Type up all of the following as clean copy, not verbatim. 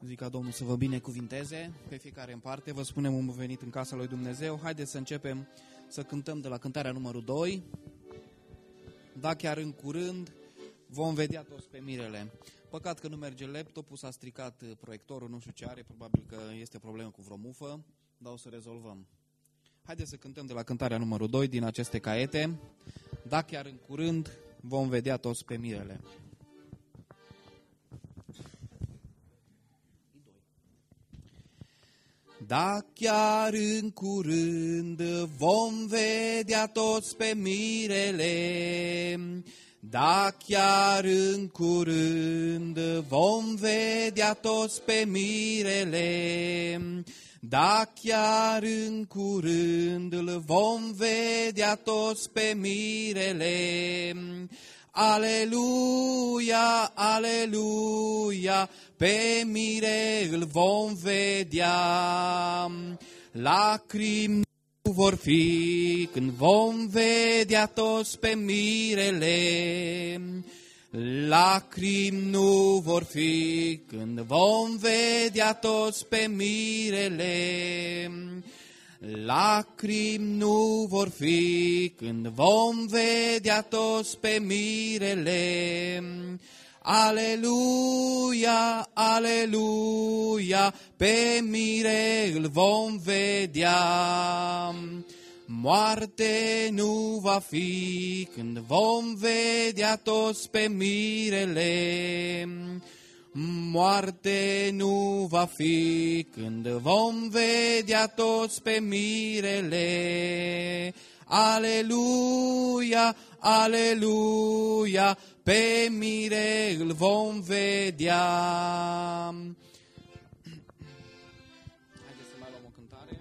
Zic ca Domnul să vă binecuvinteze pe fiecare în parte. Vă spunem un venit în casa lui Dumnezeu. Haideți să începem să cântăm de la cântarea numărul 2. Da, chiar în curând vom vedea toți pe mirele. Păcat că nu merge laptopul, s-a stricat proiectorul, nu știu ce are, probabil că este problemă cu vreo mufă, dar o să rezolvăm. Haideți să cântăm de la cântarea numărul 2 din aceste caiete. Da, chiar în curând vom vedea toți pe mirele. Da, chiar în curând vom vedea toți pe mirele. Da, chiar în curând vom vedea toți pe mirele. Da, chiar în curând îl vom vedea toți pe mirele. Aleluia, aleluia, pe mire îl vom vedea. Lacrimi nu vor fi când vom vedea toți pe mirele. Lacrimi nu vor fi când vom vedea toți pe mirele. Lacrimi nu vor fi când vom vedea toți pe mirele. Aleluia, aleluia, pe mire îl vom vedea. Moarte nu va fi când vom vedea toți pe mirele. Moarte nu va fi când vom vedea toți pe mirele. Aleluia, aleluia, pe mire îl vom vedea. Haideți să mai luăm o cântare.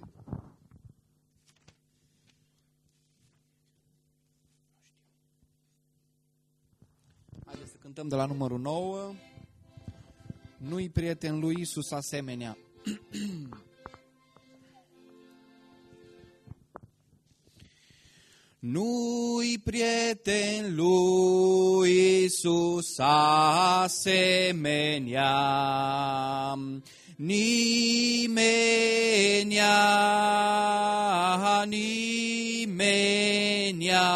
Haideți să cântăm de la numărul 9. Nu-i prieten lui Iisus asemenea. Nu-i prieten lui Iisus asemenea, nimenia, nimenia,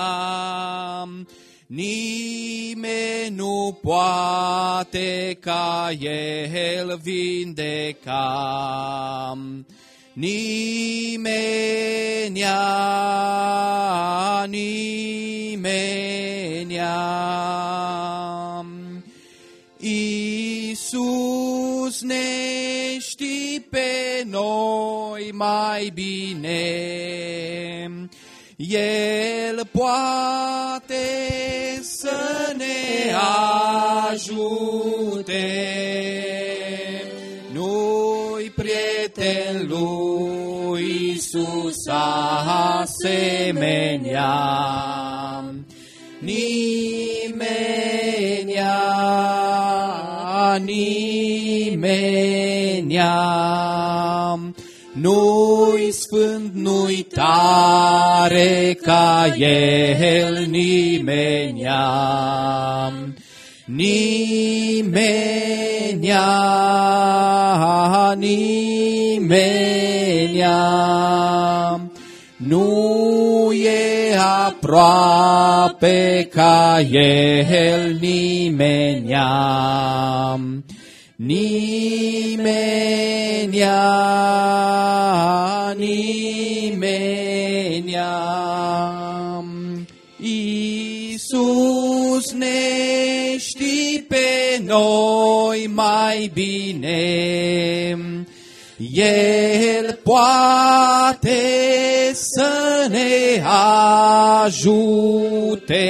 nimeni nu poate ca El vindeca. Nimenia, nimenia. Iisus ne știi pe noi mai bine. El poate să ne ajute. Nu-i prieten lui Iisus asemenea, nimenia, nimenia. Nu-i sfânt, nu-i tare ca El, nimenia. Nimenia, nimenia, nu e aproape ca El, nimenia. Nimenia, nimenia. Iisus ne știi pe noi mai bine. El poate să ne ajute.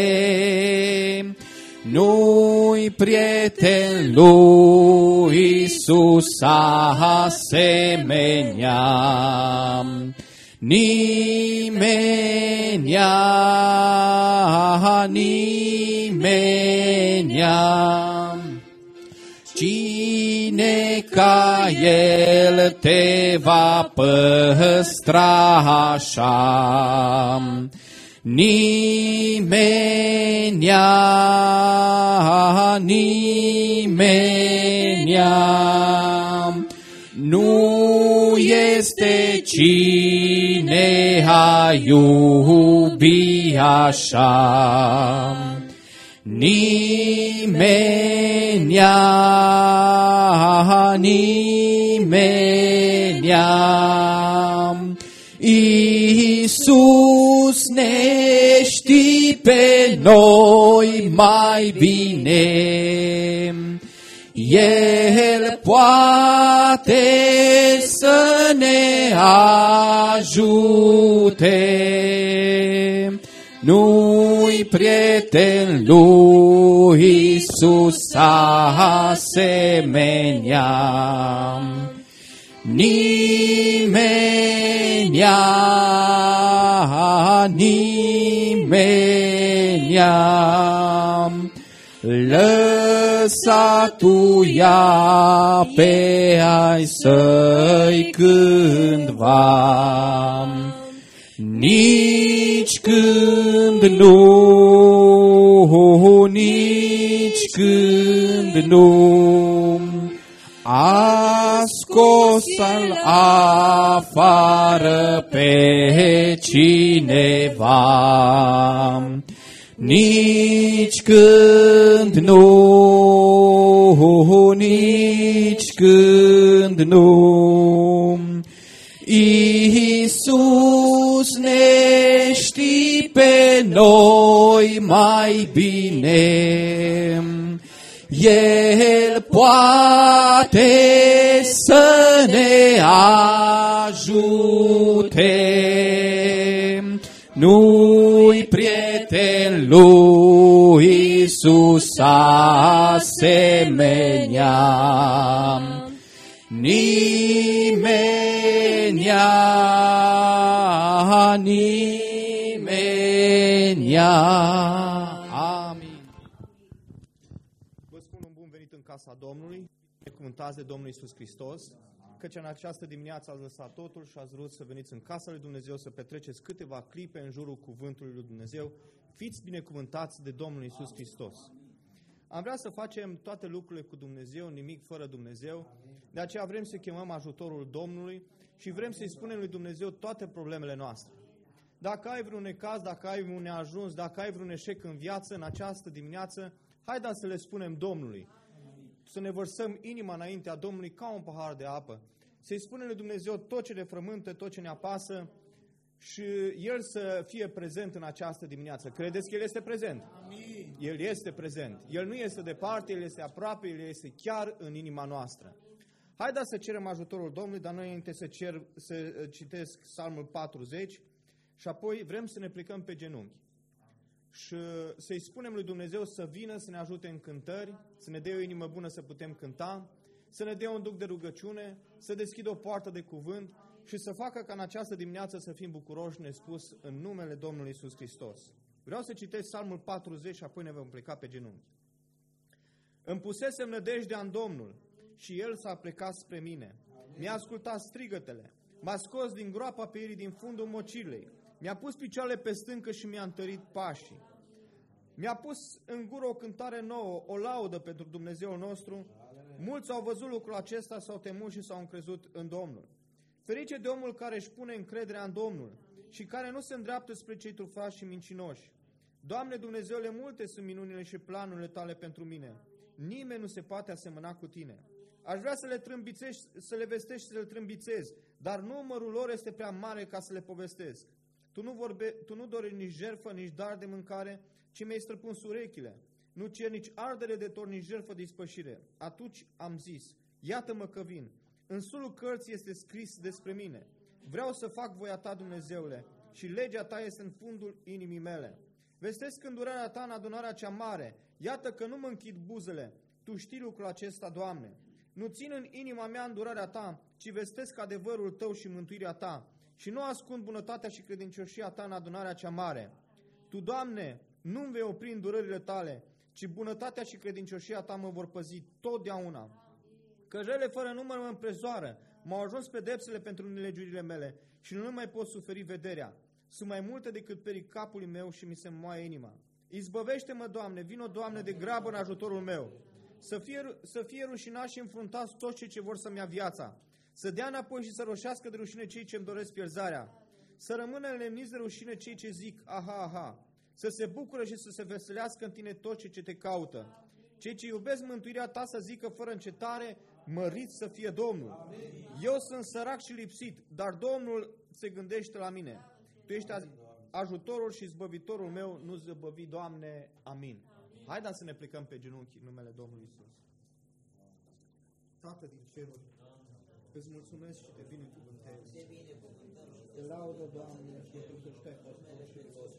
Nu-i prieten lui Iisus asemenea, nimenia, nimenia. Cine ca El te va păstra așa? Nimenia, nimenia. este cine a iubi așa. Nimenia, Iisus ne știi pe noi mai bine. El poate să ne ajute. Nu-i prieten lui Iisus asemenea. Nimenia, lăsa tu ea pe ai săi cândva, nici când nu, a scos-al afară pe cineva, nici când nu, Iisus ne știi pe noi mai bine. El poate să ne ajute. Nu-i prieten lui Iisus asemenea. Nimenia. Amin. Vă spun un bun venit în casa Domnului, binecuvântați de Domnul Iisus Hristos, căci în această dimineață ați lăsat totul și ați vrut să veniți în casa lui Dumnezeu să petreceți câteva clipe în jurul cuvântului lui Dumnezeu. Fiți binecuvântați de Domnul Iisus Hristos. Am vrea să facem toate lucrurile cu Dumnezeu, nimic fără Dumnezeu, de aceea vrem să chemăm ajutorul Domnului și vrem să-i spunem lui Dumnezeu toate problemele noastre. Dacă ai vreun necaz, dacă ai un neajuns, dacă ai vreun eșec în viață, în această dimineață, haideți să le spunem Domnului. Să ne vărsăm inima înaintea Domnului ca un pahar de apă. Să-i spunem lui Dumnezeu tot ce ne frământă, tot ce ne apasă și El să fie prezent în această dimineață. Credeți că El este prezent? Amin. El este prezent. El nu este departe, El este aproape, El este chiar în inima noastră. Haideți să cerem ajutorul Domnului, dar noi înainte să citesc Psalmul 40 și apoi vrem să ne plecăm pe genunchi. Și să-i spunem lui Dumnezeu să vină, să ne ajute în cântări, să ne dea o inimă bună să putem cânta, să ne dea un duc de rugăciune, să deschidă o poartă de cuvânt și să facă ca în această dimineață să fim bucuroși nespus în numele Domnului Iisus Hristos. Vreau să citesc Psalmul 40 și apoi ne vom pleca pe genunchi. Îmi pusesem nădejdea în Domnul și El s-a plecat spre mine. Mi-a ascultat strigătele, m-a scos din groapa peirii din fundul mocirlei. Mi-a pus picioarele pe stâncă și mi-a întărit pașii. Mi-a pus în gură o cântare nouă, o laudă pentru Dumnezeul nostru. Mulți au văzut lucrul acesta, s-au temut și s-au încrezut în Domnul. Ferice de omul care își pune încrederea în Domnul și care nu se îndreaptă spre cei trufași și mincinoși. Doamne Dumnezeule, multe sunt minunile și planurile Tale pentru mine. Nimeni nu se poate asemăna cu Tine. Aș vrea să le trâmbițești, să le vestești și să le trâmbițezi, dar numărul lor este prea mare ca să le povestesc. Tu nu dori nici jertfă, nici dar de mâncare, ci mi-ai străpuns urechile. Nu cer nici ardere de tor, nici jertfă de ispășire. Atunci am zis, iată-mă că vin. În sulul cărții este scris despre mine. Vreau să fac voia Ta, Dumnezeule, și legea Ta este în fundul inimii mele. Vestesc îndurarea Ta în adunarea cea mare. Iată că nu mă închid buzele. Tu știi lucrul acesta, Doamne. Nu țin în inima mea îndurarea Ta, ci vestesc adevărul Tău și mântuirea Ta. Și nu ascund bunătatea și credincioșia Ta în adunarea cea mare. Tu, Doamne, nu-mi vei opri îndurările Tale, ci bunătatea și credincioșia Ta mă vor păzi totdeauna. Că rele fără număr mă împrezoară, m-au ajuns pedepsele pentru nelegiurile mele și nu mai pot suferi vederea. Sunt mai multe decât perii capului meu și mi se moaie inima. Izbăvește-mă, Doamne, vino, Doamne, de grabă în ajutorul meu. Să fie rușinați și înfruntați toți cei ce vor să-mi ia viața. Să dea înapoi și să roșească de rușine cei ce îmi doresc pierzarea. Să rămână înlemniți de rușine cei ce zic, aha, aha. Să se bucure și să se veselească în tine toți ce te caută. Cei ce iubesc mântuirea ta să zică fără încetare, mărit să fie Domnul. Eu sunt sărac și lipsit, dar Domnul se gândește la mine. Tu ești ajutorul și zbăvitorul meu, nu zăbăvi, Doamne. Amin. Haideți să ne plecăm pe genunchi în numele Domnului Iisus. Tată din ceruri, îți mulțumesc și te binecuvântez. Te laudă, Doamne, pentru că știi păstor și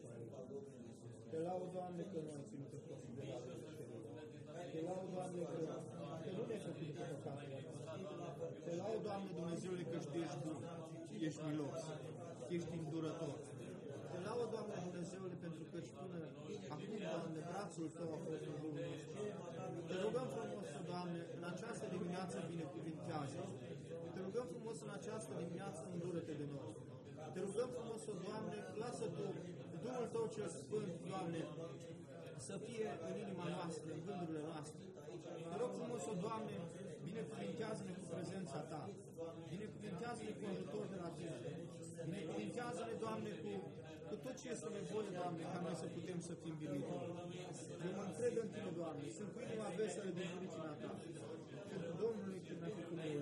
te laudă, Doamne, că nu ai ținut în considerare greșelile. Te laudă, Doamne, că nu ne-ai făcut pe păcatele noastre. Te laudă, Doamne, Dumnezeule, că știi ești bun, ești milos, ești îndurător. Te laudă, Doamne, Dumnezeule, pentru că îți pune acum, Doamne, brațul Tău a fost în jurul nostru. Te rugăm frumos, Doamne, în această dimineață binecuvintează. Te rugăm frumos în această dimineață, îndură-te de noi. Te rugăm frumos, Doamne, lasă Tu Duhul Tău cel Sfânt, Doamne, să fie în inima noastră, în gândurile noastre. Te rog frumos, Doamne, binecuvintează-ne cu prezența Ta. Binecuvintează-ne cu ajutor de la Tine. Binecuvintează-ne, Doamne, cu tot ce este nevoie, Doamne, ca noi să putem să fim biruitori. Eu mă încred în Tine, Doamne, sunt cu inima veselă din pricina Ta. Pentru Domnului când ne-a făcut noi.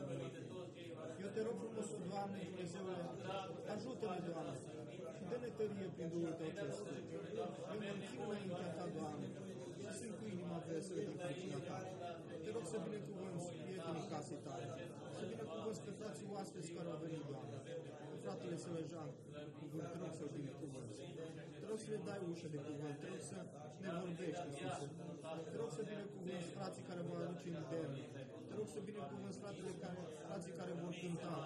Eu te rog frumos, Doamne, Dumnezeule, ajută-ne, Doamne, și dă-ne tărie prin Duhul Tău cel Sfânt. Eu mă închin înaintea Ta, Doamne, și sunt cu inima veselă din pricina Ta. Te rog să binecuvânți prietenii casei Tale, să binecuvânți pe frații oaspeți care au venit, Doamne, pe fratele Sălăjan, cuvânt, te rog să-l binecuvânți. Te rog să le dai ușă de cuvânt, te rog să ne vorbești, Iisuse. Te rog să binecuvânți frații care vor aduce îndemn. Te rog să binecuvânți frații care vor cânta.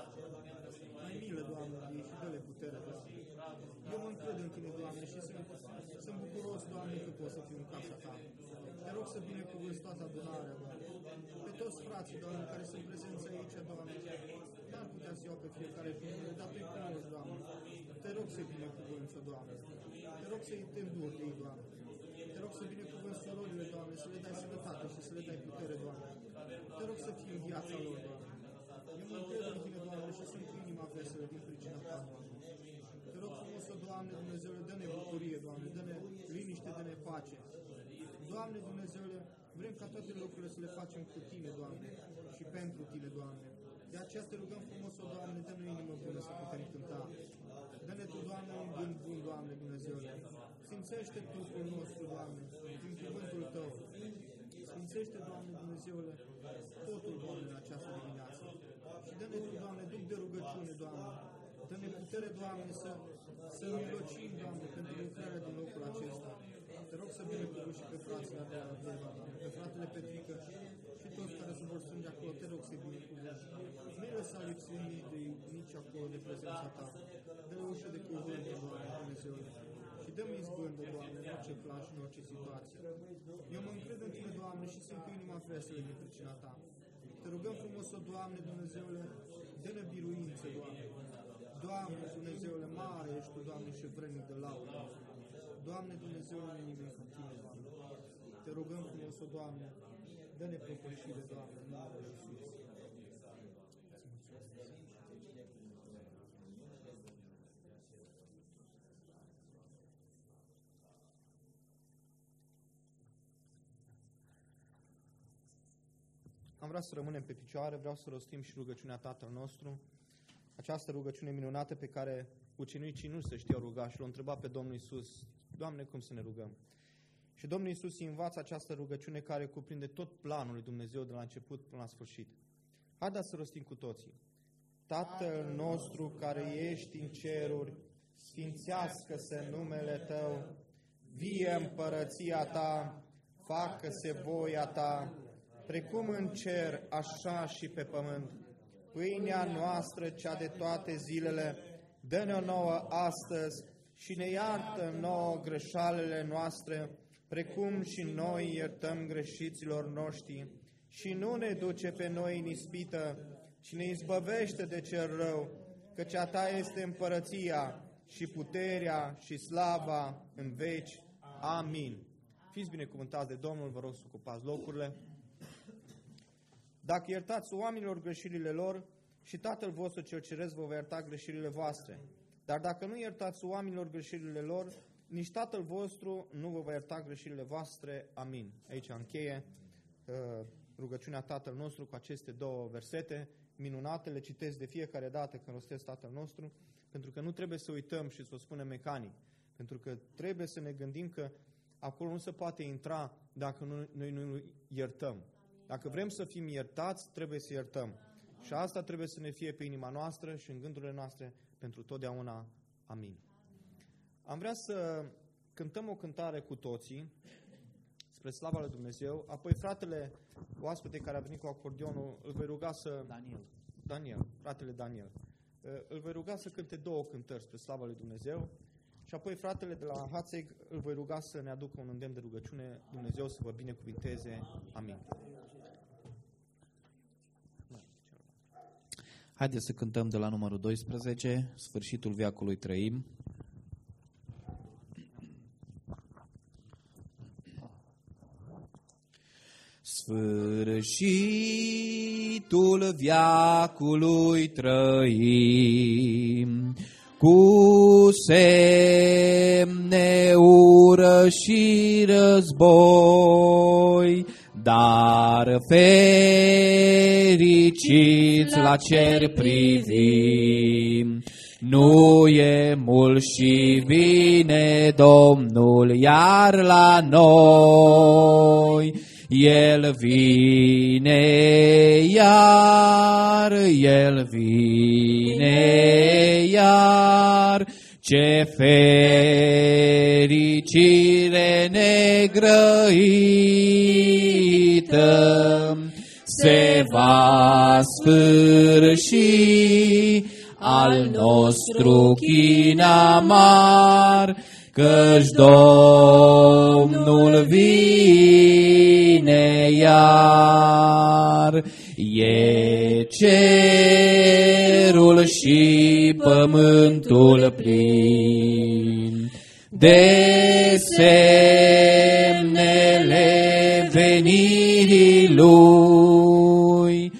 Ai milă, Doamne, ei și dă-le putere, Doamne. Eu mă încred în Tine, Doamne, și sunt bucuros, Doamne, că pot să fiu în casa Ta. Te rog să binecuvânți toată adunarea, Doamne. Pe toți frații, Doamne, care sunt prezenți aici, Doamne. N-ar putea să iau pe fiecare numele, dar Tu-i cunoști, Doamne. Te rog să-i binecuvânți, Doamne. Te rog să-i te înduri de ei, Doamne. Te rog să binecuvânți surorile, Doamne, să le dai sănătate și să le dai putere, Doamne. Te rog să fii în viața lor, Doamne. Eu mă încred în Tine, Doamne, și sunt cu inima veselă din pricina Ta, Doamne. Te rog frumos, Doamne, Dumnezeule, dă-ne bucurie, Doamne, dă-ne liniște, dă-ne pace. Doamne, Dumnezeule, vrem ca toate lucrurile să le facem cu Tine, Doamne, și pentru Tine, Doamne. De aceea te rugăm frumos, Doamne, dă-ne o inimă bună să putem cânta. Dă-ne Tu, Doamne, un gând bun, Doamne, Dumnezeule. Sfințește trupul nostru, Doamne, prin cuvântul Tău. Sfințește, Doamne, Dumnezeule, totul, Doamne, în această dimineață. Și dă-ne Tu, Doamne, duc de rugăciune, Doamne. Dă-ne putere, Doamne, să milocim, Doamne, pentru lucrarea din locul acesta. Te rog să binecuvânți și pe frații de la Deva, pe fratele Petrică și toți care se vor strânge acolo. Te rog să-i binecuvânți. Nu-i lăsa lipsind nici acolo de prezența Ta. Dă-le ușă de cuvânt, Doamne, Dumnezeule. Și dă-mi izbândă, Doamne, în orice plan și în orice situație. Eu mă încred în Tine, Doamne, și sunt cu inima veselă din pricina Ta. Te rugăm frumos, Doamne, Dumnezeule, dă-ne biruință, Doamne. Doamne, Dumnezeule, mare ești Tu, Doamne, și vrednic de laudă. Doamne, Dumnezeule, nimic în Tine, Doamne. Te rugăm frumos, Doamne, dă-ne propășire, Doamne, în numele Lui Iisus. Am vrea să rămânem pe picioare, vreau să rostim și rugăciunea Tatăl nostru. Această rugăciune minunată pe care ucenicii nu se știau ruga și l-au întrebat pe Domnul Iisus, Doamne, cum să ne rugăm? Și Domnul Iisus îi învață această rugăciune care cuprinde tot planul lui Dumnezeu de la început până la sfârșit. Haideți să rostim cu toții. Tatăl nostru care ești în ceruri, sfințească-se numele Tău, vie împărăția Ta, facă-se voia Ta, precum în cer, așa și pe pământ. Pâinea noastră, cea de toate zilele, dă-ne-o nouă astăzi și ne iartă nouă greșalele noastre, precum și noi iertăm greșiților noștri. Și nu ne duce pe noi în ispită, ci ne izbăvește de cel rău, căci a Ta este împărăția și puterea și slava în veci. Amin. Fiți binecuvântați de Domnul, vă rog să ocupați locurile. Dacă iertați oamenilor greșelile lor, și Tatăl vostru cel ceresc vă va ierta greșelile voastre. Dar dacă nu iertați oamenilor greșelile lor, nici Tatăl vostru nu vă va ierta greșelile voastre. Amin. Aici încheie rugăciunea Tatăl nostru cu aceste două versete minunate, le citesc de fiecare dată când rostesc Tatăl nostru, pentru că nu trebuie să uităm și să o spunem mecanic, pentru că trebuie să ne gândim că acolo nu se poate intra dacă noi nu iertăm. Dacă vrem să fim iertați, trebuie să iertăm. Și asta trebuie să ne fie pe inima noastră și în gândurile noastre pentru totdeauna. Amin. Am vrea să cântăm o cântare cu toții spre slava lui Dumnezeu, apoi fratele oaspete care a venit cu acordionul, îl voi ruga să... Daniel, fratele Daniel. Îl voi ruga să cânte două cântări spre slava lui Dumnezeu și apoi fratele de la Hațeg îl voi ruga să ne aducă un îndemn de rugăciune, Dumnezeu să vă binecuvinteze. Amin. Haideți să cântăm de la numărul 12, Sfârșitul veacului trăim. Sfârșitul veacului trăim, cu semne, ură și război, dar fericiți la cer privim. Nu e mult și vine Domnul iar la noi. El vine iar, El vine iar, ce fericire negrăită se va sfârși al nostru chin amar, căci Domnul vine iar. E cerul și pământul plin de semnele venirii Lui,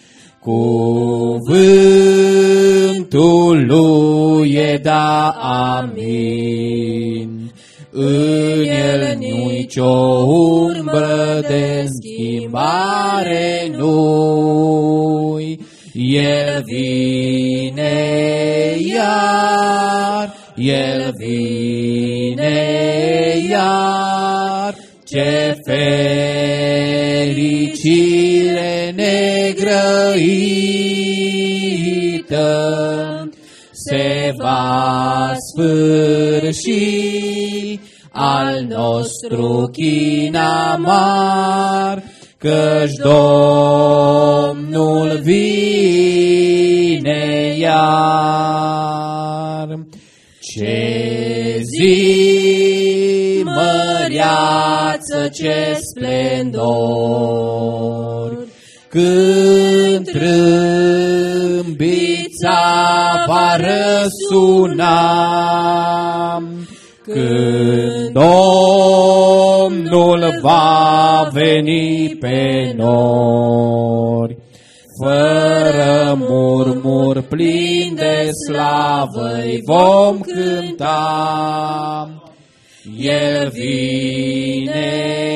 cuvântul Lui e da amin. În el nu-i nicio umbră de schimbare, nu-i. El vine iar, El vine iar, ce fericire negrăită se va sfârși al nostru chin amar, căci Domnul vine iar. Ce zi măreață, ce splendor, când trâmbița va răsuna, când Domnul va veni pe nori, fără murmur, plin de slavă-i vom cânta. El vine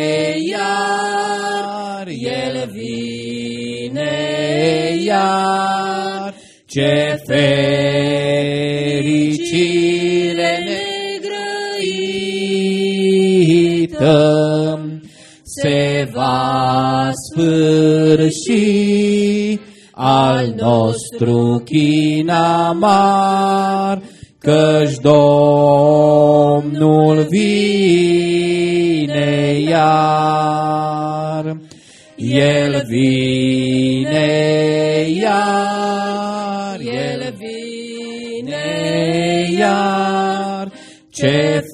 iar, El vine iar, ce fericire negrăită se va sfârși al nostru chin amar, căci Domnul vine iar. El vine iar, El vine iar, ce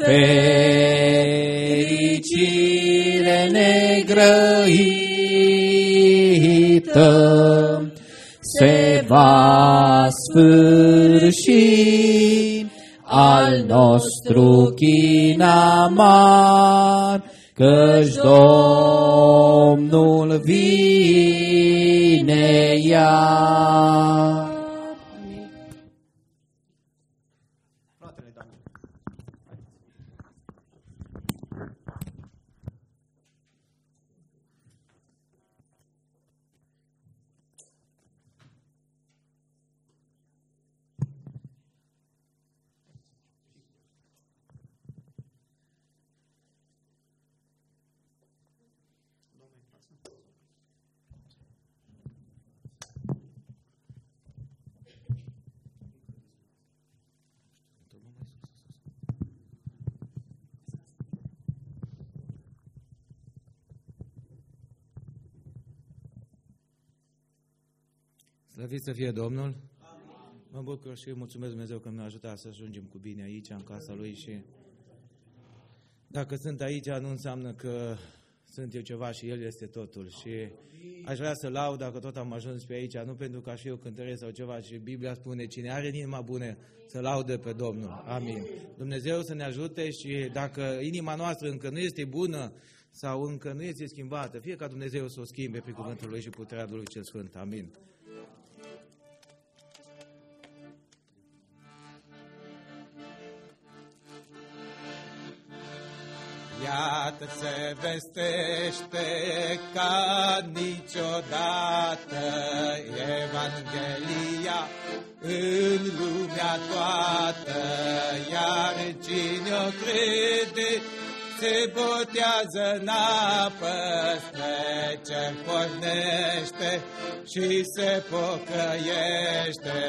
fericire negrăită se va sfârși al nostru chin amar, căci Domnul vine iar. Slăvit să fie Domnul! Mă bucur și mulțumesc Dumnezeu că ne-a ajutat să ajungem cu bine aici, în casa Lui, și dacă sunt aici, nu înseamnă că sunt eu ceva și El este totul. Și aș vrea să laud dacă tot am ajuns pe aici, nu pentru că aș fi eu cântăresc sau ceva, ci Biblia spune, cine are inima bună să laude pe Domnul. Amin. Dumnezeu să ne ajute și dacă inima noastră încă nu este bună sau încă nu este schimbată, fie ca Dumnezeu să o schimbe prin cuvântul Lui și puterea Lui cel Sfânt. Amin. Iată se vestește ca niciodată Evanghelia în lumea toată, iar cine o crede se botează în apă, spre cer pornește și se pocăiește.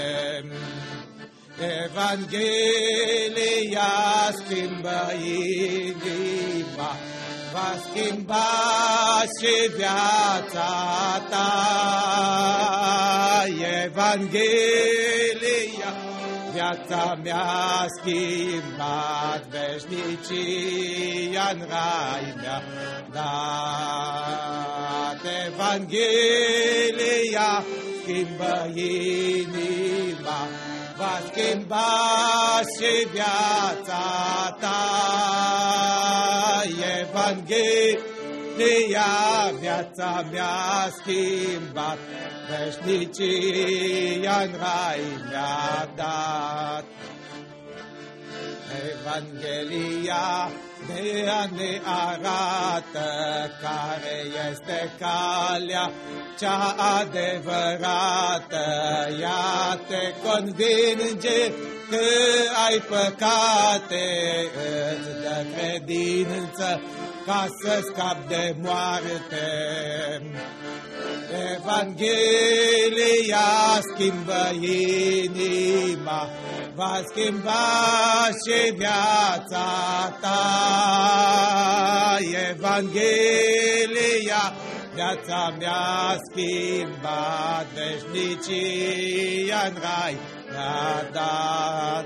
Evanghelia schimbă inima, va schimba și viața ta. Evanghelia viața mi-a schimbat, veșnicia în rai mi-a dat. Evanghelia schimbă inima, va schimba și viața ta. Evanghelia viața mi-a schimbat, veșnicia în rai mi-a dat. Evanghelia ne arată care este calea cea adevărată. Ea te convinge că ai păcate, îți dă credință ca să scapi de moarte. Evanghelia schimbă inima, va schimba și viața ta. Evanghelia viața mi-a schimbat, veșnicia în rai mi-a dat.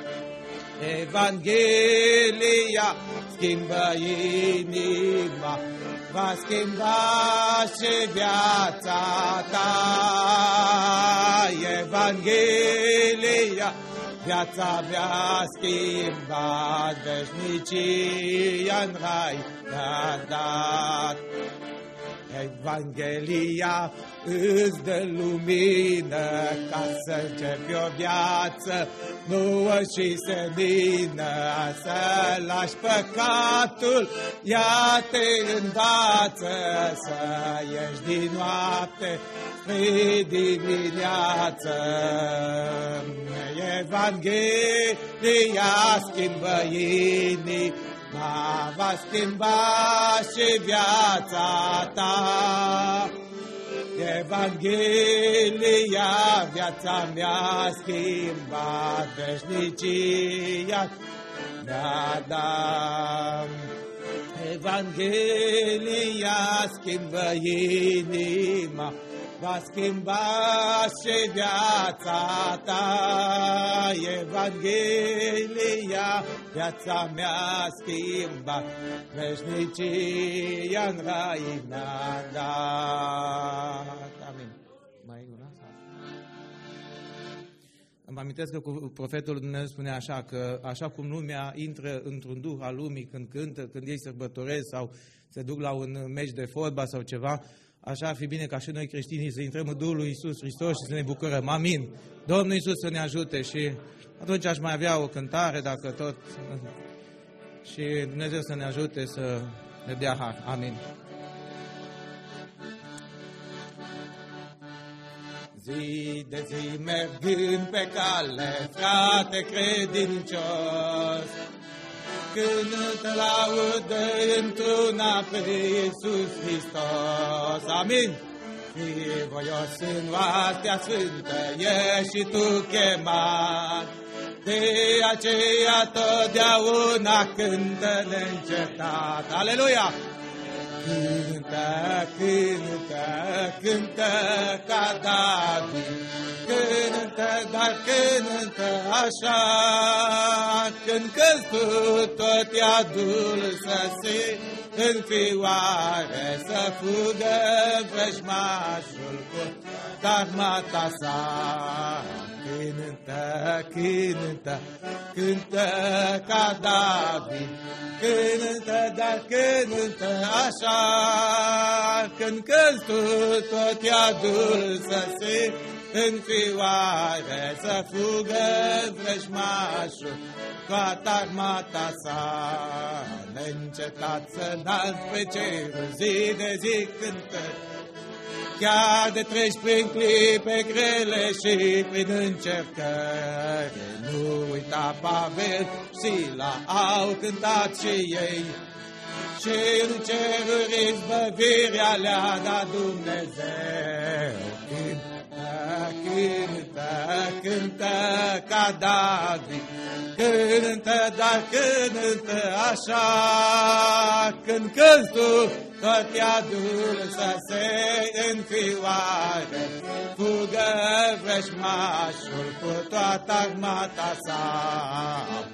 Evanghelia schimbă inima, va schimba și viața ta. Evanghelia viața mi-a schimbat, veșnicia în rai mi-a dat. Evanghelia îți dă lumină ca să începi o viață nouă și senină, să lași păcatul, ea te învață să ieși din noapte spre dimineață. Evanghelia schimbă inima, va schimba și viața ta. Evanghelia viața mi-a schimbat, veșnicia mi-a dat. Evanghelia schimbă inima, va schimba și viața ta. Evanghelia viața mi-a schimbat, veșnicia în rai mi-a dat. Amin. Mai una? Îmi amintesc că profetul Dumnezeu spune așa, că așa cum lumea intră într-un duh al lumii când cântă, când ei sărbătoresc sau se duc la un meci de fotbal sau ceva, așa ar fi bine ca și noi creștinii să intrăm în Duhul lui Iisus Hristos și să ne bucurăm. Amin. Domnul Iisus să ne ajute și atunci aș mai avea o cântare, dacă tot, și Dumnezeu să ne ajute să ne dea har. Amin. Zi de zi mergând pe cale, frate credincios, când te laudă într-una pe Iisus Hristos. Amin. Fii voios în oastea sfântă, ești și tu chemat, de aceea totdeauna cântă neîncetat. Aleluia! Cântă, cântă, cântă ca David, cântă, dar cântă așa, când cânti tu tot ea dulce în fioare, să fugă vrăjmașul cu armata sa. Cântă, cântă, cântă ca David, cântă, dar cântă așa, când cânti tu tot ea dulce în fioare, să fugă vrăjmașul toată armata sa. Neîncetat să înalți pe cerul, zi de zi cântări, chiar de treci prin clipe grele și prin încercări. Nu uita Pavel, Sila au cântat și ei, și în ceruri izbăvirea le-a dat Dumnezeu. Cântă, cântă ca David, cântă, dar cântă așa, când cânti tu tot ea dulce în fioare, fugă vrăjmașul cu toată armata sa.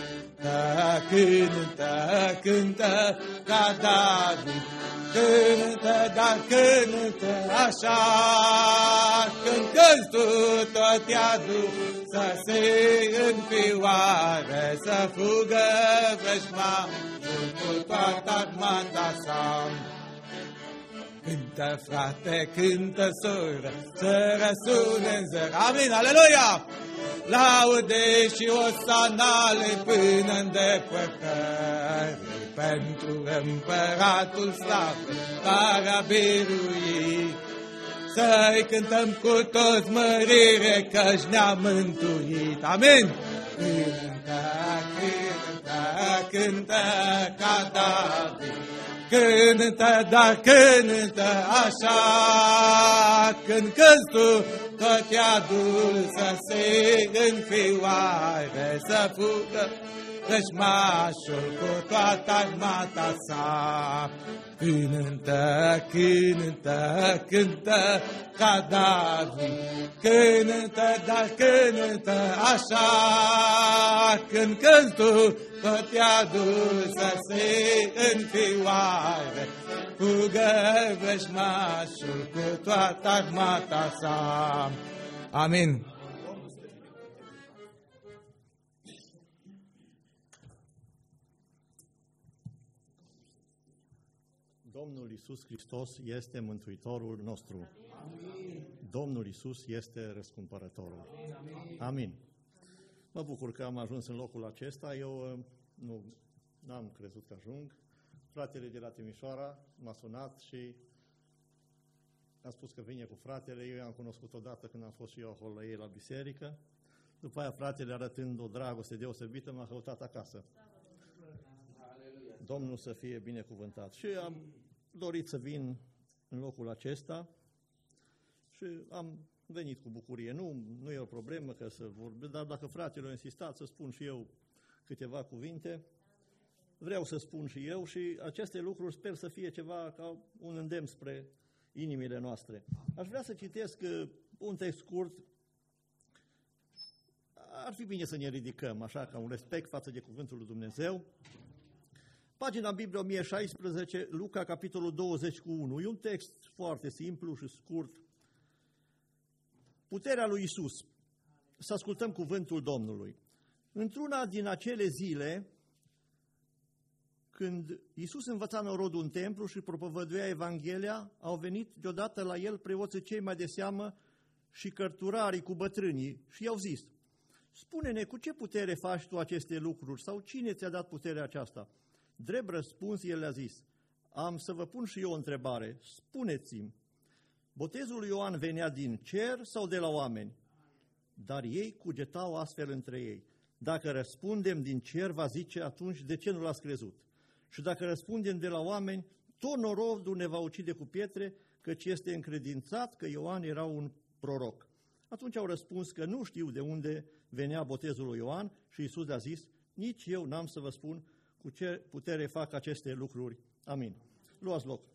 Cântă, cântă ca David, cântă, dar cântă așa, când cânti tu tot ea dulce în fioare, să fugă vrăjmașul cu toată armata sa. Cântă, frate, cântă, soră, să răsune în zăr. Amin, aleluia! Laude și osanale până în depărtare, pentru împăratul slavă care a biruit. Să-i cântăm cu toți mărire, căci ne-a mântuit. Amin! Cântă, cântă, cântă ca David, cântă, dar cântă așa, când cânti tu tot ea dulce în fioare, să fugă vrăjmașul cu toată armata sa. Cântă, cântă, cântă ca David, cântă, dar cântă așa, când cânti tu tot ea dulce în fioare, fugă vrăjmașul cu toată armata sa. Amin. Domnul Iisus Hristos este Mântuitorul nostru. Amin. Domnul Iisus este Răscumpărătorul. Amin. Amin. Mă bucur că am ajuns în locul acesta. Eu n-am crezut că ajung. Fratele de la Timișoara m-a sunat și a spus că vine cu fratele. Eu i-am cunoscut odată când am fost și eu acolo la ei la biserică. După aia fratele, arătând o dragoste deosebită, m-a căutat acasă. Domnul să fie binecuvântat. Și am dorit să vin în locul acesta și am venit cu bucurie. Nu e o problemă că să vorbesc, dar dacă fratele a insistat să spun și eu câteva cuvinte, vreau să spun și eu și aceste lucruri sper să fie ceva ca un îndemn spre inimile noastre. Aș vrea să citesc un text scurt. Ar fi bine să ne ridicăm, așa, ca un respect față de Cuvântul lui Dumnezeu. Pagina Biblie 1016, Luca, capitolul 21. E un text foarte simplu și scurt. Puterea lui Iisus. Să ascultăm cuvântul Domnului. Într-una din acele zile, când Iisus învăța norodul în templu și propovăduia Evanghelia, au venit deodată la el preoții cei mai de seamă și cărturarii cu bătrânii și i-au zis: spune-ne, cu ce putere faci tu aceste lucruri sau cine ți-a dat puterea aceasta? Drept răspuns, el le-a zis: am să vă pun și eu o întrebare, spuneți-mi, botezul lui Ioan venea din cer sau de la oameni? Dar ei cugetau astfel între ei: dacă răspundem din cer, va zice, atunci de ce nu l-ați crezut? Și dacă răspundem de la oameni, tot norodul ne va ucide cu pietre, căci este încredințat că Ioan era un proroc. Atunci au răspuns că nu știu de unde venea botezul lui Ioan și Iisus le-a zis: nici eu n-am să vă spun cu ce putere fac aceste lucruri. Amin. Luați loc.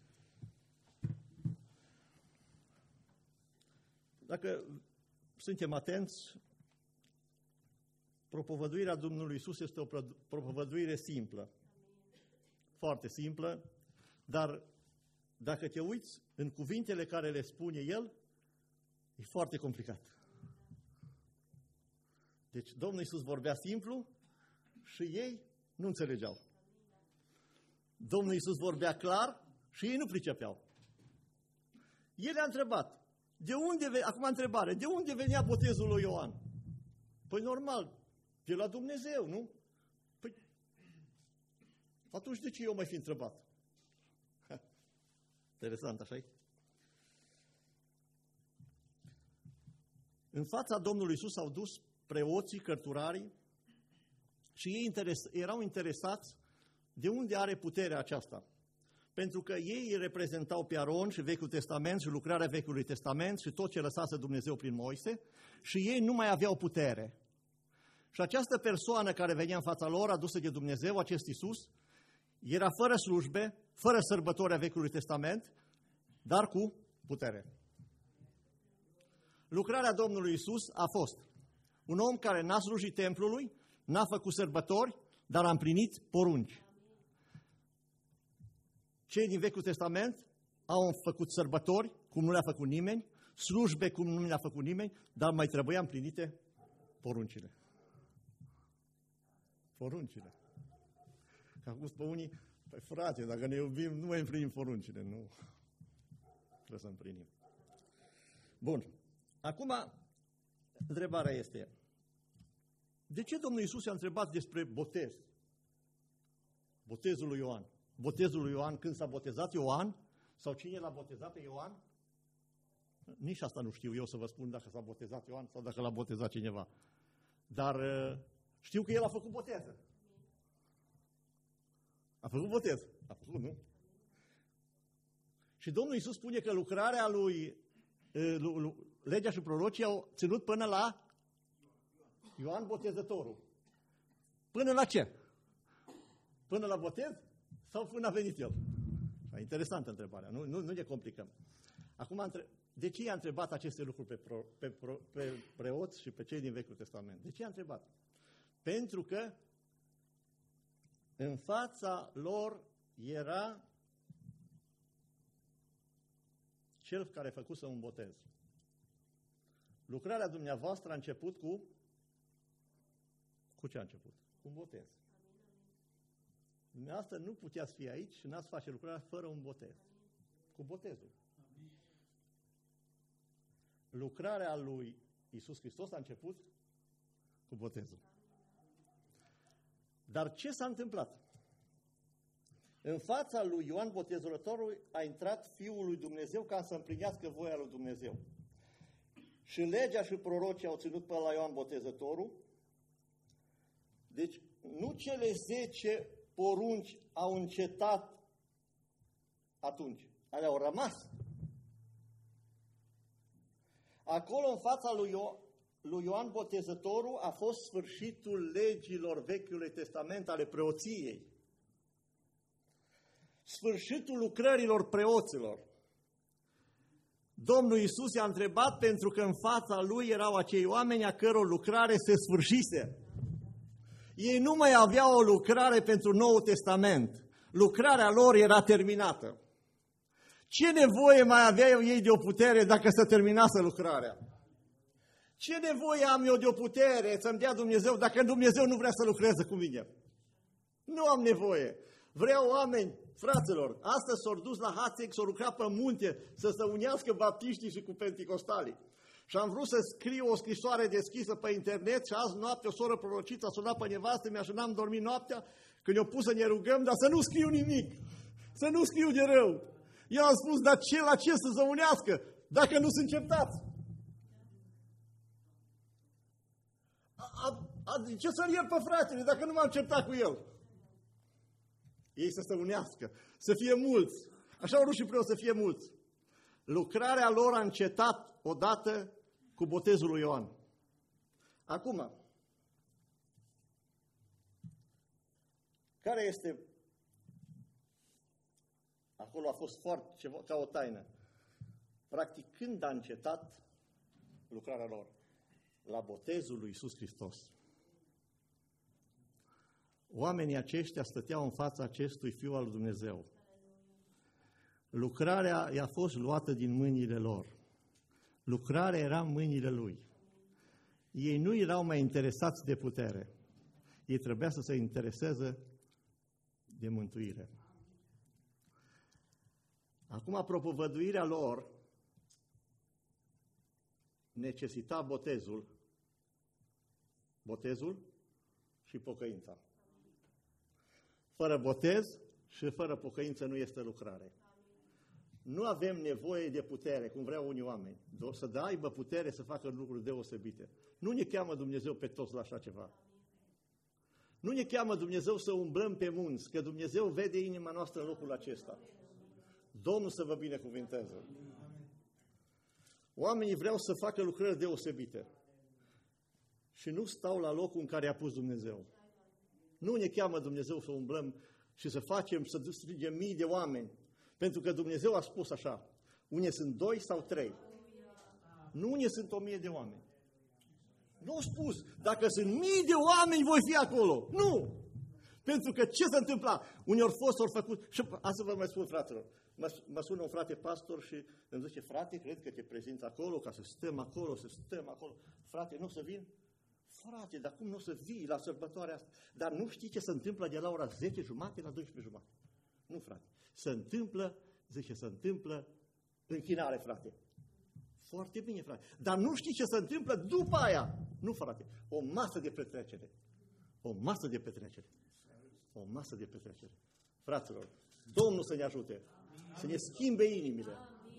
Dacă suntem atenți, propovăduirea Domnului Iisus este o propovăduire simplă. Foarte simplă, dar dacă te uiți în cuvintele care le spune El, e foarte complicat. Deci Domnul Iisus vorbea simplu și ei nu înțelegeau. Domnul Iisus vorbea clar și ei nu pricepeau. El a întrebat, acum întrebare, de unde venea botezul lui Ioan? Păi normal, de la Dumnezeu, nu? Păi, atunci de ce eu mai fi întrebat? Interesant, așa-i? În fața Domnului Iisus au dus preoții, cărturarii și ei erau interesați de unde are puterea aceasta. Pentru că ei reprezentau pe Aron și Vechiul Testament și lucrarea Vechiului Testament și tot ce lăsase Dumnezeu prin Moise și ei nu mai aveau putere. Și această persoană care venea în fața lor, adusă de Dumnezeu, acest Iisus, era fără slujbe, fără sărbători a Vechiului Testament, dar cu putere. Lucrarea Domnului Iisus a fost un om care n-a slujit templului, n-a făcut sărbători, dar a împlinit porunci. Cei din Vechiul Testament au făcut sărbători, cum nu le-a făcut nimeni, slujbe, cum nu le-a făcut nimeni, dar mai trebuia împlinite poruncile. Poruncile. Că acum pe unii, păi frate, dacă ne iubim, nu mai împlinim poruncile, nu. Trebuie să împlinim. Bun. Acum, întrebarea este, de ce Domnul Iisus i-a întrebat despre botez? Botezul lui Ioan. Botezul lui Ioan, când s-a botezat Ioan, sau cine l-a botezat pe Ioan? Nici asta nu știu eu să vă spun dacă s-a botezat Ioan sau dacă l-a botezat cineva. Dar știu că el a făcut boteză. A făcut botez. A făcut, nu? Și Domnul Iisus spune că lucrarea lui, legea și prorocii au ținut până la Ioan Botezătorul. Până la ce? Până la botez? Sau până a venit el? Interesantă întrebarea, nu ne complicăm. Acum, de ce i-a întrebat aceste lucruri pe preoți și pe cei din Vechiul Testament? De ce i-a întrebat? Pentru că în fața lor era cel care făcuse un botez. Lucrarea dumneavoastră a început cu ce a început? Cu un botez. Dumneavoastră nu puteați fi aici și n-ați face lucrarea fără un botez. Cu botezul. Lucrarea lui Iisus Hristos a început cu botezul. Dar ce s-a întâmplat? În fața lui Ioan Botezătorul a intrat Fiul lui Dumnezeu ca să împlinească voia lui Dumnezeu. Și legea și prorocii au ținut pe la Ioan Botezătorul. Deci nu cele 10 porunci au încetat atunci. Alea au rămas. Acolo, în fața lui Ioan Botezătorul, a fost sfârșitul legilor Vechiului Testament ale preoției. Sfârșitul lucrărilor preoților. Domnul Iisus i-a întrebat pentru că în fața lui erau acei oameni a căror lucrare se sfârșise. Ei nu mai aveau o lucrare pentru Noul Testament. Lucrarea lor era terminată. Ce nevoie mai aveau ei de o putere dacă se terminase lucrarea? Ce nevoie am eu de o putere să-mi dea Dumnezeu dacă Dumnezeu nu vrea să lucreze cu mine? Nu am nevoie. Vreau oameni, fraților, astăzi s-au dus la Hațeg, s-au lucrat pe munte să se unească baptiștii și cu penticostalii. Și am vrut să scriu o scrisoare deschisă pe internet și azi noapte o soră prorociță a sunat pe nevastă mea și n-am dormit noaptea când ne-a pus să ne rugăm, dar să nu scriu nimic, să nu scriu de rău. Eu am spus, dar ce la ce să se unească dacă nu sunt certați? Ce să-l iert pe fratele dacă nu m-am certat cu el? Ei să se unească, să fie mulți. Așa au vrut și preoți să fie mulți. Lucrarea lor a încetat odată cu botezul lui Ioan. Acum, care este Acolo a fost foarte ceva, ca o taină. Practic, când a încetat lucrarea lor? La botezul lui Iisus Hristos. Oamenii aceștia stăteau în fața acestui Fiu al lui Dumnezeu. Lucrarea i-a fost luată din mâinile lor. Lucrarea era în mâinile Lui. Ei nu erau mai interesați de putere. Ei trebuia să se intereseze de mântuire. Acum, propovăduirea lor necesita botezul și pocăința. Fără botez și fără pocăință nu este lucrare. Nu avem nevoie de putere, cum vreau unii oameni, să aibă putere să facă lucruri deosebite. Nu ne cheamă Dumnezeu pe toți la așa ceva. Nu ne cheamă Dumnezeu să umblăm pe munți, că Dumnezeu vede inima noastră în locul acesta. Domnul să vă binecuvinteze. Oamenii vreau să facă lucrări deosebite și nu stau la locul în care a pus Dumnezeu. Nu ne cheamă Dumnezeu să umblăm și să strigem mii de oameni, pentru că Dumnezeu a spus așa, unde sunt 2 sau 3. Nu unde sunt 1000 de oameni. Nu a spus, dacă sunt mii de oameni, voi fi acolo. Nu! Pentru că ce se întâmpla? Unii ori făcut, și asta vă mai spun, fraților, mă sună un frate pastor și îmi zice, frate, cred că te prezinți acolo, ca să stăm acolo, Frate, nu o să vin? Frate, dar cum nu o să vii la sărbătoarea asta? Dar nu știi ce se întâmplă de la ora 10:30 la 12:30. Nu, frate. Se întâmplă închinare, frate. Foarte bine, frate. Dar nu știi ce se întâmplă după aia. Nu, frate. O masă de petrecere. O masă de petrecere. O masă de petrecere. Fraților, Domnul să ne ajute. Să ne schimbe inimile.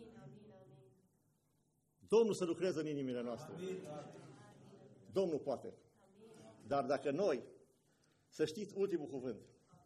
Domnul să lucreze în inimile noastre. Domnul poate. Dar dacă noi, să știți ultimul cuvânt,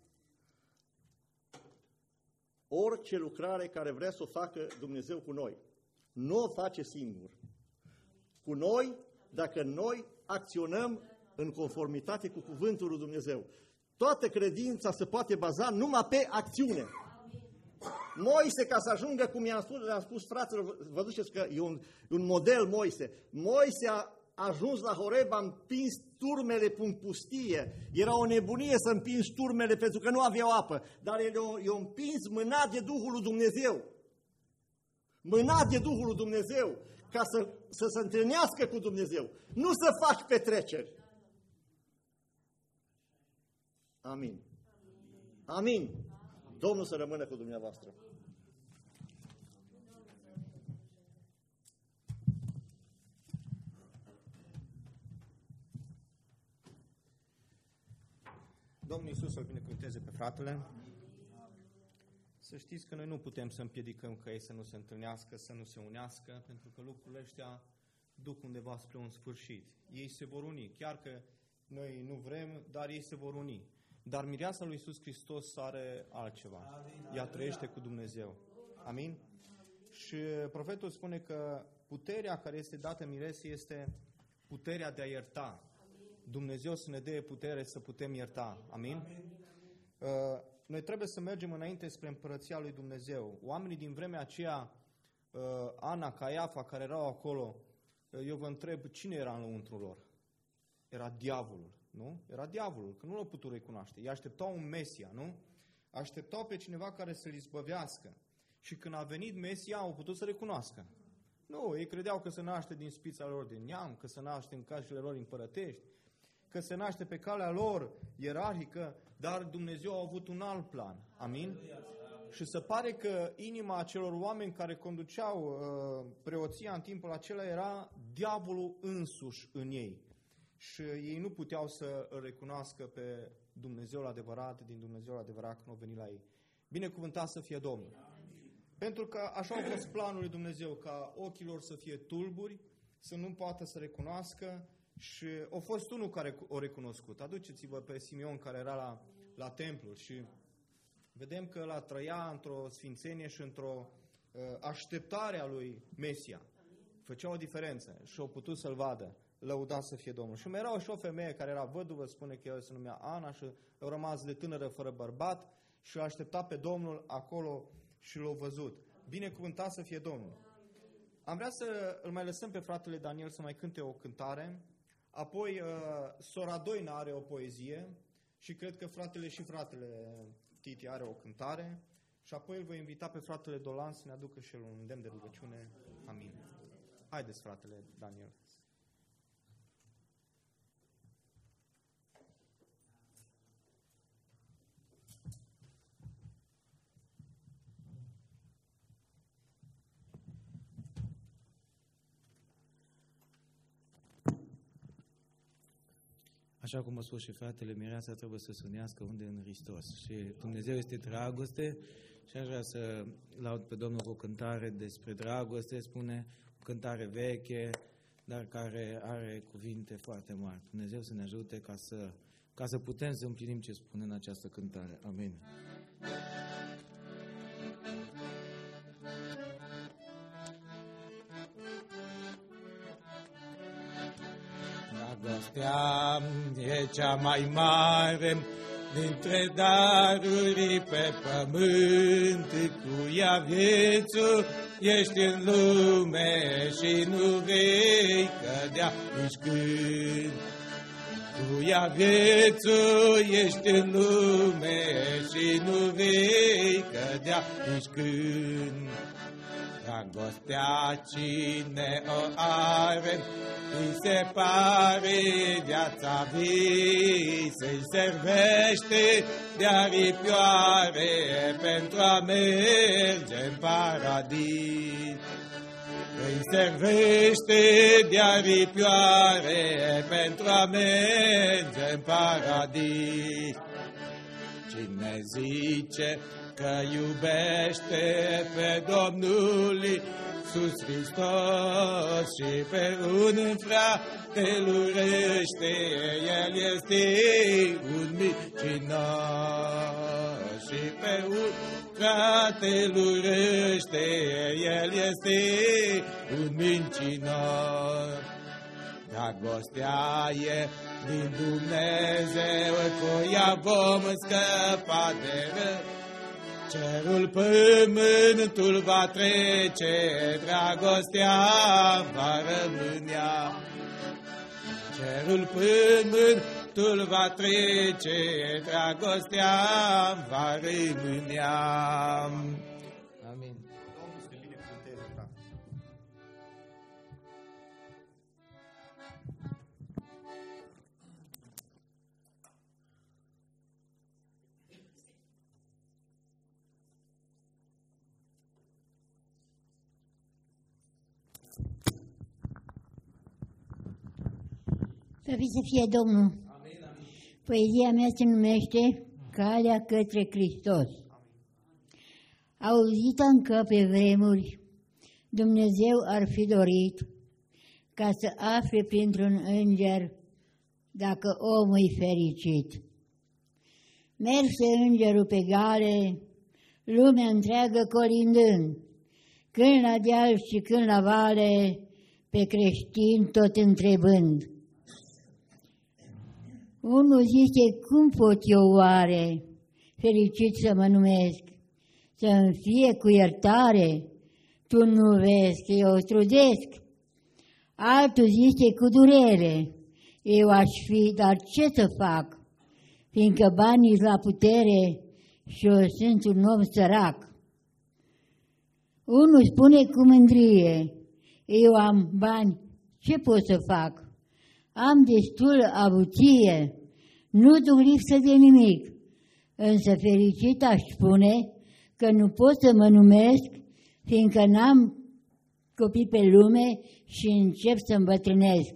orice lucrare care vrea să o facă Dumnezeu cu noi, nu o face singur. Cu noi, dacă noi acționăm în conformitate cu cuvântul lui Dumnezeu. Toată credința se poate baza numai pe acțiune. Moise, ca să ajungă, cum le-am spus fraților, vă duceți că e un model Moise. Moise a ajuns la Horeb, a împins turmele în pustie. Era o nebunie să împingi turmele pentru că nu aveau apă. Dar el i-a împins mânat de Duhul lui Dumnezeu. Mânat de Duhul lui Dumnezeu. Ca să se întâlnească cu Dumnezeu. Nu să faci petreceri. Amin. Amin. Domnul să rămână cu dumneavoastră. Domnul Iisus să-l binecuvânteze pe fratele. Să știți că noi nu putem să împiedicăm ca ei să nu se întâlnească, să nu se unească, pentru că lucrurile ăștia duc undeva spre un sfârșit. Ei se vor uni, chiar că noi nu vrem, dar ei se vor uni. Dar mireasa lui Iisus Hristos are altceva. Ea trăiește cu Dumnezeu. Amin? Și profetul spune că puterea care este dată miresei este puterea de a ierta. Dumnezeu să ne dea putere să putem ierta. Amin? Noi trebuie să mergem înainte spre împărăția lui Dumnezeu. Oamenii din vremea aceea, Ana, Caiafa, care erau acolo, eu vă întreb, cine era înăuntru lor? Era diavolul, nu? Era diavolul, că nu l-au putut recunoaște. Ei așteptau un Mesia, nu? Așteptau pe cineva care să-l izbăvească. Și când a venit Mesia, au putut să recunoască. Nu, ei credeau că se naște din spița lor de neam, că se naște în casele lor împărătești, că se naște pe calea lor ierarhică, dar Dumnezeu a avut un alt plan. Amin? Și se pare că inima acelor oameni care conduceau preoția în timpul acela era diavolul însuși în ei. Și ei nu puteau să îl recunoască pe Dumnezeul adevărat, din Dumnezeul adevărat când au venit la ei. Binecuvântat să fie Domnul! Pentru că așa a fost planul lui Dumnezeu, ca ochii lor să fie tulburi, să nu poată să recunoască. Și a fost unul care o recunoscut. Aduceți-vă pe Simeon care era la templu și vedem că ăla trăia într-o sfințenie și într-o așteptare a lui Mesia. Făcea o diferență și a putut să-l vadă. Lăudat să fie Domnul. Și mai era și o femeie care era văduvă, spune că el se numea Ana și a rămas de tânără fără bărbat și a așteptat pe Domnul acolo și l-au văzut. Binecuvântat să fie Domnul! Am vrea să îl mai lăsăm pe fratele Daniel să mai cânte o cântare, apoi sora Doina are o poezie și cred că fratele Titi are o cântare și apoi îl voi invita pe fratele Dolan să ne aducă și el un îndemn de rugăciune. Amin. Haideți, fratele Daniel. Așa cum a spus și fratele, mireasa trebuie să se unească unde în Hristos. Și Dumnezeu este dragoste și aș vrea să laud pe Domnul cu o cântare despre dragoste, spune o cântare veche, dar care are cuvinte foarte mari. Dumnezeu să ne ajute ca să putem să împlinim ce spune în această cântare. Amin. Dragostea e cea mai mare dintre daruri pe pământ, cu ea viețul ești în lume și nu vei cădea nici când. Cu ea viețul ești în lume și nu vei cădea nici când. Dragostea cine o are, îi se pare viața vii, să-i servește de aripioare pentru a merge în paradis. Îi servește de aripioare pentru a merge în paradis. Cine zice că iubește pe Domnul Iisus Hristos și pe un frate îl urăște, el este un mincinos. Și pe un frate îl urăște, el este un mincinos. Dragostea e din Dumnezeu, cu ea vom scăpa de rău. Cerul, pământul va trece, dragostea va rămânea. Cerul, pământul va trece, dragostea va rămânea. Amin. Domnul să te binecuvânteze, frate. Să fie Domnul. Amin, amin. Poezia mea se numește Calea către Hristos. Auzit încă pe vremuri, Dumnezeu ar fi dorit ca să afle printr-un înger dacă omul e fericit. Merse îngerul pe gale, lumea întreagă colindând, când la deal și când la vale, pe creștini tot întrebând. Unul zice, cum pot eu oare fericit să mă numesc, să-mi fie cu iertare, tu nu vezi că eu trudesc. Altul zice, cu durere, eu aș fi, dar ce să fac, fiindcă banii la putere și eu sunt un om sărac. Unul spune cu mândrie, eu am bani, ce pot să fac? Am destul avuție, nu duc lipsă de nimic, însă fericit aș spune că nu pot să mă numesc, fiindcă n-am copii pe lume și încep să îmbătrânesc.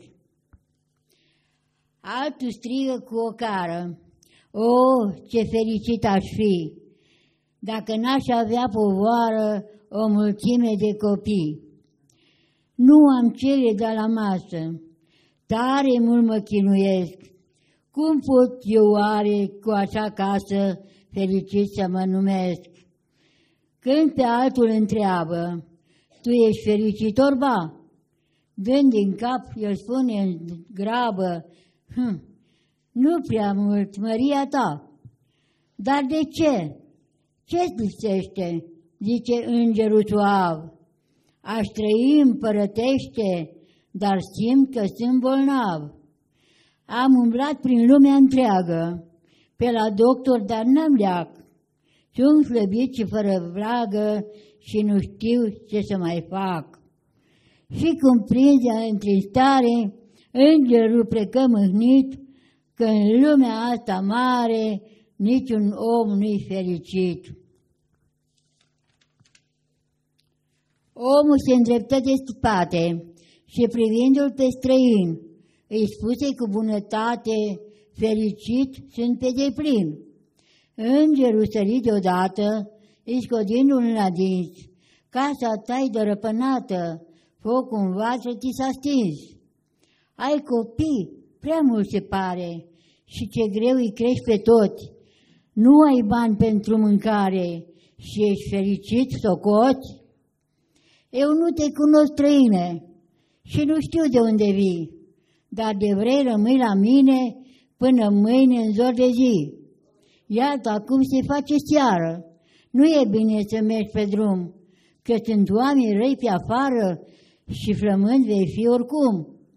Altul strigă cu o cară, o, ce fericit aș fi, dacă n-aș avea povoară o mulțime de copii. Nu am cele de la masă, tare mult mă chinuiesc. Cum pot eu oare cu așa casă fericit să mă numesc? Când pe altul întreabă, tu ești fericitor, ba? Dând din cap, el spune în grabă, nu prea mult, măria ta. Dar de ce? Ce-ți lipsește? zice îngerul suav. Aș trăi împărătește, dar simt că sunt bolnav. Am umblat prin lumea întreagă, pe la doctor, dar n-am leac. Sunt slăbit și fără vragă și nu știu ce să mai fac. Și cum prinse între stare, îngerul plecă mâhnit, că în lumea asta mare niciun om nu-i fericit. Omul se îndreptă de spate și privindu-l pe străin, îi spuse cu bunătate, fericit sunt pe deplin. Îngerul sări deodată, îi scodindu-l la dinți, casa ta-i dărăpânată, focul în vatră ți s-a stins. Ai copii, prea mult se pare, și ce greu îi crești pe toți. Nu ai bani pentru mâncare și ești fericit, socoți? Eu nu te cunosc, străine, și nu știu de unde vii, dar de vrei rămâi la mine până mâine în zor de zi. Iată, acum se face seară, nu e bine să mergi pe drum, că sunt oameni răi pe afară și flămând vei fi oricum.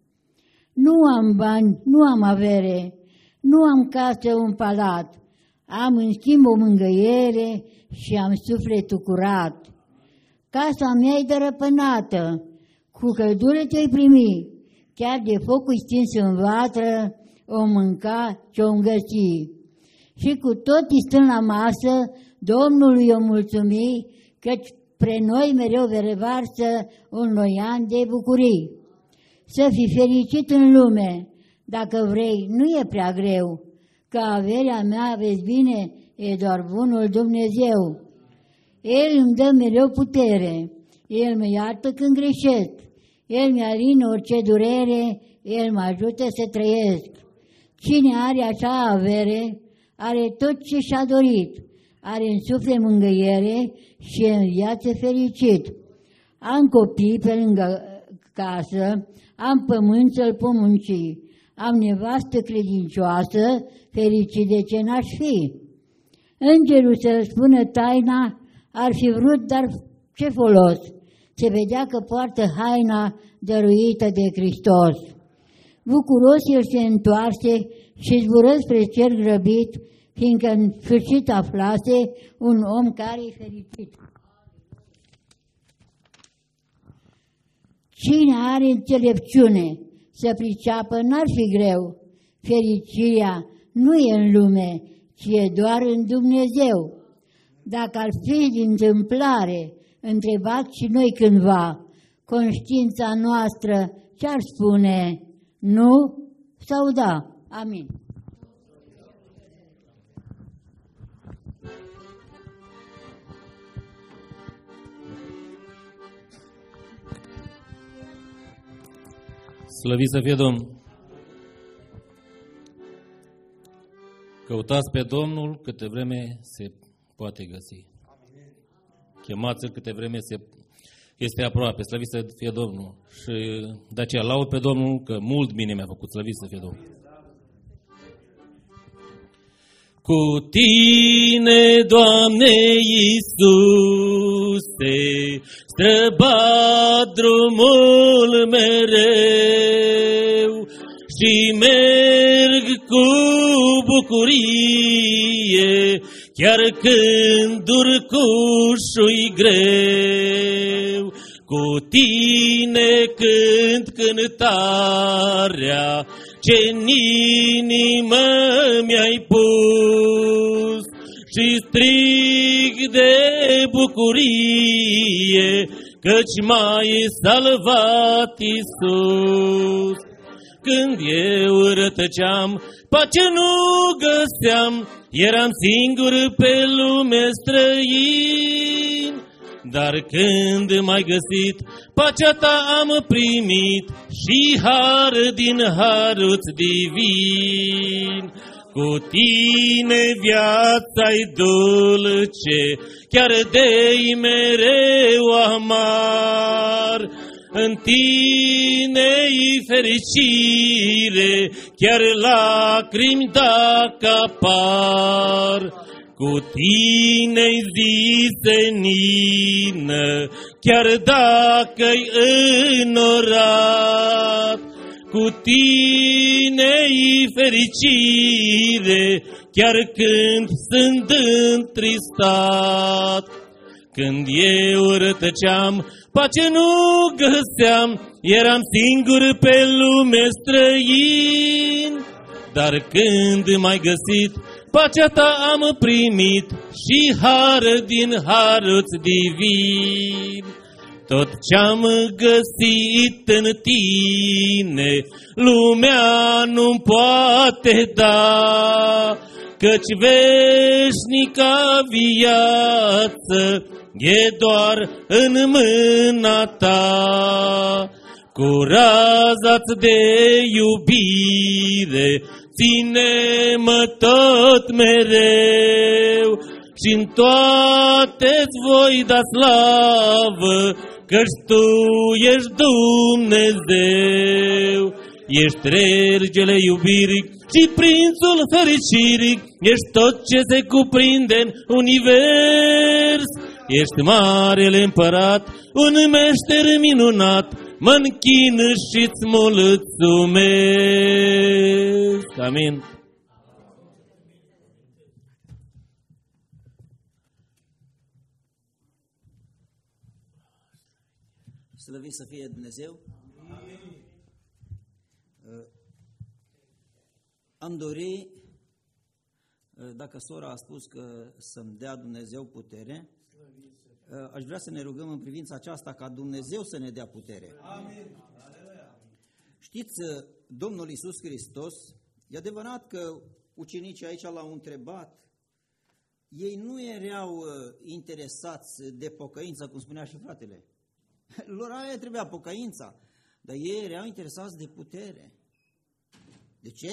Nu am bani, nu am avere, nu am casă, un palat, am în schimb o mângâiere și am sufletul curat. Casa mea-i dărăpânată, cu căldură te-ai primi, chiar de focul stins în vatră, o mânca ce-o găsi. Și cu toții stând la masă, Domnului o mulțumi, căci pre noi mereu revarsă un noian de bucurii. Să fii fericit în lume, dacă vrei, nu e prea greu, că averea mea, vezi bine, e doar bunul Dumnezeu. El îmi dă mereu putere, El mă iartă când greșesc, El mi-alină orice durere, El mă ajută să trăiesc. Cine are așa avere, are tot ce și-a dorit, are în suflet mângâiere și e în viață fericit. Am copii pe lângă casă, am pământ să-l pomunci, am nevastă credincioasă, fericit de ce n-aș fi. Îngerul să răspună taina, ar fi vrut, dar ce folos? Se vedea că poartă haina dăruită de Hristos. Bucuros el se întoarse și zbură spre cer grăbit, fiindcă în sfârșit aflase un om care-i fericit. Cine are înțelepciune să priceapă, n-ar fi greu. Fericirea nu e în lume, ci e doar în Dumnezeu. Dacă ar fi din întâmplare, întrebați și noi cândva, conștiința noastră ce-ar spune? Nu sau da? Amin. Slăvit să fie Domnul! Căutați pe Domnul câte vreme se poate găsi. Chemați-L câte vreme este aproape. Slăvit să fie Domnul! Și de aceea laud pe Domnul că mult bine mi-a făcut. Slăvit să fie Domnul! Cu Tine, Doamne Iisuse, străbat drumul mereu și merg cu bucurie, chiar când urcușul-i greu. Cu Tine cânt cântarea ce-n inimă mi-ai pus și strig de bucurie, căci m-ai salvat, Iisus. Când eu rătăceam, pace nu găseam, eram singur pe lume străin. Dar când m-ai găsit, pacea ta am primit și har din harul-ți divin. Cu Tine viața-i dulce, chiar de-i mereu amar. În Tine-i fericire, chiar lacrimi dacă apar. cu tine-i zi senină, chiar dacă-i înorat. Cu tine-i fericire, chiar când sunt întristat. Când eu rătăceam, pace nu găseam, eram singur pe lume străin. Dar când m-ai găsit, pacea ta am primit și har din harul-ți divin. Tot ce-am găsit în tine, lumea nu-mi poate da, căci veșnica viață e doar în mâna ta. Cu raza-ți de iubire, ține-mă tot mereu și-n toate-ți voi da slavă, căci Tu ești Dumnezeu. Ești regele iubirii și prințul fericirii, ești tot ce se cuprinde în univers. Ești marele împărat, un meșter minunat, mă-nchin și-ți mulțumesc. Amin. Slăvit să fie Dumnezeu. Amin. Am dori, dacă sora a spus că să-mi dea Dumnezeu putere, aș vrea să ne rugăm în privința aceasta ca Dumnezeu să ne dea putere. Amin. Știți, Domnul Iisus Hristos, e adevărat că ucenicii aici l-au întrebat, ei nu erau interesați de pocăință, cum spunea și fratele. Lor aia trebuia pocăința, dar ei erau interesați de putere. De ce?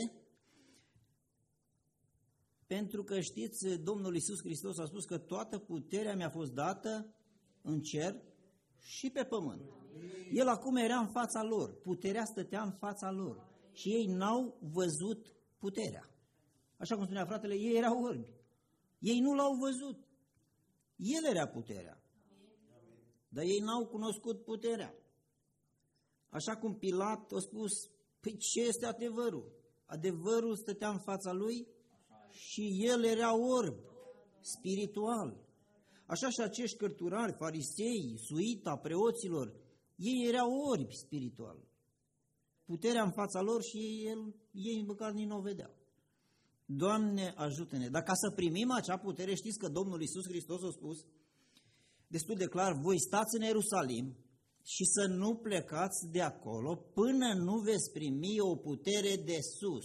Pentru că știți, Domnul Iisus Hristos a spus că toată puterea mi-a fost dată în cer și pe pământ. El acum era în fața lor, puterea stătea în fața lor și ei n-au văzut puterea. Așa cum spunea fratele, ei erau orbi. Ei nu l-au văzut. El era puterea. Dar ei n-au cunoscut puterea. Așa cum Pilat a spus, păi ce este adevărul? Adevărul stătea în fața lui și el era orb, spiritual. Așa și acești cărturari, farisei, suita, preoților, ei erau orbi spiritual. Puterea în fața lor și ei măcar nici nu o vedeau. Doamne, ajută-ne! Dar ca să primim acea putere, știți că Domnul Iisus Hristos a spus destul de clar, voi stați în Ierusalim și să nu plecați de acolo până nu veți primi o putere de sus.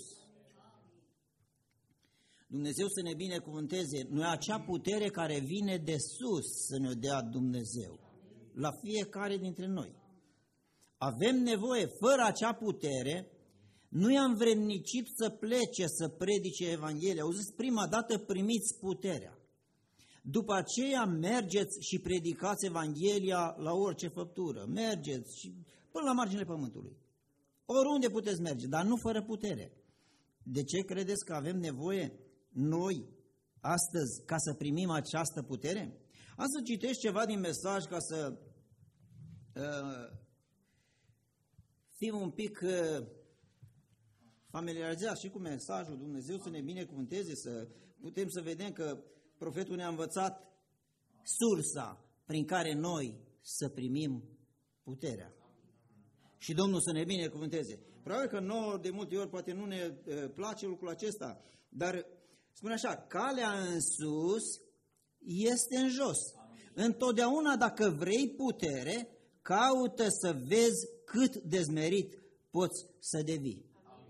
Dumnezeu să ne binecuvânteze. Noi acea putere care vine de sus să ne dea Dumnezeu la fiecare dintre noi. Avem nevoie, fără acea putere, nu i-am vrednicit să plece să predice Evanghelia. Au zis prima dată primiți puterea. După aceea mergeți și predicați Evanghelia la orice făptură. Mergeți și până la marginile pământului. Oriunde puteți merge, dar nu fără putere. De ce credeți că avem nevoie noi astăzi ca să primim această putere? Am să citesc ceva din mesaj ca să fim un pic familiarizați și cu mesajul. Dumnezeu să ne binecuvânteze, să putem să vedem că profetul ne-a învățat sursa prin care noi să primim puterea. Și Domnul să ne binecuvânteze. Probabil că nouă de multe ori poate nu ne place lucrul acesta, dar spune așa, calea în sus este în jos. Întotdeauna dacă vrei putere, caută să vezi cât de zmerit poți să devii.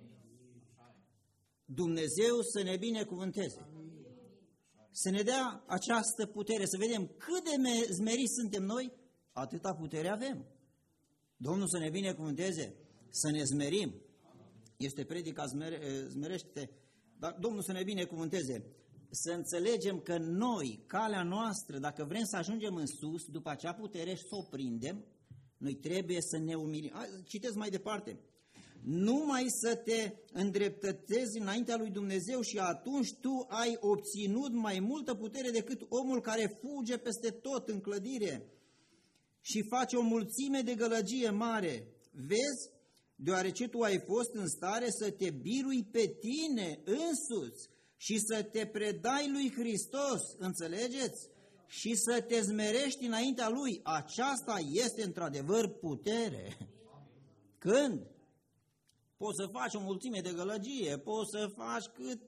Dumnezeu să ne binecuvânteze. Să ne dea această putere, să vedem cât de zmeriți suntem noi, atâta putere avem. Domnul să ne binecuvânteze, să ne zmerim. Este predica zmerește-te, dar Domnul să ne binecuvânteze. Să înțelegem că noi, calea noastră, dacă vrem să ajungem în sus, după acea putere și să o prindem, noi trebuie să ne umilim. Citesc mai departe. numai să te îndreptățezi înaintea lui Dumnezeu și atunci tu ai obținut mai multă putere decât omul care fuge peste tot în clădire și face o mulțime de gălăgie mare. Vezi? Deoarece tu ai fost în stare să te birui pe tine însuți și să te predai lui Hristos, înțelegeți? Și să te zmerești înaintea lui. Aceasta este într-adevăr putere. Când? Poți să faci o mulțime de gălăgie, poți să faci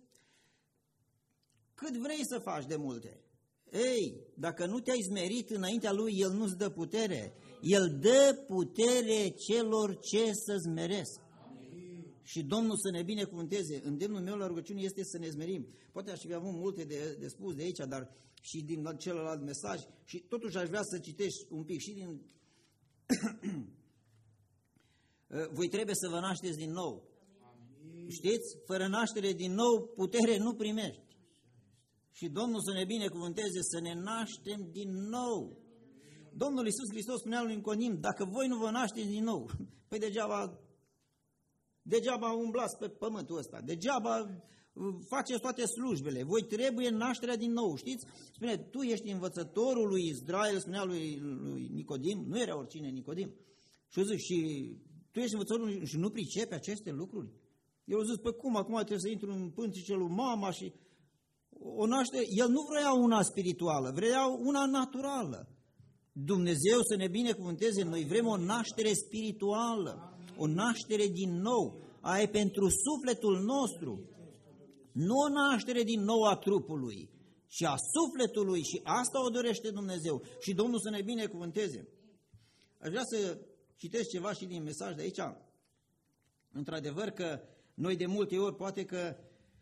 cât vrei să faci de multe. Ei, dacă nu te-ai zmerit înaintea lui, El nu-ți dă putere. El dă putere celor ce se zmeresc. Și Domnul să ne binecuvânteze. Îndemnul meu la rugăciune este să ne zmerim. Poate aș fi avut multe de spus de aici, dar și din celălalt mesaj. Și totuși aș vrea să citești un pic și din... Voi trebuie să vă nașteți din nou. Știți? Fără naștere din nou, putere nu primești. Și Domnul să ne binecuvânteze să ne naștem din nou. Domnul Iisus Hristos spunea lui Nicodim, dacă voi nu vă nașteți din nou, păi degeaba umblați pe pământul ăsta, degeaba faceți toate slujbele, voi trebuie nașterea din nou, știți? Spune, tu ești învățătorul lui Israel, spunea lui Nicodim, nu era oricine Nicodim. Și eu zic, și tu ești învățătorul și nu pricepi aceste lucruri? Eu zic, păi cum, acum trebuie să intru în pântecele lui mama și o naștere. El nu vrea una spirituală, vrea una naturală. Dumnezeu să ne binecuvânteze, noi vrem o naștere spirituală, o naștere din nou, aia e pentru sufletul nostru, nu o naștere din nou a trupului, ci a sufletului și asta o dorește Dumnezeu și Domnul să ne binecuvânteze. Aș vrea să citesc ceva și din mesaj de aici. Într-adevăr că noi de multe ori poate că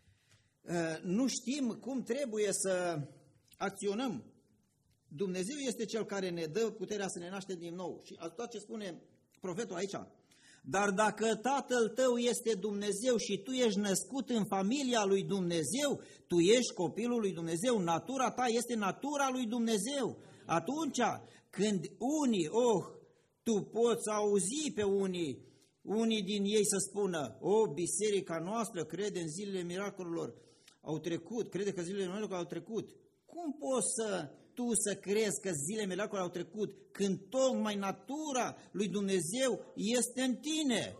nu știm cum trebuie să acționăm. Dumnezeu este Cel care ne dă puterea să ne naștem din nou. Și tot ce spune profetul aici. Dar dacă Tatăl tău este Dumnezeu și tu ești născut în familia lui Dumnezeu, tu ești copilul lui Dumnezeu, natura ta este natura lui Dumnezeu. Atunci când unii, tu poți auzi pe unii din ei să spună, biserica noastră crede în zilele miracolelor au trecut, crede că zilele miracolelor au trecut. Cum poți tu să crezi că zilele miracolelor au trecut când tocmai natura lui Dumnezeu este în tine?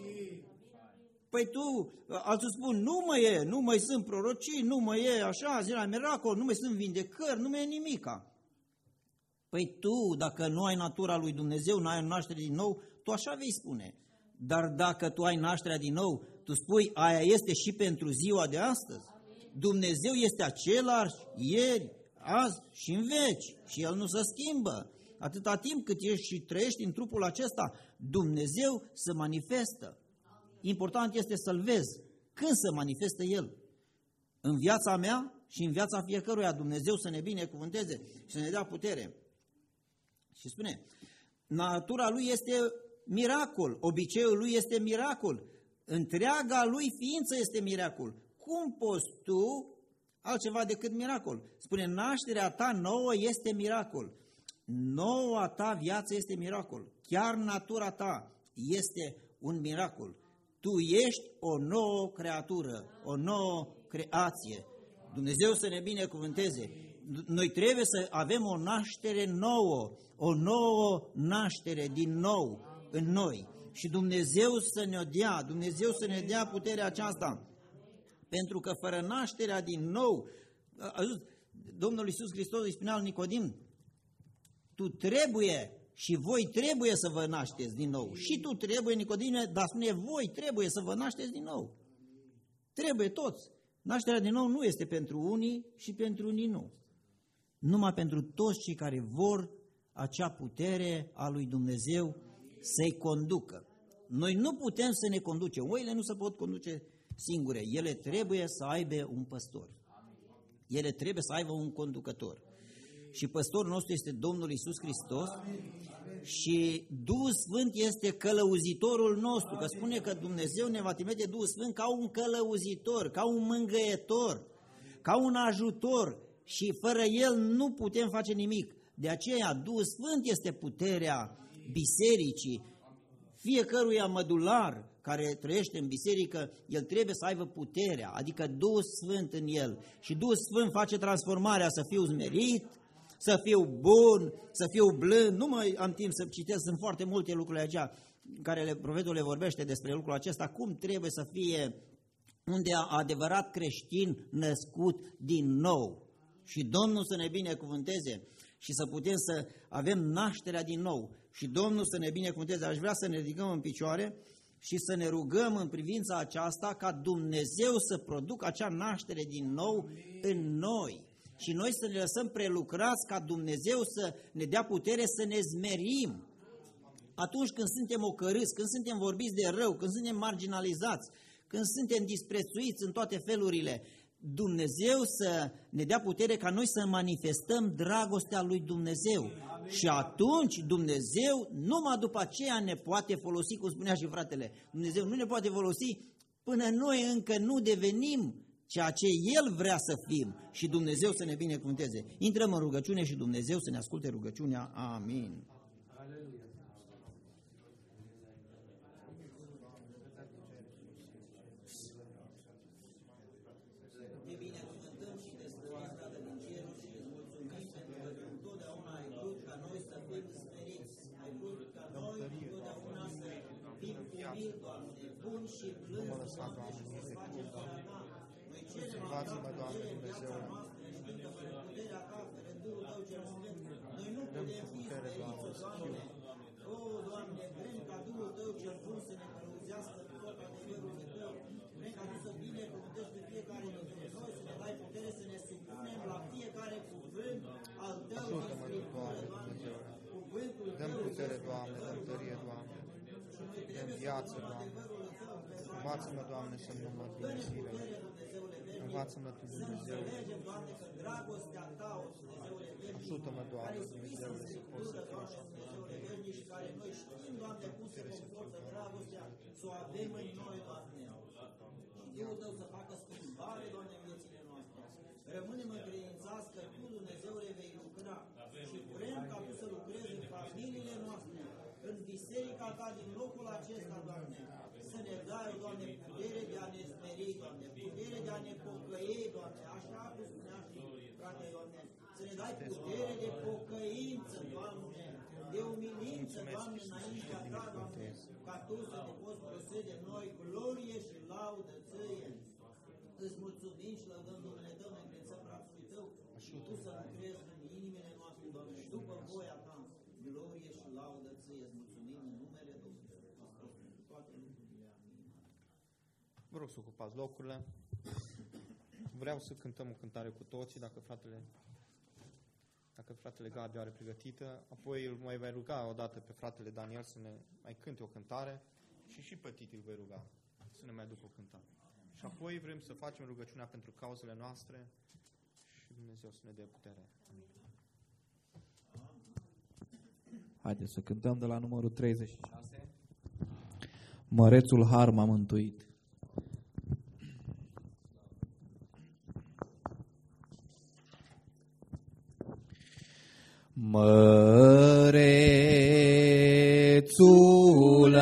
Păi tu, alții spun, nu mai sunt prorocii, nu mai e așa, zilele miracol, nu mai sunt vindecări, nu mai e nimica. Păi tu, dacă nu ai natura lui Dumnezeu, nu ai naștere din nou, tu așa vei spune. Dar dacă tu ai nașterea din nou, tu spui, aia este și pentru ziua de astăzi. Dumnezeu este același ieri, azi și în veci și El nu se schimbă. Atâta timp cât ești și trăiești în trupul acesta, Dumnezeu se manifestă. Important este să-L vezi. Când se manifestă El? În viața mea și în viața fiecăruia. Dumnezeu să ne binecuvânteze și să ne dea putere. Și spune, natura Lui este miracol, obiceiul Lui este miracol, întreaga Lui ființă este miracol. Cum poți tu altceva decât miracol? Spune, nașterea ta nouă este miracol. Noua ta viață este miracol. Chiar natura ta este un miracol. Tu ești o nouă creatură, o nouă creație. Dumnezeu să ne binecuvânteze. Noi trebuie să avem o naștere nouă, o nouă naștere din nou în noi. Și Dumnezeu să ne dea, Dumnezeu să ne dea puterea aceasta. Pentru că fără nașterea din nou, Domnul Iisus Hristos îi spunea lui Nicodim, tu trebuie și voi trebuie să vă nașteți din nou. Și tu trebuie, Nicodime, dar spune, voi trebuie să vă nașteți din nou. Trebuie toți. Nașterea din nou nu este pentru unii și pentru unii nu. Numai pentru toți cei care vor acea putere a lui Dumnezeu să-i conducă. Noi nu putem să ne conducem. Oile nu se pot conduce singure. Ele trebuie să aibă un păstor. Ele trebuie să aibă un conducător. Și păstorul nostru este Domnul Iisus Hristos și Duhul Sfânt este călăuzitorul nostru. Că spune că Dumnezeu ne va trimite Duhul Sfânt ca un călăuzitor, ca un mângâietor, ca un ajutor și fără El nu putem face nimic. De aceea Duhul Sfânt este puterea bisericii. Fiecăruia mădular care trăiește în biserică, el trebuie să aibă puterea, adică Duhul Sfânt în el. Și Duhul Sfânt face transformarea să fiu smerit, să fiu bun, să fiu blând. Nu mai am timp să citesc, sunt foarte multe lucruri aici care profetul le vorbește despre lucrul acesta, cum trebuie să fie un adevărat creștin născut din nou. Și Domnul să ne binecuvânteze și să putem să avem nașterea din nou. Și Domnul să ne binecuvânteze. Aș vrea să ne ridicăm în picioare și să ne rugăm în privința aceasta ca Dumnezeu să producă acea naștere din nou în noi. Și noi să ne lăsăm prelucrați ca Dumnezeu să ne dea putere să ne zmerim. Atunci când suntem ocărâți, când suntem vorbiți de rău, când suntem marginalizați, când suntem disprețuiți în toate felurile, Dumnezeu să ne dea putere ca noi să manifestăm dragostea lui Dumnezeu. Și atunci Dumnezeu numai după aceea ne poate folosi, cum spunea și fratele. Dumnezeu nu ne poate folosi până noi încă nu devenim ceea ce El vrea să fim și Dumnezeu să ne binecuvânteze. Intrăm în rugăciune și Dumnezeu să ne asculte rugăciunea. Amin. Învață-mă, Doamne Dumnezeu, dăm putere, Doamne, să fiu. O, Doamne, vrem ca Duhul Tău cel bun să ne călăuzească tot adevărul Tău. Vrem ca Tu să binecuvântezi pe fiecare dintre noi, să ne dai putere să ne supunem la fiecare cuvânt al Tău. Ajută-mă, Doamne Dumnezeu. Dăm putere, Doamne, dăm tărie, Doamne. Dăm viață, Doamne. Învață-mă, Doamne, să nu mă din zilele. Învață-mă, Tu, Dumnezeu. Ajută-mă, Doamne, Dumnezeule, să pot să fiu așa. Care noi știm, Doamne, cum se comportă dragostea, să o avem în noi, Doamne. Și Duhul Tău să facă schimbare, Doamne, în viețile noastre. Rămânem încredințați că Tu, Dumnezeule, vei lucra și vrem ca Tu să lucrezi în familiile noastre, în biserica Ta din locul acesta, Doamne. Să ne dai, Doamne, putere de a ne smeri, Doamne, putere de a ne pocăi, Doamne, așa cum spunea și frate, Doamne, să ne dai putere de pocăință, Doamne, de umilință, Doamne, înaintea Ta, Doamne, ca Tu să te poți folosi de noi, glorie și laudă Ție. Îți mulțumim și lăudăm numele Tău, ne încredințăm brațului Tău și Tu să lucrezi în inimile noastre, Doamne, după voia Ta, glorie și laudă Ție. Îți mulțumim în numele Domnului Hristos pentru toate lucrurile. Amin. Vă rog să ocupați locurile. Vreau să cântăm o cântare cu toții, dacă fratele Gabi are pregătită, apoi îl mai voi ruga odată pe fratele Daniel să ne mai cânte o cântare și pe Titi îl voi ruga să ne mai aducă o cântare. Și apoi vrem să facem rugăciunea pentru cauzele noastre și Dumnezeu să ne dea putere. Haideți să cântăm de la numărul 36. Mărețul har m-a mântuit. Mărețul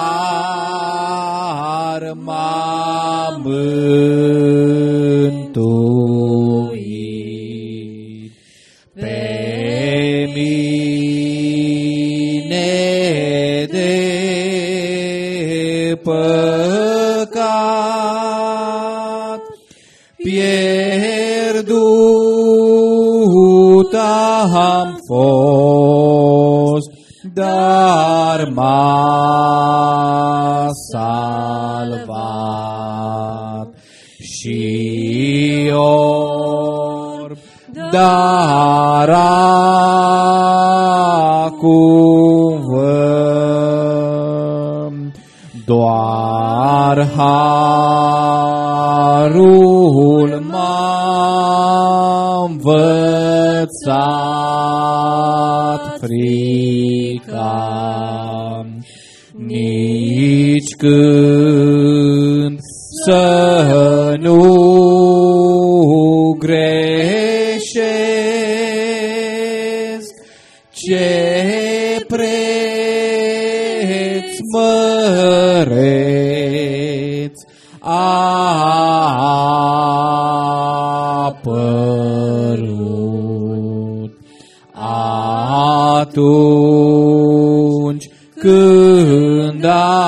har m-a mântuit, pe mine de păcat pierdut am fost, dar m-a salvat. Și or, dar acum văd, doar harul m-a învățat frica, nici când să nu greșesc, ce preț mă măreț a apărut. Atunci când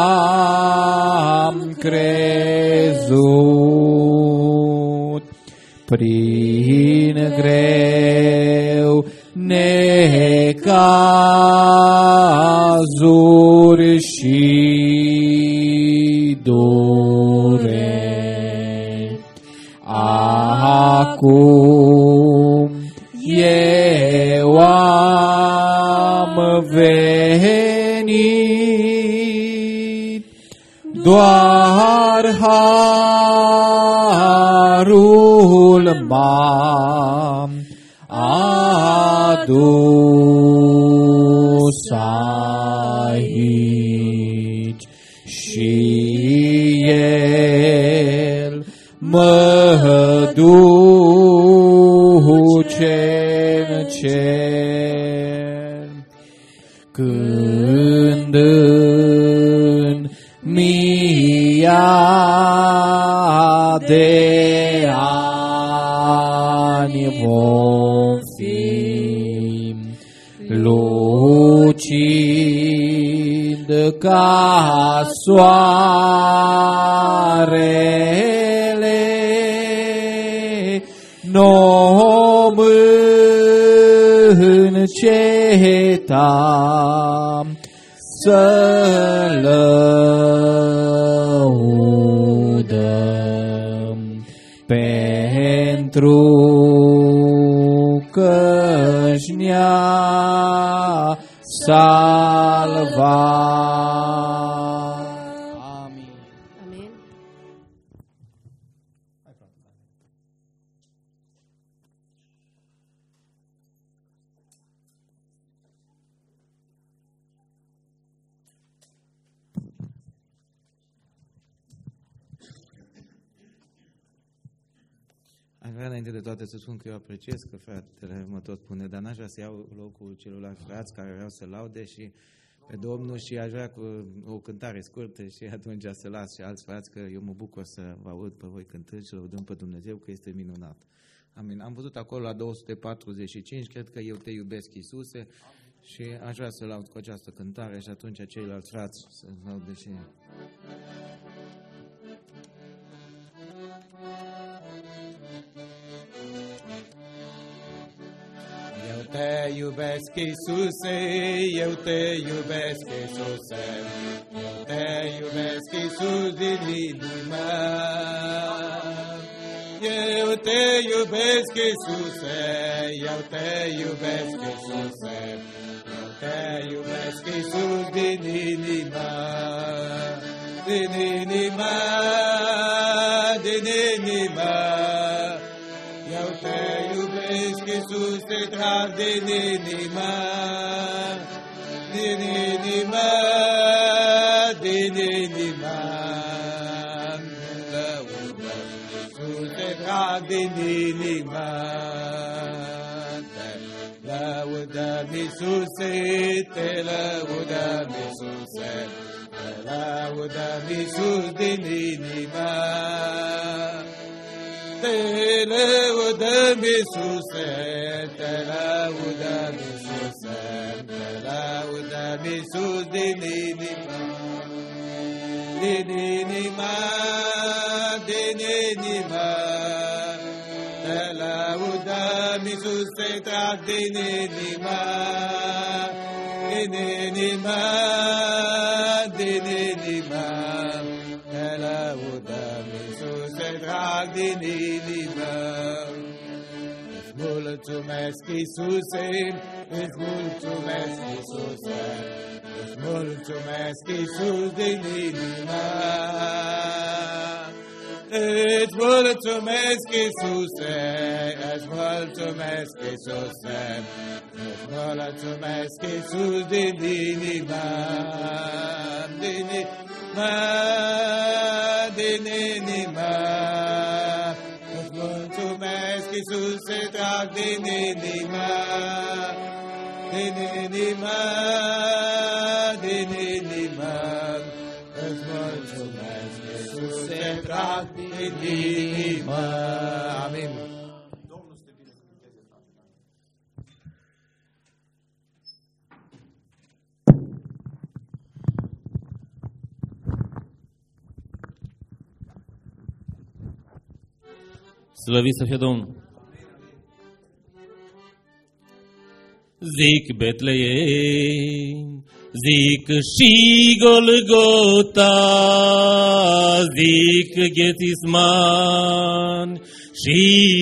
am crezut, prin greu necazuri și dureri, acum eu am venit, doar harul m-a adus aici și El mă duce-n cer. Când în de ani vom fi lucind ca soarele, n-om înceta să lăudăm, pentru că-și ne-a salvat. Amin. Amin. Aș vrea înainte de toate să spun că eu apreciez că fratele mă tot pune, dar n-aș vrea să iau locul celorlalți frați care vreau să laude și pe Domnul și aș vrea cu o cântare scurtă și atunci să las și alți frați, că eu mă bucur să vă aud pe voi cântând și lăudăm pe Dumnezeu, că este minunat. Amin. Am văzut acolo la 245, cred că Eu te iubesc, Iisuse, și aș vrea să laud cu această cântare și atunci ceilalți frați să laude și ei. Eu te iubesc, Iisuse, eu te iubesc, Iisuse, eu te iubesc, Iisus, din inima. Eu te iubesc, Iisuse, eu te iubesc, Iisuse, eu te iubesc, Iisus, din inima. Din inima, din inima. Eu te iubesc, Iisus, te trag din inima, din inima, din inima. Lăudăm, Iisus, te trag din inima. Te lăudăm, Iisuse, te lăudăm, Iisuse, te lăudăm, Iisus, din inima. Te lăudăm, Iisuse, te lăudăm, Iisuse, te lăudăm, Iisus, din inima. Din inima, din inima. Te lăudăm, Iisus, te trag din inima. Din inima, din inima. Te lăudăm, Iisus, te trag din inima. Îți mulțumesc, Iisuse, îți mulțumesc, Iisuse, îți mulțumesc, Iisus, din inima. Îți mulțumesc, Iisuse, îți mulțumesc, Iisuse, îți mulțumesc, Iisus, din inima. Din inima, din inima. Îți mulțumesc, Iisuse, trag din inima. Din inima, din inima. curat din inimă. Amin. Slăvit să fie Domnul! Zic Betleem, zic și Golgota, zic Ghețisman și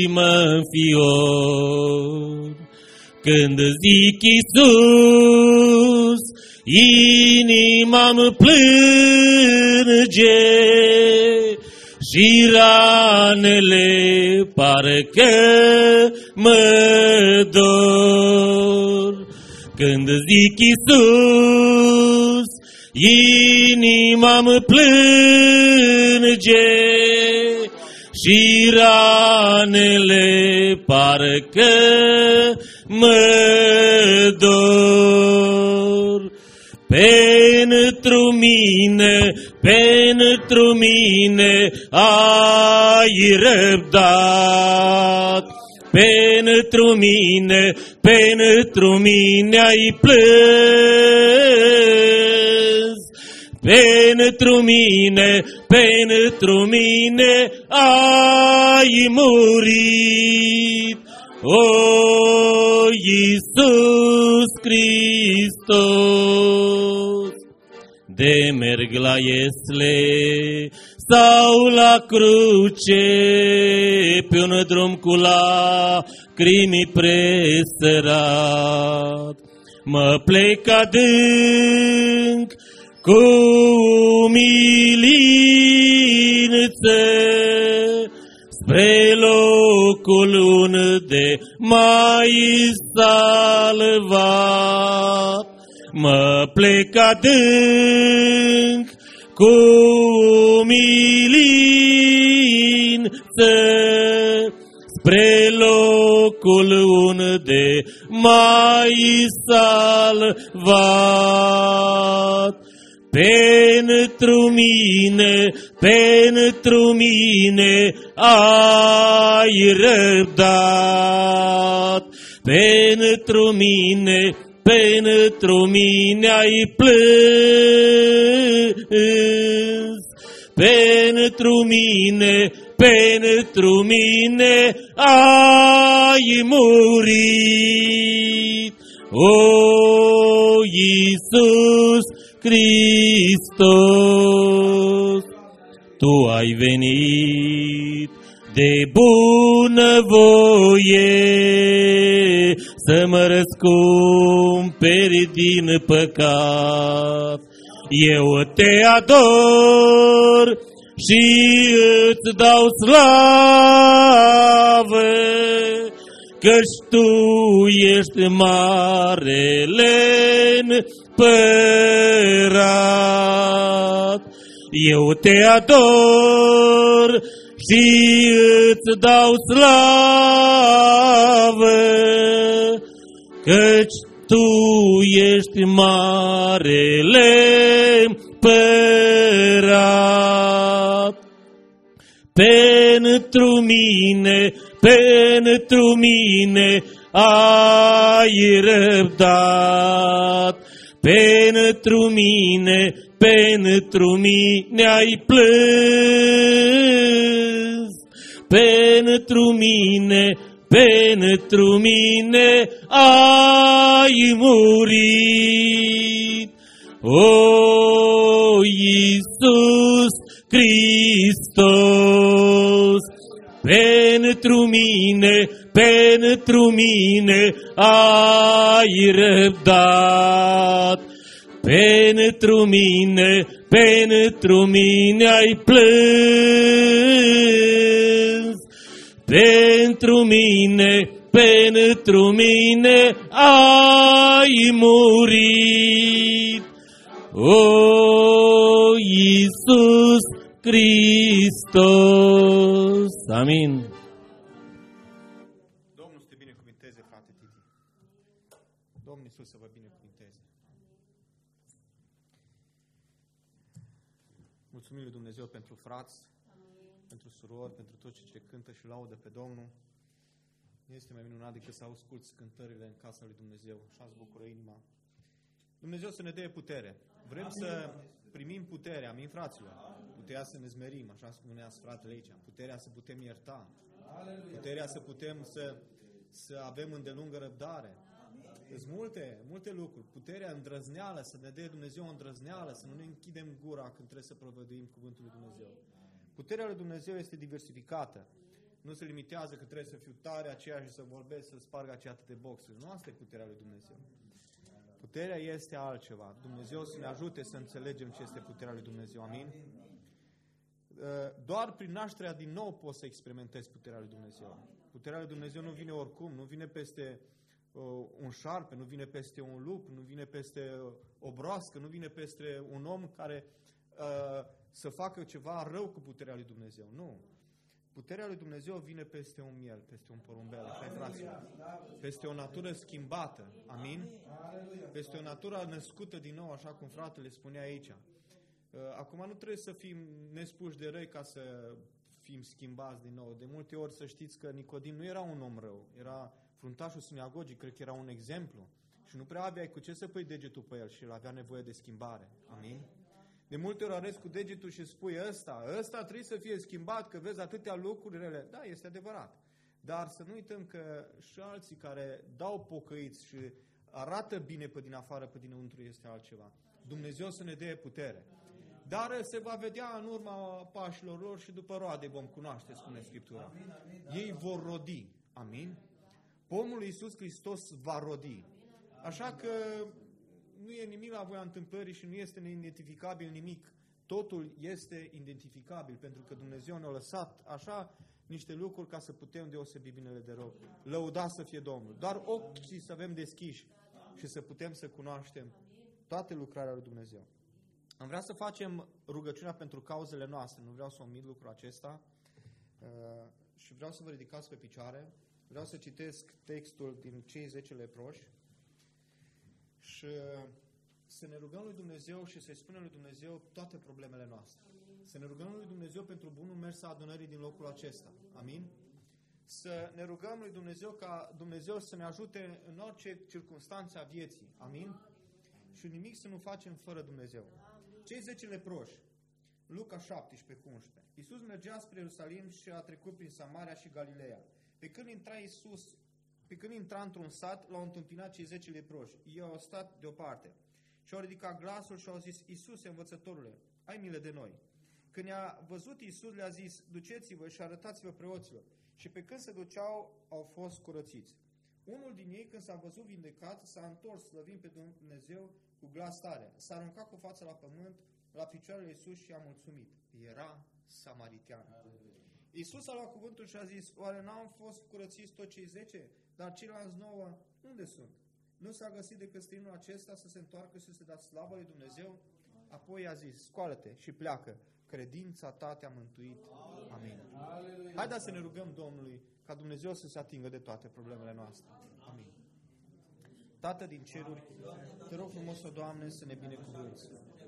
Mânfior. Când zic Iisus, inima-mi plânge și ranele parcă mă dor. Când zic Iisus, inima-mi plânge și ranele parcă mă dor. Pentru mine ai răbdat, pentru mine ai plâns, pentru mine ai murit, o Iisus Hristos. De merg la iesle sau la cruce, pe un drum cu lacrimi presărat, mă plec adânc cu umilință spre locul unde m-ai salvat. Mă plec adânc cu umilință spre locul unde m-ai salvat. Pentru mine ai răbdat, pentru mine ai plâns, pentru mine ai murit, o Iisus Hristos. Tu ai venit de bunăvoie să mă răscumperi din păcat. Eu te ador și îți dau slavă, căci tu ești marele împărat. Eu te ador și îți dau slavă, căci tu ești marele împărat. Pentru mine ai răbdat, pentru mine ai plâns, pentru mine ai murit, o Iisus Hristos. Pentru mine ai răbdat, pentru mine ai plâns, pentru mine ai murit, o Iisus Hristos. Amin. Domnul să te binecuvinteze, frate Titi. Domnul Iisus să vă binecuvinteze. Mulțumim lui Dumnezeu pentru frați. pentru surori, pentru toți cei ce cântă și laudă pe Domnul. Nu este mai minunat decât să asculți cântările în casa lui Dumnezeu. Așa îți bucură inima. Dumnezeu să ne dea putere. Vrem să primim puterea, amin, fraților? Puterea să ne zmerim, așa spuneați fratele aici. Puterea să putem ierta. Puterea să putem să avem îndelungă răbdare. Sunt multe lucruri. Puterea, îndrăzneală, să ne dea Dumnezeu o îndrăzneală, să nu ne închidem gura când trebuie să provăduim cuvântul lui Dumnezeu. Puterea lui Dumnezeu este diversificată. Nu se limitează că trebuie să fiu tare aceea și să vorbesc, să sparg aceea de boxuri. Nu asta e puterea lui Dumnezeu. Puterea este altceva. Dumnezeu să ne ajute să înțelegem ce este puterea lui Dumnezeu. Amin? Doar prin nașterea din nou poți să experimentezi puterea lui Dumnezeu. Puterea lui Dumnezeu nu vine oricum, nu vine peste un șarpe, nu vine peste un lup, nu vine peste o broască, nu vine peste un om care să facă ceva rău cu puterea lui Dumnezeu. Nu. Puterea lui Dumnezeu vine peste un miel, peste un porumbel, așa, fraților. Peste o natură schimbată. Amin? Peste o natură născută din nou, așa cum fratele spunea aici. Acum nu trebuie să fim nespuși de răi ca să fim schimbați din nou. De multe ori să știți că Nicodim nu era un om rău, era fruntașul sinagogii, cred că era un exemplu. Și nu prea aveai cu ce să pui degetul pe el și el avea nevoie de schimbare. Amin? De multe ori arăți cu degetul și spui ăsta trebuie să fie schimbat, că vezi atâtea lucruri rele. Da, este adevărat. Dar să nu uităm că și alții care dau pocăiți și arată bine pe din afară, pe dinăuntru este altceva. Dumnezeu să ne dea putere. Dar se va vedea în urma pașilor lor și după roade vom cunoaște, spune Scriptura. Ei vor rodi. Amin? Pomul lui Iisus Hristos va rodi. Așa că nu e nimic la voia întâmplării și nu este neidentificabil nimic. Totul este identificabil, pentru că Dumnezeu ne-a lăsat așa niște lucruri ca să putem deosebi binele de rău. Lăuda să fie Domnul. Doar ochii să avem deschiși și să putem să cunoaștem toate lucrarea lui Dumnezeu. Am vrea să facem rugăciunea pentru cauzele noastre. Nu vreau să omit lucrul acesta și vreau să vă ridicați pe picioare. Vreau să citesc textul din cei 10 leproși și să ne rugăm lui Dumnezeu și să-i spunem lui Dumnezeu toate problemele noastre. Să ne rugăm lui Dumnezeu pentru bunul mers a adunării din locul acesta. Amin? Să ne rugăm lui Dumnezeu ca Dumnezeu să ne ajute în orice circunstanță a vieții. Amin? Și nimic să nu facem fără Dumnezeu. Cei 10 leproși, Luca 17:11. Iisus mergea spre Ierusalim și a trecut prin Samaria și Galileea. Pe când intra într-un sat, l-au întâmpinat cei 10 leproși. Ei au stat deoparte și au ridicat glasul și au zis: Iisuse, învățătorule, ai milă de noi. Când i-a văzut Iisus, le-a zis: duceți-vă și arătați-vă preoților. Și pe când se duceau, au fost curățiți. Unul din ei, când s-a văzut vindecat, s-a întors slăvind pe Dumnezeu cu glas tare. S-a aruncat cu fața la pământ, la picioarele Iisus și a mulțumit. Era samaritean. Iisus a luat cuvântul și a zis: oare n-au fost curățiți toți cei 10? Dar ceilalți 9, unde sunt? Nu s-a găsit decât străinul acesta să se întoarcă și să dea slavă lui Dumnezeu? Apoi i-a zis: scoală-te și pleacă. Credința ta te-a mântuit. Amin. Haideți să ne rugăm Domnului ca Dumnezeu să se atingă de toate problemele noastre. Amin. Tată din ceruri, te rog frumos, o Doamne, să ne binecuvânți.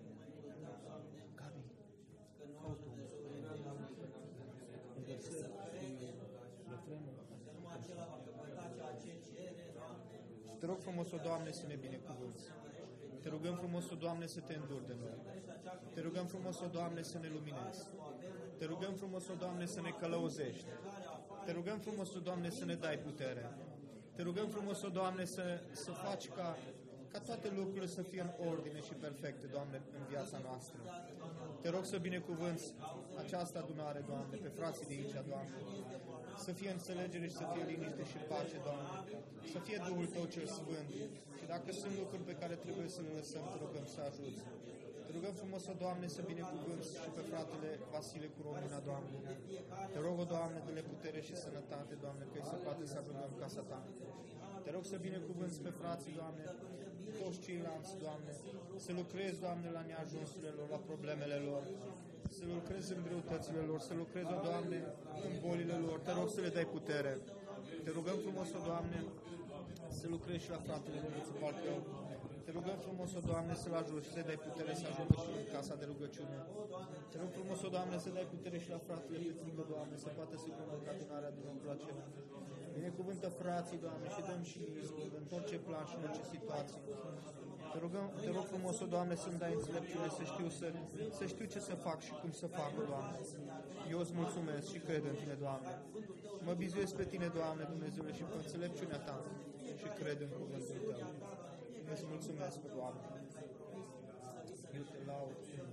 Te rog frumos, o Doamne, să ne binecuvânți. Te rugăm frumos, o Doamne, să te înduri de noi. Te rugăm frumos, o Doamne, să ne luminezi. Te rugăm frumos, o Doamne, să ne călăuzești. Te rugăm frumos, o Doamne, să ne dai putere. Te rugăm frumos, o Doamne, să faci ca toate lucrurile să fie în ordine și perfecte, Doamne, în viața noastră. Te rog să binecuvânți această adunare, Doamne, pe frații de aici, Doamne. Să fie înțelegere și să fie liniște și pace, Doamne. Să fie Duhul Tău cel Sfânt. Și dacă sunt lucruri pe care trebuie să le lăsăm, te rugăm să ajuți. Te rugăm frumos, o Doamne, să binecuvânți și pe fratele Vasile cu Romina, Doamne. Te rog, o Doamne, dă-le putere și sănătate, Doamne, că îi se poate să ajungă în casa Ta. Te rog să binecuvânți pe frații, Doamne, toți ceilalți, Doamne, să lucrezi, Doamne, la neajunsurile lor, la problemele lor, să lucrezi în greutățile lor, să lucrezi, o Doamne, în bolile lor. Te rog să le dai putere. Te rugăm frumos, o Doamne, să lucrezi și la fratele meu, să parcă Te rugăm frumos, o Doamne, să-l ajuți, să dai putere să ajungă și în casa de rugăciune. Te rog frumos, o Doamne, să dai putere și la fratele Petrică, Doamne, să poată să pună încadunarea din locul acela. Binecuvântă frații, Doamne, și dăm și izbând în orice plan și în orice situație. Te rog frumos, o Doamne, să-mi dai înțelepciune, să știu ce să fac și cum să fac, Doamne. Eu îți mulțumesc și cred în Tine, Doamne. Mă bizuiesc pe Tine, Doamne, Dumnezeule, și pe înțelepciunea Ta și cred în cuvântul Tău. Îți mulțumesc, Doamne. Eu te laud.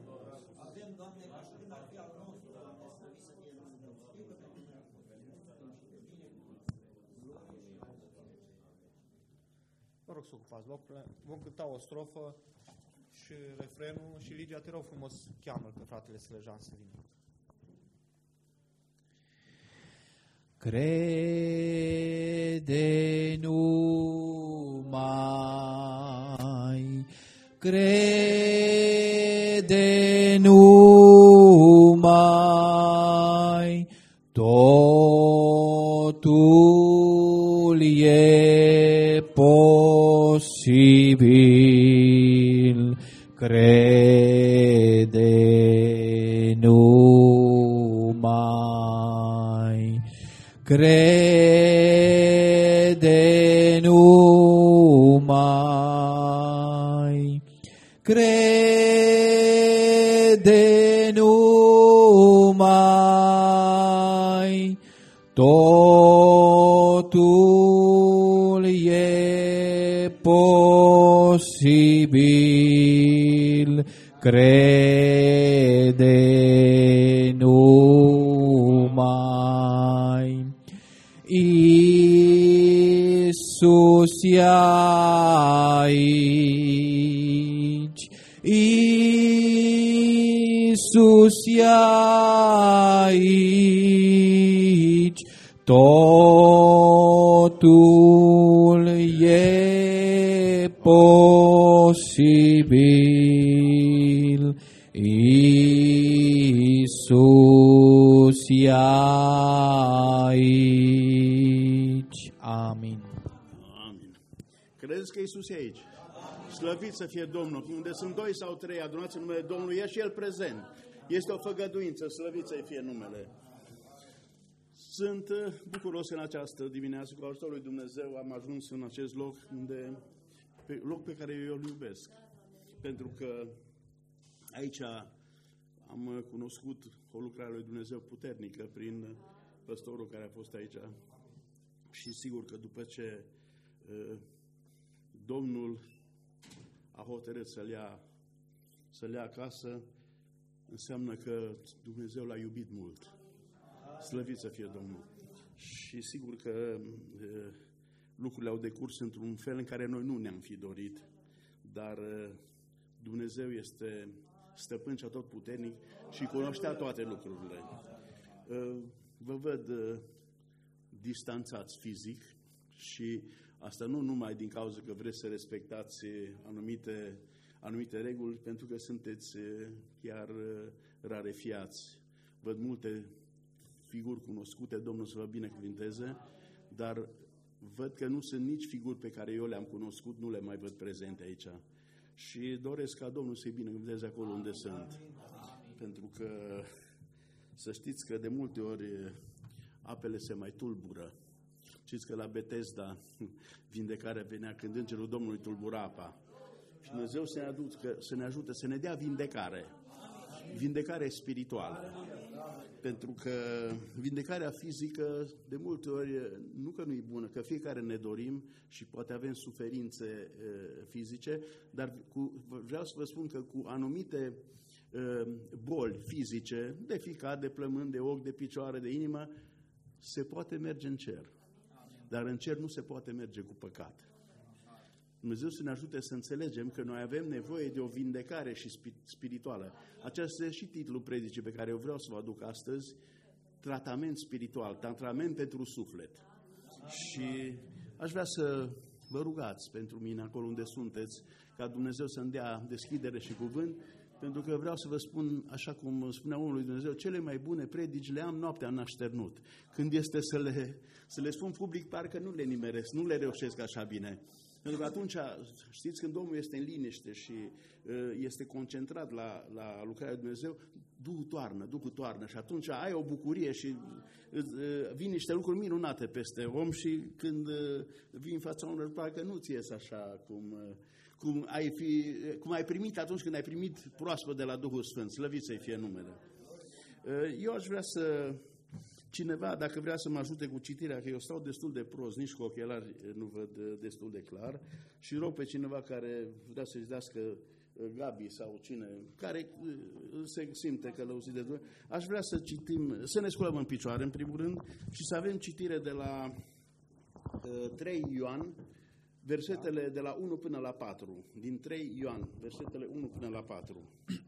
Vă rog să ocupați locurile. Vom cânta o strofă și refrenul și Ligia, te rog frumos, cheamă-l pe fratele Slejan să vină. Crede numai, crede numai, totul e posibil, crede numai, crede numai, crede numai, totul e posibil, crede numai. Iisus e aici, Iisus e aici, totul e posibil, Iisus e aici. Amin. Amin. Credeți că Iisus e aici? Slăvit să fie Domnul. Unde sunt 2 sau 3 adunați în numele Domnului, e și El prezent. Este o făgăduință, slăvit să fie numele. Sunt bucuros în această dimineață, cu ajutorul lui Dumnezeu, am ajuns în acest loc, loc pe care eu îl iubesc. Pentru că aici am cunoscut o lucrare lui Dumnezeu puternică prin păstorul care a fost aici. Și sigur că după ce Domnul a hotărât să-l ia acasă, înseamnă că Dumnezeu l-a iubit mult. Slăvit să fie Domnul. Și sigur că lucrurile au decurs într-un fel în care noi nu ne-am fi dorit, dar Dumnezeu este stăpân și atotputernic și cunoștea toate lucrurile. Vă văd distanțați fizic și asta nu numai din cauza că vreți să respectați anumite reguli, pentru că sunteți chiar rarefiați. Văd multe figuri cunoscute, Domnul să vă binecuvinteze, dar văd că nu sunt nici figuri pe care eu le-am cunoscut, nu le mai văd prezente aici. Și doresc ca Domnul să-i binecuvinteze acolo unde sunt. Pentru că să știți că de multe ori apele se mai tulbură. Știți că la Betesda vindecarea venea când îngerul Domnului tulbura apa. Și Dumnezeu să ne ajute să ne dea vindecare. Vindecare spirituală. Pentru că vindecarea fizică de multe ori nu că nu e bună, că fiecare ne dorim și poate avem suferințe fizice, dar vreau să vă spun că cu anumite boli fizice, de ficat, de plămâni, de ochi, de picioare, de inimă, se poate merge în cer. Dar în cer nu se poate merge cu păcat. Dumnezeu să ne ajute să înțelegem că noi avem nevoie de o vindecare și spirituală. Acesta este și titlul predicii pe care eu vreau să vă aduc astăzi, tratament spiritual, tratament pentru suflet. Și aș vrea să vă rugați pentru mine acolo unde sunteți, ca Dumnezeu să-mi dea deschidere și cuvânt, pentru că vreau să vă spun, așa cum spunea unul lui Dumnezeu, cele mai bune predici le am noaptea în așternut. Când este să le spun public, parcă nu le nimeresc, nu le reușesc așa bine. Pentru că atunci, știți, când omul este în liniște și este concentrat la lucrarea lui Dumnezeu, Duhul toarnă și atunci ai o bucurie și vin niște lucruri minunate peste om și când vii în fața omului, parcă nu ți ies așa cum ai primit atunci când ai primit proaspăt de la Duhul Sfânt. Slăvit să-i fie numele. Eu aș vrea cineva, dacă vrea să mă ajute cu citirea, că eu stau destul de prost, nici cu ochelari nu văd destul de clar, și rog pe cineva care vrea să-și dească Gabi sau cine, care se simte călăuzit de Dumnezeu, aș vrea să citim, să ne sculăm în picioare, în primul rând, și să avem citire de la 3 Ioan, versetele de la 1 până la 4. Din 3 Ioan, versetele 1 până la 4.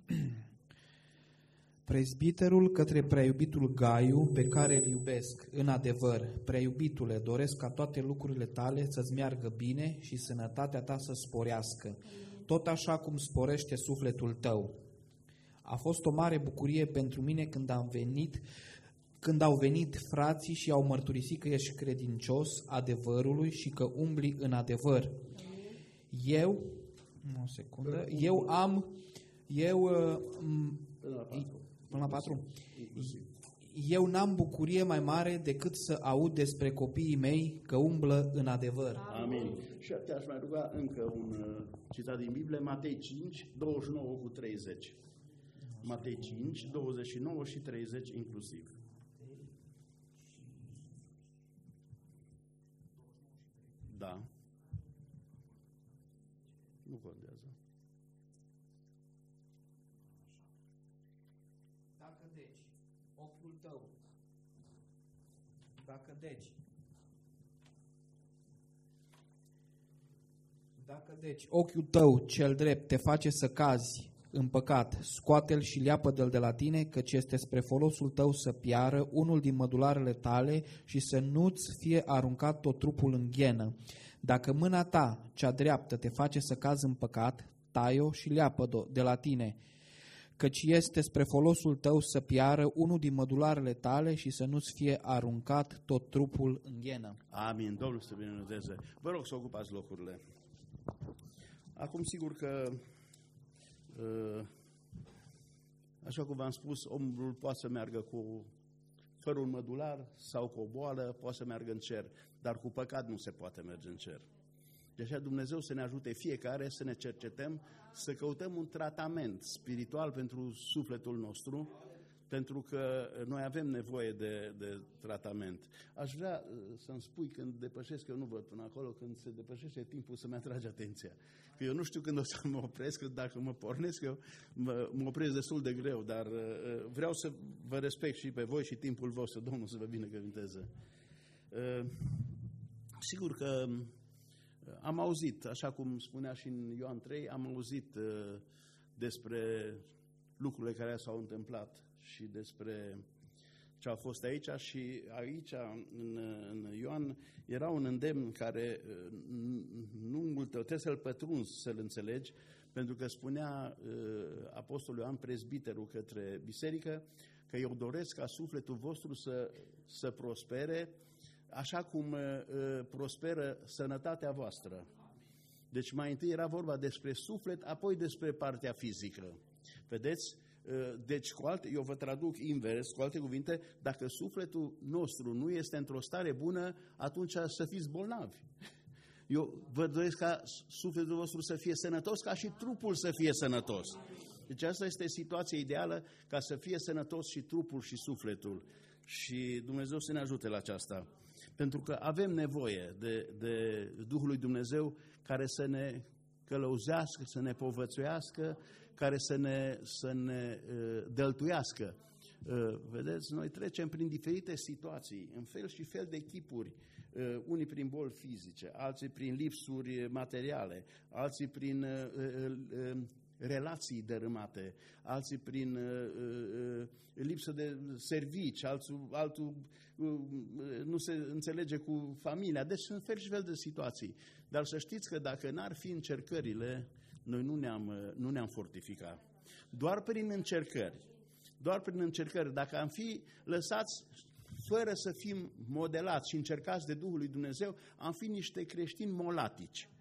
Prezbiterul către preiubitul Gaiu, pe care îl iubesc în adevăr. Preiubitule, doresc ca toate lucrurile tale să-ți meargă bine și sănătatea ta să sporească, tot așa cum sporește sufletul tău. A fost o mare bucurie pentru mine când au venit frații și au mărturisit că ești credincios adevărului și că umbli în adevăr. Eu n-am bucurie mai mare decât să aud despre copiii mei că umblă în adevăr. Amin. Și te-aș mai ruga încă un citat din Biblie, Matei 5, 29 cu 30. Matei 5, 29 și 30 inclusiv. Da. Nu contează. Dacă deci ochiul tău cel drept te face să cazi în păcat, scoate-l și leapă-l de la tine, căci este spre folosul tău să piară unul din mădularele tale și să nu-ți fie aruncat tot trupul în ghenă. Dacă mâna ta, cea dreaptă, te face să cazi în păcat, tai-o și leapă-o de la tine, căci este spre folosul tău să piară unul din mădularele tale și să nu-ți fie aruncat tot trupul în ghenă. Amin. Domnul să binecuvânteze. Vă rog să ocupați locurile. Acum, sigur că, așa cum v-am spus, omul poate să meargă fără un mădular sau cu o boală, poate să meargă în cer, dar cu păcat nu se poate merge în cer. De aceea Dumnezeu să ne ajute fiecare să ne cercetăm, să căutăm un tratament spiritual pentru sufletul nostru, pentru că noi avem nevoie de tratament. Aș vrea să-mi spui când depășesc, eu nu văd până acolo, când se depășește timpul să-mi atrage atenția. Că eu nu știu când o să mă opresc, că dacă mă pornesc eu, mă opresc destul de greu, dar vreau să vă respect și pe voi și timpul vostru, Domnul să vă binecuvânteze. Sigur că am auzit, așa cum spunea și în Ioan 3, am auzit despre lucrurile care s-au întâmplat și despre ce a fost aici, și aici în Ioan era un îndemn care nu mult trebuie să-l pătrunzi, să-l înțelegi, pentru că spunea apostolul Ioan, prezbiterul, către biserică, că eu doresc ca sufletul vostru să prospere așa cum prosperă sănătatea voastră. Deci mai întâi era vorba despre suflet, apoi despre partea fizică. Vedeți? Deci, eu vă traduc invers, cu alte cuvinte, dacă sufletul nostru nu este într-o stare bună, atunci să fiți bolnavi. Eu vă doresc ca sufletul vostru să fie sănătos, ca și trupul să fie sănătos. Deci asta este situația ideală, ca să fie sănătos și trupul și sufletul. Și Dumnezeu să ne ajute la aceasta. Pentru că avem nevoie de Duhul lui Dumnezeu care să ne călăuzească, să ne povățuiască, care să ne dăltuiască. Vedeți, noi trecem prin diferite situații, în fel și fel de chipuri, unii prin boli fizice, alții prin lipsuri materiale, alții prin relații dărâmate, alții prin lipsă de servici, altul nu se înțelege cu familia. Deci sunt fel și fel de situații. Dar să știți că dacă n-ar fi încercările, noi nu ne-am fortificat. Doar prin încercări, dacă am fi lăsați fără să fim modelați și încercați de Duhul lui Dumnezeu, am fi niște creștini molatici.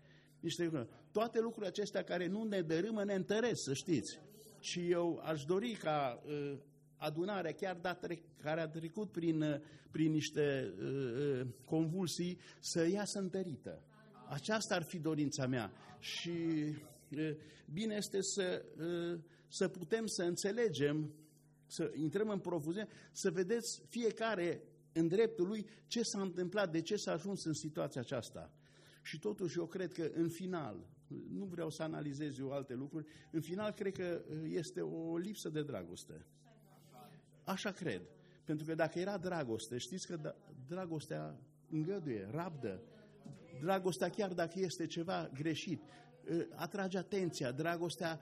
Toate lucrurile acestea care nu ne dărâmă, ne întăresc, să știți. Și eu aș dori ca adunarea, chiar care a trecut prin niște convulsii, să iasă întărită. Aceasta ar fi dorința mea. Și bine este să putem să înțelegem, să intrăm în profunzime, să vedeți fiecare în dreptul lui ce s-a întâmplat, de ce s-a ajuns în situația aceasta. Și totuși eu cred că în final, nu vreau să analizez eu alte lucruri, în final cred că este o lipsă de dragoste. Așa cred. Pentru că dacă era dragoste, știți că dragostea îngăduie, rabdă. Dragostea, chiar dacă este ceva greșit, atrage atenția, dragostea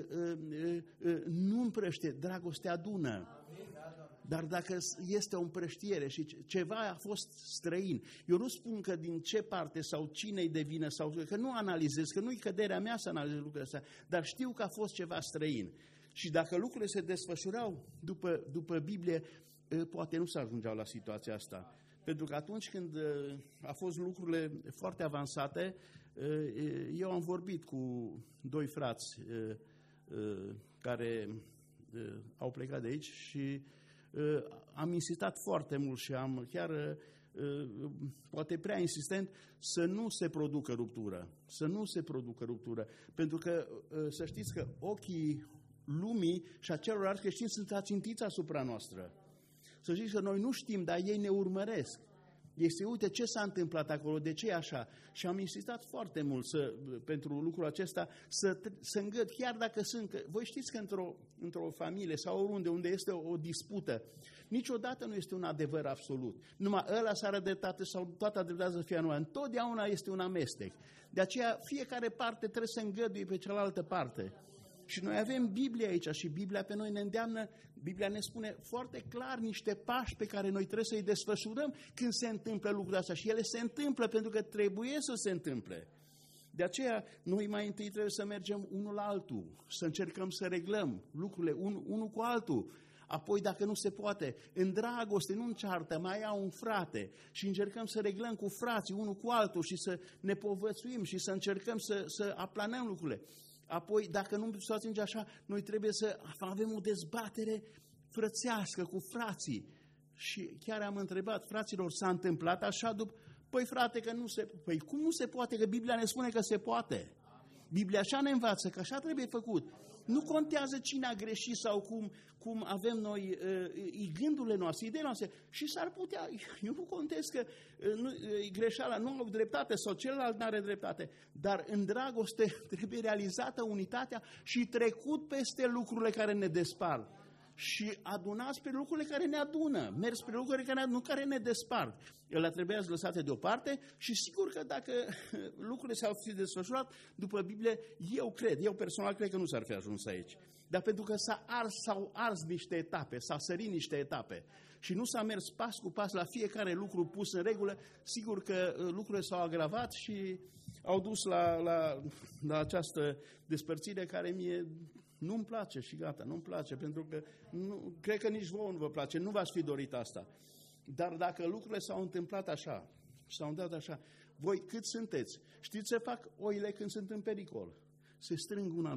nu împrăște, dragostea adună. Dar dacă este o împrăștiere și ceva a fost străin, eu nu spun că din ce parte sau cine-i de vină, sau că nu analizez, că nu-i căderea mea să analizez lucrurile astea, dar știu că a fost ceva străin. Și dacă lucrurile se desfășurau după Biblie, poate nu s-ajungeau la situația asta. Pentru că atunci când a fost lucrurile foarte avansate, eu am vorbit cu 2 frați care au plecat de aici și am insistat foarte mult și am chiar, poate prea insistent, să nu se producă ruptură. Să nu se producă ruptură. Pentru că să știți că ochii lumii și a celorlalți creștini sunt ațintiți asupra noastră. Să știți că noi nu știm, dar ei ne urmăresc. Ei se uite ce s-a întâmplat acolo, de ce e așa. Și am insistat foarte mult pentru lucrul acesta să îngăd, chiar dacă sunt... Voi știți că într-o familie sau oriunde unde este o dispută, niciodată nu este un adevăr absolut. Numai ăla s-are dreptate sau toată dreptatea să fie anuală. Întotdeauna este un amestec. De aceea fiecare parte trebuie să îngăduie pe cealaltă parte. Și noi avem Biblia aici și Biblia pe noi ne îndeamnă, Biblia ne spune foarte clar niște pași pe care noi trebuie să-i desfășurăm când se întâmplă lucrurile astea. Și ele se întâmplă pentru că trebuie să se întâmple. De aceea, noi mai întâi trebuie să mergem unul la altul, să încercăm să reglăm lucrurile unul cu altul. Apoi, dacă nu se poate, în dragoste, nu în ceartă, mai ia un frate și încercăm să reglăm cu frații unul cu altul și să ne povățuim și să încercăm să aplanăm lucrurile. Apoi, dacă nu se atinge așa, noi trebuie să avem o dezbatere frățească cu frații. Și chiar am întrebat, fraților, s-a întâmplat așa? Păi frate, că nu se... Păi cum nu se poate? Că Biblia ne spune că se poate. Biblia așa ne învață, că așa trebuie făcut. Nu contează cine a greșit sau cum avem noi gândurile noastre, ideile noastre. Și s-ar putea, eu nu contez că greșeala nu au dreptate sau celălalt nu are dreptate, dar în dragoste trebuie realizată unitatea și trecut peste lucrurile care ne despart. Și adunați pe lucrurile care ne adună, mers pe lucrurile care ne despart. Ele trebuie lăsate deoparte și sigur că dacă lucrurile s-au fi desfășurat după Biblie, eu personal cred că nu s-ar fi ajuns aici. Dar pentru că s-au ars niște etape, s-a sărit niște etape și nu s-a mers pas cu pas la fiecare lucru pus în regulă, sigur că lucrurile s-au agravat și au dus la această despărțire care mie... Nu-mi place și gata, nu-mi place, pentru că cred că nici vouă nu vă place, nu v-ați fi dorit asta. Dar dacă lucrurile s-au întâmplat așa, voi cât sunteți? Știți ce fac oile când sunt în pericol? Se strâng una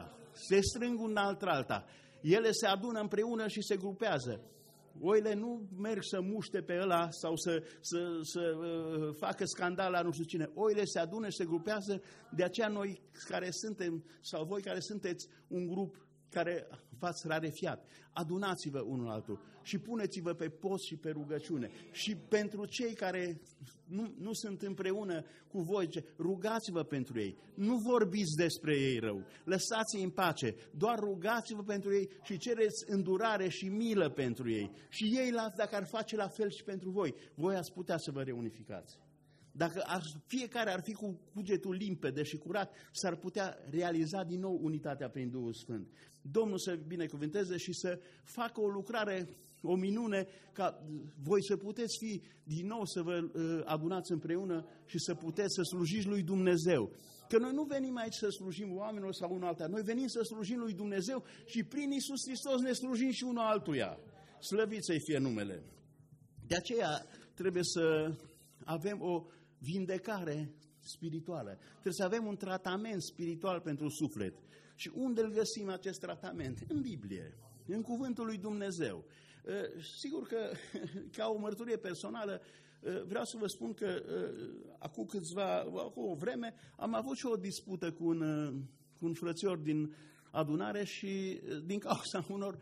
între alta. Ele se adună împreună și se grupează. Oile nu merg să muște pe ăla sau să facă scandal la nu știu cine. Oile se adună și se grupează. De aceea noi care suntem, sau voi care sunteți un grup care v-ați rarefiat, adunați-vă unul altul și puneți-vă pe post și pe rugăciune. Și pentru cei care nu sunt împreună cu voi, rugați-vă pentru ei. Nu vorbiți despre ei rău. Lăsați-i în pace. Doar rugați-vă pentru ei și cereți îndurare și milă pentru ei. Și ei, dacă ar face la fel și pentru voi, voi ați putea să vă reunificați. Dacă fiecare ar fi cu cugetul limpede și curat, s-ar putea realiza din nou unitatea prin Duhul Sfânt. Domnul să binecuvânteze și să facă o lucrare, o minune, ca voi să puteți fi din nou să vă adunați împreună și să puteți să slujiți lui Dumnezeu. Că noi nu venim aici să slujim oamenilor sau unul alta, noi venim să slujim lui Dumnezeu și prin Iisus Hristos ne slujim și unul altuia. Slăvit să-i fie numele. De aceea trebuie să avem o vindecare spirituală. Trebuie să avem un tratament spiritual pentru suflet. Și unde îl găsim acest tratament? În Biblie, în Cuvântul lui Dumnezeu. Sigur că, ca o mărturie personală, vreau să vă spun că acum o vreme am avut și o dispută cu un frățior din adunare și din cauza unor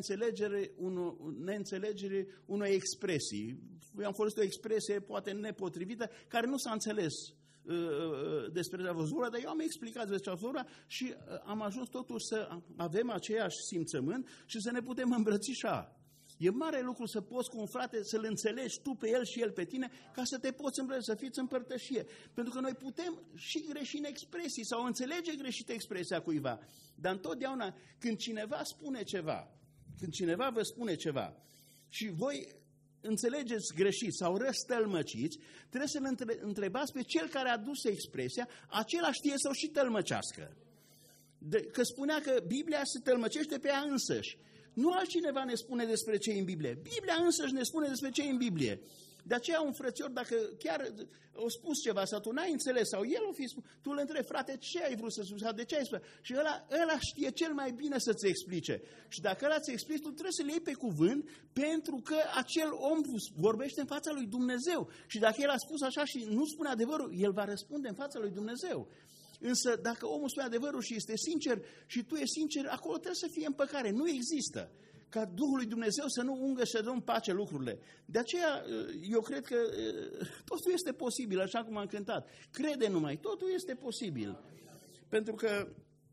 neînțelegeri unei expresii. Eu am folosit o expresie poate nepotrivită, care nu s-a înțeles despre Ceafăzura, dar eu am explicat despre Ceafăzura și am ajuns totuși să avem aceeași simțământ și să ne putem îmbrățișa. E mare lucru să poți cu un frate să-l înțelegi tu pe el și el pe tine, ca să te poți îmbrățișa, să fiți în părtășie. Pentru că noi putem și greși în expresii sau înțelege greșit expresia cuiva. Dar întotdeauna când cineva spune ceva, când cineva vă spune ceva și voi înțelegeți greșit sau răstălmăciți, trebuie să-l întrebați pe cel care a dus expresia, acela știe să o și tălmăcească. Că spunea că Biblia se tălmăcește pe ea însăși. Nu altcineva ne spune despre ce e în Biblie. Biblia însăși ne spune despre ce e în Biblie. De aceea un frățior, dacă chiar a spus ceva sau tu n-ai înțeles sau el o fi spus, tu îl întrebi, frate, ce ai vrut să spui sau de ce ai spus? Și ăla știe cel mai bine să-ți explice. Și dacă ăla ți explici, tu trebuie să le iei pe cuvânt, pentru că acel om vorbește în fața lui Dumnezeu. Și dacă el a spus așa și nu spune adevărul, el va răspunde în fața lui Dumnezeu. Însă dacă omul spune adevărul și este sincer și tu ești sincer, acolo trebuie să fie împăcare. Nu există ca Duhul lui Dumnezeu să nu ungă și să dă în pace lucrurile. De aceea eu cred că totul este posibil, așa cum am cântat. Crede numai, totul este posibil. Pentru că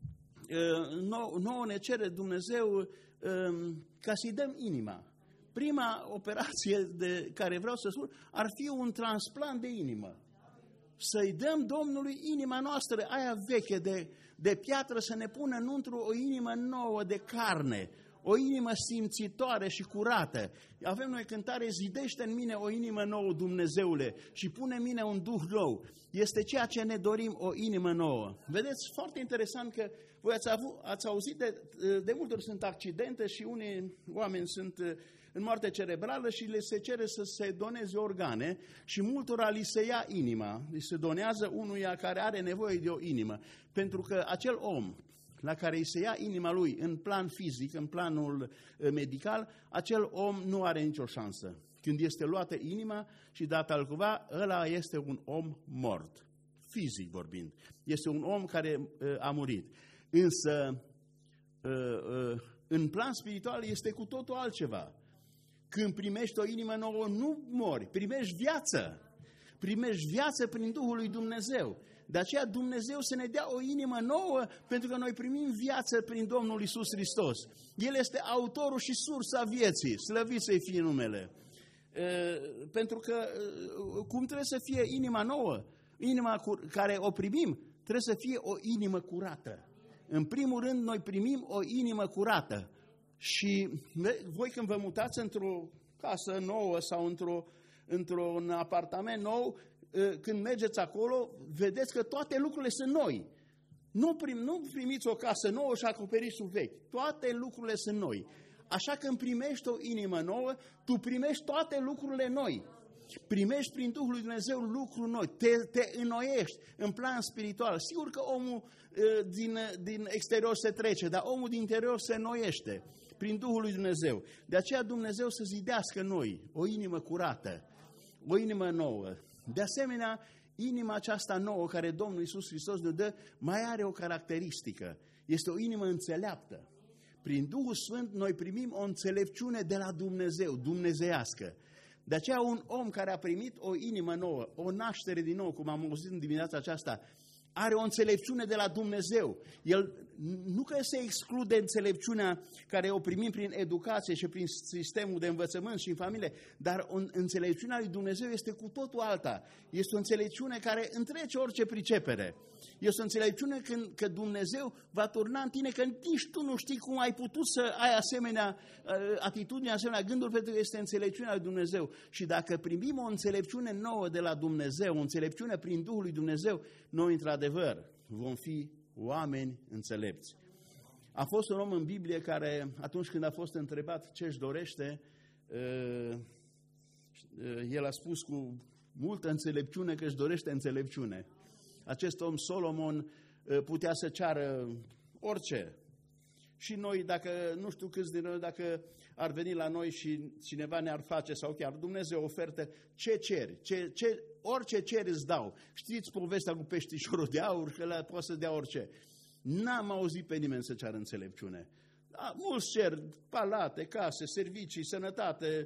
nouă ne cere Dumnezeu ca să-i dăm inima. Prima operație de care vreau să spun ar fi un transplant de inimă. Să-i dăm Domnului inima noastră, aia veche de piatră, să ne pună înăuntru o inimă nouă de carne, o inimă simțitoare și curată. Avem noi cântare, zidește în mine o inimă nouă, Dumnezeule, și pune în mine un duh nou. Este ceea ce ne dorim, o inimă nouă. Vedeți, foarte interesant că voi ați auzit de multe ori sunt accidente și unii oameni sunt în moarte cerebrală și le se cere să se doneze organe și multora li se ia inima, li se donează unuia care are nevoie de o inimă. Pentru că acel om la care îi se ia inima lui în plan fizic, în planul medical, acel om nu are nicio șansă. Când este luată inima și dată altcuva, ăla este un om mort, fizic vorbind. Este un om care a murit. Însă, în plan spiritual este cu totul altceva. Când primești o inimă nouă, nu mori, primești viață. Primești viață prin Duhul lui Dumnezeu. De aceea Dumnezeu să ne dea o inimă nouă, pentru că noi primim viață prin Domnul Iisus Hristos. El este autorul și sursa vieții, slăvit să-i fie numele. Pentru că cum trebuie să fie inima nouă? Inima care o primim trebuie să fie o inimă curată. În primul rând, noi primim o inimă curată. Și voi când vă mutați într-o casă nouă sau într-un apartament nou, când mergeți acolo, vedeți că toate lucrurile sunt noi. Nu primiți o casă nouă și acoperișul vechi. Toate lucrurile sunt noi. Așa că când primești o inimă nouă, tu primești toate lucrurile noi. Primești prin Duhul lui Dumnezeu lucruri noi. Te înnoiești în plan spiritual. Sigur că omul din exterior se trece, dar omul din interior se înnoiește prin Duhul lui Dumnezeu. De aceea Dumnezeu să zidească noi o inimă curată, o inimă nouă. De asemenea, inima aceasta nouă care Domnul Iisus Hristos ne dă mai are o caracteristică. Este o inimă înțeleaptă. Prin Duhul Sfânt noi primim o înțelepciune de la Dumnezeu, dumnezeiască. De aceea un om care a primit o inimă nouă, o naștere din nou, cum am auzit în dimineața aceasta, are o înțelepciune de la Dumnezeu. El nu că se exclude înțelepciunea care o primim prin educație și prin sistemul de învățământ și în familie, dar înțelepciunea lui Dumnezeu este cu totul alta. Este o înțelepciune care întrece orice pricepere. Este o înțelepciune că Dumnezeu va turna în tine, că nici tu nu știi cum ai putut să ai asemenea atitudine, asemenea gânduri, pentru că este înțelepciunea lui Dumnezeu. Și dacă primim o înțelepciune nouă de la Dumnezeu, o înțelepciune prin Duhul lui Dumnezeu, noi, într-adevăr, vom fi oameni înțelepți. A fost un om în Biblie care, atunci când a fost întrebat ce își dorește, el a spus cu multă înțelepciune că își dorește înțelepciune. acest om Solomon putea să ceară orice. Și noi, dacă, nu știu câți din noi, dacă ar veni la noi și cineva ne-ar face, sau chiar Dumnezeu ofertă, ce ceri? Orice ceri îți dau. Știți povestea cu peștișorul de aur, că ăla poate să dea orice. N-am auzit pe nimeni să ceară înțelepciune. Da, mulți cer palate, case, servicii, sănătate,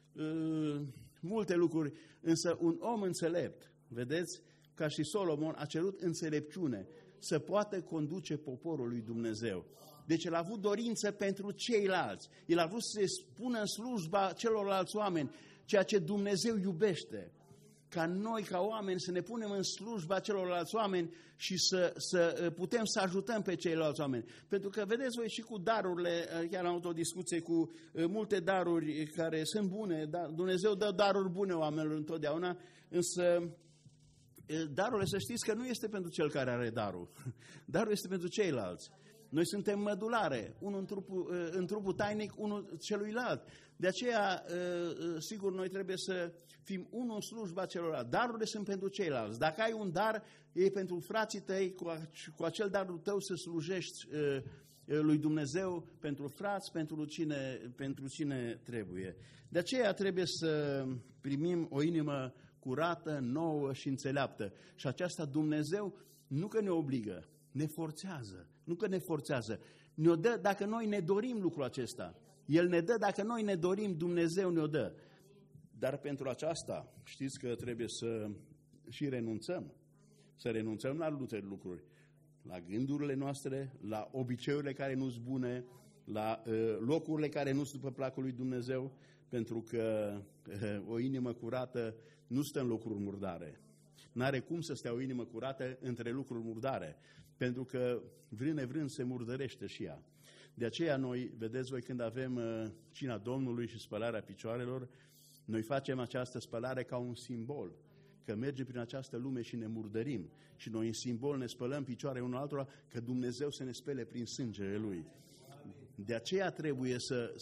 multe lucruri, însă un om înțelept, vedeți, ca și Solomon, a cerut înțelepciune să poată conduce poporul lui Dumnezeu. Deci el a avut dorință pentru ceilalți. El a vrut să se spună în slujba celorlalți oameni ceea ce Dumnezeu iubește. Ca noi, ca oameni, să ne punem în slujba celorlalți oameni și să putem să ajutăm pe ceilalți oameni. Pentru că, vedeți voi, și cu darurile, chiar am avut o discuție cu multe daruri care sunt bune, Dumnezeu dă daruri bune oamenilor întotdeauna, însă darurile, să știți că nu este pentru cel care are darul. Darul este pentru ceilalți. Noi suntem mădulare, unul în trupul tainic, unul celuilalt. De aceea, sigur, noi trebuie să fim unul în slujba celorlalți. Darurile sunt pentru ceilalți. Dacă ai un dar, e pentru frații tăi, cu acel darul tău să slujești lui Dumnezeu, pentru frați, pentru cine trebuie. De aceea trebuie să primim o inimă curată, nouă și înțeleaptă. Și aceasta Dumnezeu nu că ne obligă, ne forțează. Nu că ne forțează. Ne-o dă dacă noi ne dorim lucrul acesta. El ne dă dacă noi ne dorim, Dumnezeu ne-o dă. Dar pentru aceasta știți că trebuie să și renunțăm. Să renunțăm la multe lucruri. La gândurile noastre, la obiceiurile care nu-s bune, la locurile care nu sunt după placul lui Dumnezeu, pentru că o inimă curată nu stă în locuri murdare. N-are cum să stea o inimă curată între lucruri murdare, pentru că vrând nevrând se murdărește și ea. De aceea noi, vedeți voi, când avem cina Domnului și spălarea picioarelor, noi facem această spălare ca un simbol, că mergem prin această lume și ne murdărim. Și noi în simbol ne spălăm picioare unul altora, că Dumnezeu să ne spele prin sângele Lui. De aceea trebuie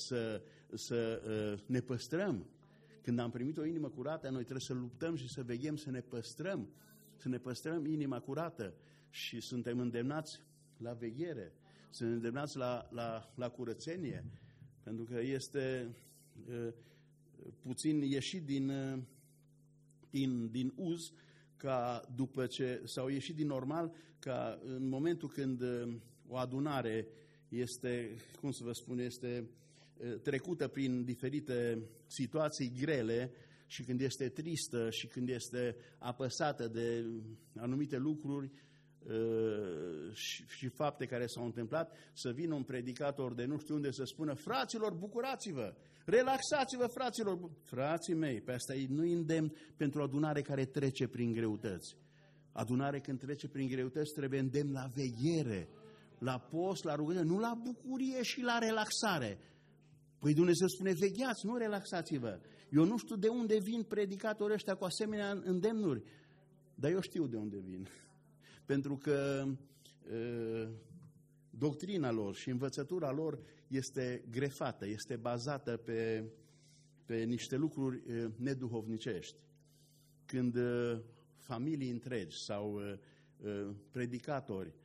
să ne păstrăm. Când am primit o inimă curată, noi trebuie să luptăm și să veghem să ne păstrăm inima curată. Și suntem îndemnați la veghere, suntem îndemnați la curățenie, pentru că este puțin ieșit din uz, ca după ce, sau ieșit din normal, ca în momentul când o adunare este, cum să vă spun, este trecută prin diferite situații grele și când este tristă și când este apăsată de anumite lucruri și fapte care s-au întâmplat, să vină un predicator de nu știu unde să spună: fraților, bucurați-vă, relaxați-vă, fraților. Frații mei, pe asta nu îndemn pentru o adunare care trece prin greutăți. Adunare când trece prin greutăți trebuie îndemn la veghere, la post, la rugăciune, nu la bucurie și la relaxare. Păi Dumnezeu spune: vegheați, nu relaxați-vă. Eu nu știu de unde vin predicatorii ăștia cu asemenea îndemnuri, dar eu știu de unde vin. Pentru că doctrina lor și învățătura lor este grefată, este bazată pe niște lucruri neduhovnicești. Când familii întregi sau predicatori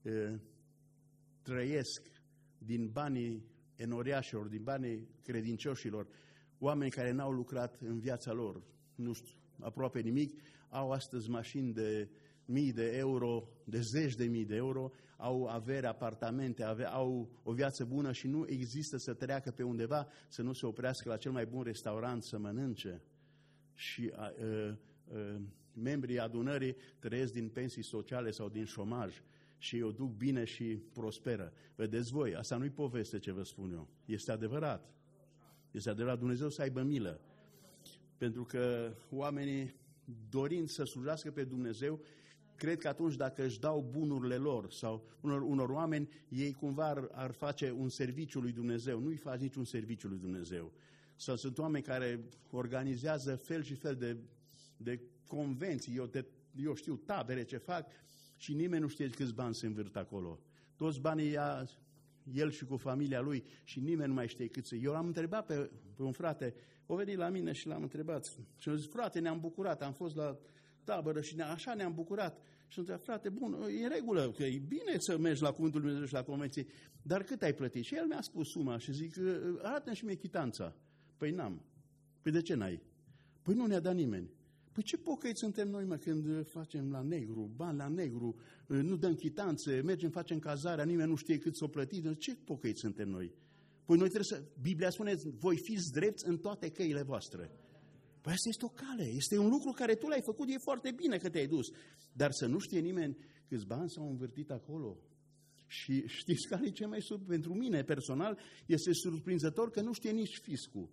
trăiesc din banii enoriașilor, din banii credincioșilor, oameni care n-au lucrat în viața lor, nu știu, aproape nimic, au astăzi mașini de mii de euro, de zeci de mii de euro, au avere, apartamente, au o viață bună și nu există să treacă pe undeva, să nu se oprească la cel mai bun restaurant să mănânce. Și membrii adunării trăiesc din pensii sociale sau din șomaj și o duc bine și prosperă. Vedeți voi, asta nu-i poveste ce vă spun eu. Este adevărat. Este adevărat, Dumnezeu să aibă milă. Pentru că oamenii, dorind să slujească pe Dumnezeu, cred că atunci dacă își dau bunurile lor sau unor oameni, ei cumva ar face un serviciu lui Dumnezeu. Nu-i faci niciun serviciu lui Dumnezeu. Sau sunt oameni care organizează fel și fel de convenții, eu știu, tabere ce fac și nimeni nu știe câți bani se învârt acolo. Toți banii ia el și cu familia lui și nimeni nu mai știe cât să... Eu l-am întrebat pe un frate, o venit la mine și l-am întrebat. Și am zis: frate, ne-am bucurat, am fost la tabără și așa ne-am bucurat. Și întreba, frate, bun, e în regulă, că e bine să mergi la Cuvântul Lui Dumnezeu și la convenție, dar cât ai plătit? Și el mi-a spus suma și zic, arată-mi și mie chitanța. Păi n-am. Păi de ce n-ai? Păi nu ne-a dat nimeni. Păi ce pocăiți suntem noi, mă, când facem la negru, bani la negru, nu dăm chitanțe, mergem, facem cazarea, nimeni nu știe cât s-o plătit, ce pocăiți suntem noi? Păi noi trebuie să, Biblia spune, voi fiți drepți în toate căile voastre. Păi asta este o cale, este un lucru care tu l-ai făcut, e foarte bine că te-ai dus. Dar să nu știe nimeni câți bani s-au învârtit acolo. Și știți care e ce mai pentru mine personal, este surprinzător că nu știe nici fiscul.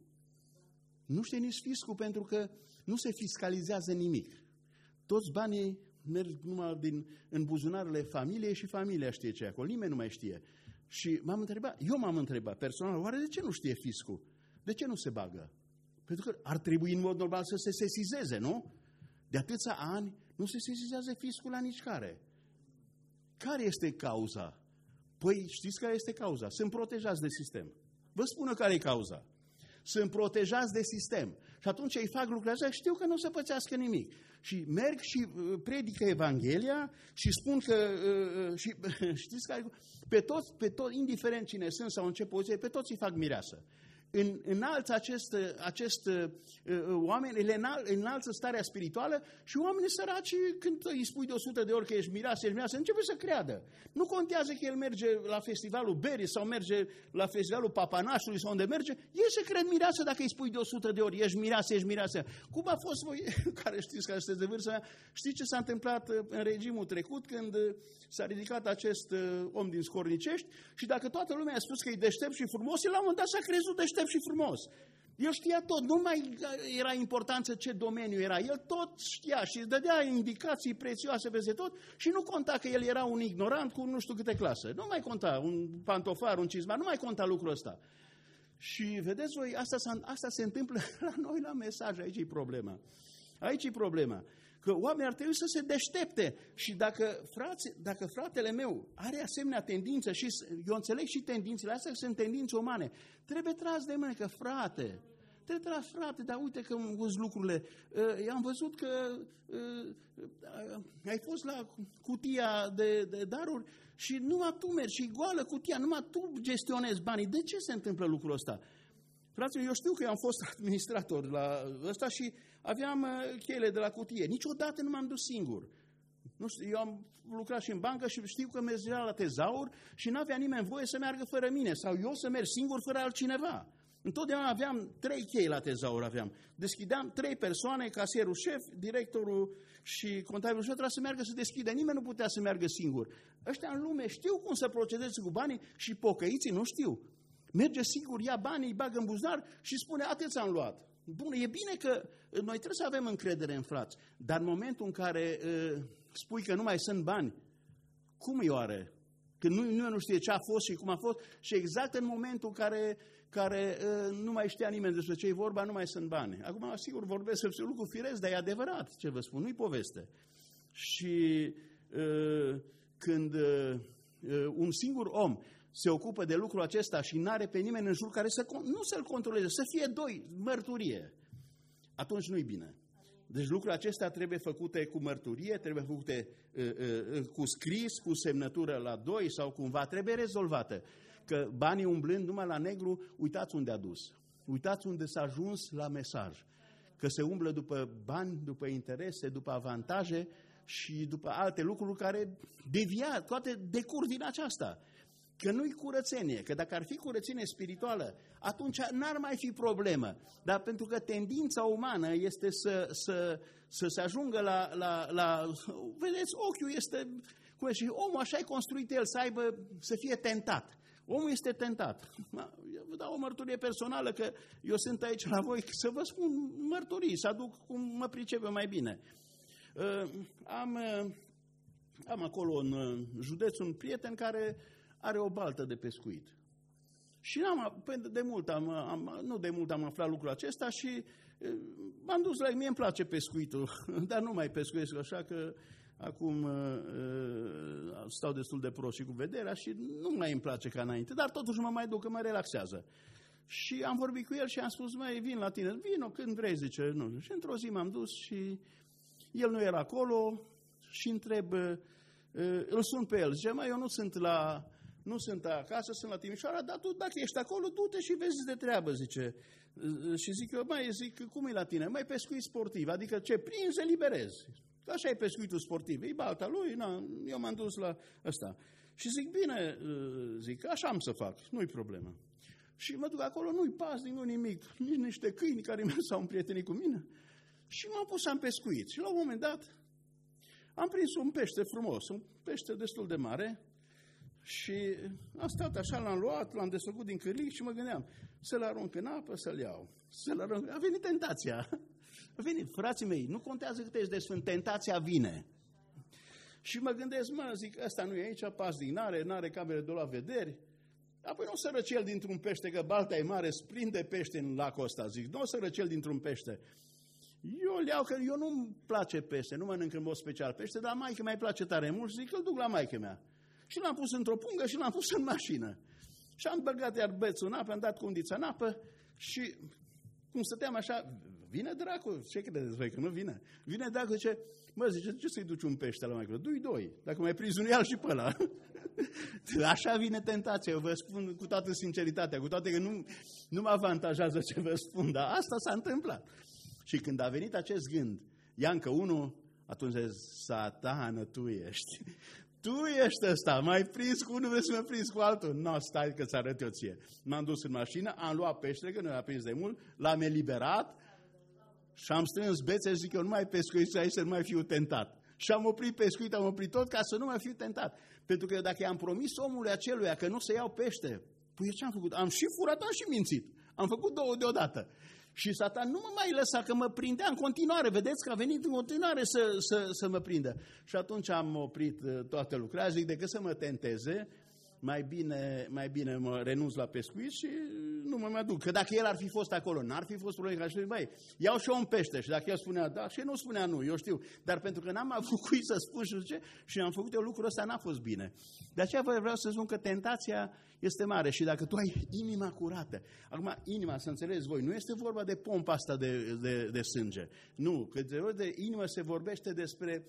Nu știe nici fiscul pentru că nu se fiscalizează nimic. Toți banii merg numai în buzunarele familiei și familia știe ce e acolo. Nimeni nu mai știe. Și eu m-am întrebat personal, oare de ce nu știe fiscul? De ce nu se bagă? Pentru că ar trebui în mod normal să se sesizeze, nu? De atâția ani nu se sesizează fiscul la nici care. Care este cauza? Păi știți care este cauza? Sunt protejați de sistem. Vă spun care e cauza. Sunt protejați de sistem. Și atunci îi fac lucrurile astea, știu că nu o să pățească nimic. Și merg și predică Evanghelia și spun că, și, știți care, pe toți, indiferent cine sunt sau în ce poziție, pe toți îi fac mireasă. Înalță acest oameni, înalță starea spirituală și oamenii săraci, când îi spui de 100 de ori că ești mireasă, începe să creadă. Nu contează că el merge la festivalul Berii sau merge la festivalul Papanașului sau unde merge, el se crede mireasă dacă îi spui de 100 de ori, ești mireasă. Cum a fost voi, care știți, care sunteți de vârstă mea, știți ce s-a întâmplat în regimul trecut când s-a ridicat acest om din Scornicești și dacă toată lumea a spus că e deștept și frumos, el la un moment dat s-a crezut deștept și frumos. El știa tot, nu mai era importanță ce domeniu era, el tot știa și îți dădea indicații prețioase peste tot și nu conta că el era un ignorant cu nu știu câte clase. Nu mai conta un pantofar, un cizmar, nu mai conta lucrul ăsta. Și vedeți voi, asta se întâmplă la noi la mesaj, aici e problema. Aici e problema. Că oamenii ar trebui să se deștepte și dacă fratele meu are asemenea tendință și eu înțeleg și tendințele astea sunt tendințe umane, trebuie tras de mână că frate, dar uite că am văzut lucrurile. Am văzut că ai fost la cutia de daruri și numai tu mergi și goală cutia, numai tu gestionezi banii. De ce se întâmplă lucrul ăsta? Fraților, eu știu că eu am fost administrator la ăsta și aveam cheile de la cutie. Niciodată nu m-am dus singur. Nu știu, eu am lucrat și în bancă și știu că mergea la tezaur și n-avea nimeni voie să meargă fără mine sau eu să merg singur fără altcineva. Întotdeauna aveam 3 chei la tezaur. Deschideam 3 persoane, casierul șef, directorul și contabilul șef, trebuia să meargă să deschidă. Nimeni nu putea să meargă singur. Ăștia în lume știu cum să procedeze cu banii și pocăiții nu știu. Merge sigur, ia banii, îi bagă în buzunar și spune, atât ți-am luat. Bun, e bine că noi trebuie să avem încredere în frați, dar în momentul în care spui că nu mai sunt bani, cum îi oare? Că nu știe ce a fost și cum a fost și exact în momentul în care nu mai știa nimeni despre ce e vorba, nu mai sunt bani. Acum, sigur, vorbesc despre un lucru firesc, dar e adevărat ce vă spun, nu-i poveste. Și când un singur om se ocupă de lucrul acesta și n-are pe nimeni în jur care nu să-l controleze, să fie 2, mărturie, atunci nu-i bine. Deci lucrurile acestea trebuie făcute cu mărturie, trebuie făcute cu scris, cu semnătură la 2 sau cumva, trebuie rezolvate. Că banii umblând numai la negru, uitați unde a dus. Uitați unde s-a ajuns la mesaj. Că se umblă după bani, după interese, după avantaje și după alte lucruri care toate decurg din aceasta. Că nu-i curățenie, că dacă ar fi curățenie spirituală, atunci n-ar mai fi problemă. Dar pentru că tendința umană este să se ajungă la vedeți, ochiul este, și omul așa e construit el, să fie tentat. Omul este tentat. Eu vă dau o mărturie personală că eu sunt aici la voi să vă spun mărturii, să aduc cum mă pricep mai bine. Am acolo în județ un prieten care are o baltă de pescuit. Și de mult am aflat lucrul acesta și m-am dus la el. Mie îmi place pescuitul, dar nu mai pescuiesc așa că acum stau destul de prost și cu vederea și nu mai îmi place ca înainte, dar totuși mă mai duc, că mă relaxează. Și am vorbit cu el și am spus, măi, vin la tine, vino când vrei, zice, nu. Și într-o zi m-am dus și el nu era acolo și întreb, îl sun pe el, zice, mă, eu nu sunt acasă, sunt la Timișoara, dar tu dacă ești acolo, du-te și vezi de treabă, zice. Și zic eu, cum e la tine? Mai pescuit sportiv, adică ce prinzi, eliberezi. Așa e pescuitul sportiv, e balta lui, eu m-am dus la ăsta. Și zic, bine, așa am să fac, nu-i problemă. Și mă duc acolo, nu-i pasnic, nu nimic, nici niște câini care s-au împrietenit cu mine. Și m-am pus, am pescuit. Și la un moment dat am prins un pește frumos, un pește destul de mare. Și am stat așa, l-am luat, l-am desfăcut din cârlic și mă gândeam, să-l arunc în apă, să-l iau. A venit tentația. A venit, frații mei, nu contează cât ești de sfânt, tentația vine. Și mă gândesc, zic, ăsta nu e aici, pasnic, n-are camere de la vederi. Apoi nu o să răcel dintr-un pește, că balta e mare, sprinde pește în lacul ăsta, zic, nu o să răcel dintr-un pește. Eu îl iau, că eu nu-mi place pește, nu mănânc în mod special pește, dar maică mi-ai place tare mult și zic, îl duc la maică mea. Și l-am pus într-o pungă și l-am pus în mașină. Și am băgat iar bețul în apă, am dat condița în apă și cum stăteam așa, vine dracu, ce credeți voi că nu vine? Vine dracu, zice, zice, ce să-i duci un pește la maică? Du-i doi, dacă mai prinzi unul, ia-l și pe ăla. Așa vine tentația, eu vă spun cu toată sinceritatea, cu toate că nu mă avantajează ce vă spun, dar asta s-a întâmplat. Și când a venit acest gând, ia încă unul, atunci zice, satană, tu ești. Tu ești ăsta, m-ai prins cu unul, vrei să mă prins cu altul? Nu, stai că ți arăt eu ție. M-am dus în mașină, am luat peștele, că nu l-a prins de mult, l-am eliberat și am strâns bețe și zic eu, nu mai pescuiți aici să nu mai fiu tentat. Și am oprit pescuit, am oprit tot ca să nu mai fiu tentat. Pentru că dacă i-am promis omului aceluia că nu să iau pește, păi ce am făcut? Am și furat, am și mințit. Am făcut două deodată. Și Satan nu mă mai lăsa, că mă prindea în continuare. Vedeți că a venit în continuare să mă prindă. Și atunci am oprit toată lucrarea. Zic, decât să mă tenteze, mai bine mă renunț la pescuit și nu mă mai duc. Că dacă el ar fi fost acolo, n-ar fi fost probleme. Și băi, iau și eu un pește. Și dacă el spunea da, și nu spunea nu, eu știu. Dar pentru că n-am avut cui să spun și zice, și am făcut eu lucrul ăsta, n-a fost bine. De aceea vreau să spun că tentația este mare și dacă tu ai inima curată, acum inima, să înțelegeți voi, nu este vorba de pompa asta de sânge. Nu, că de inimă se vorbește despre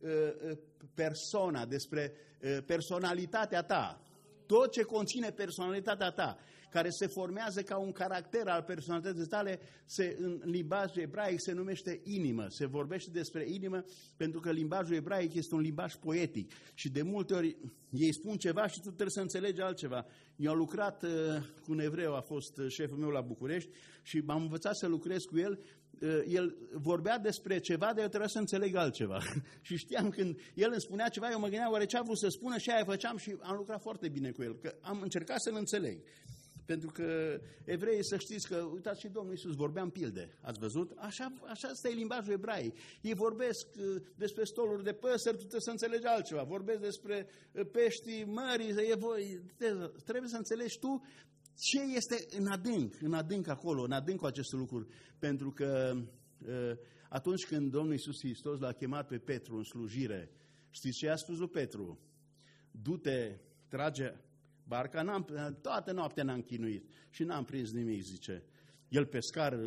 persoana, despre personalitatea ta. Tot ce conține personalitatea ta, care se formează ca un caracter al personalității tale, în limbajul ebraic se numește inimă. Se vorbește despre inimă pentru că limbajul ebraic este un limbaj poetic și de multe ori ei spun ceva și tu trebuie să înțelegi altceva. Eu am lucrat cu un evreu, a fost șeful meu la București și m-am învățat să lucrez cu el. El vorbea despre ceva, dar eu trebuia să înțeleg altceva. Și știam când el îmi spunea ceva, eu mă gândeam oare ce a vrut să spună și aia făceam și am lucrat foarte bine cu el, că am încercat să-l înțeleg. Pentru că evreii, să știți că, uitați și Domnul Iisus vorbea în pilde, ați văzut? Așa asta e limbajul ebraic. Ei vorbesc despre stoluri de păsări, tu trebuie să înțelegi altceva. Vorbesc despre peștii mării, trebuie să înțelegi tu ce este în adânc acolo, în adâncul acestor lucruri. Pentru că atunci când Domnul Iisus Hristos l-a chemat pe Petru în slujire, știți ce i-a spus lui Petru? Du-te, trage barca, toată noaptea n-am chinuit și n-am prins nimic, zice. El pescar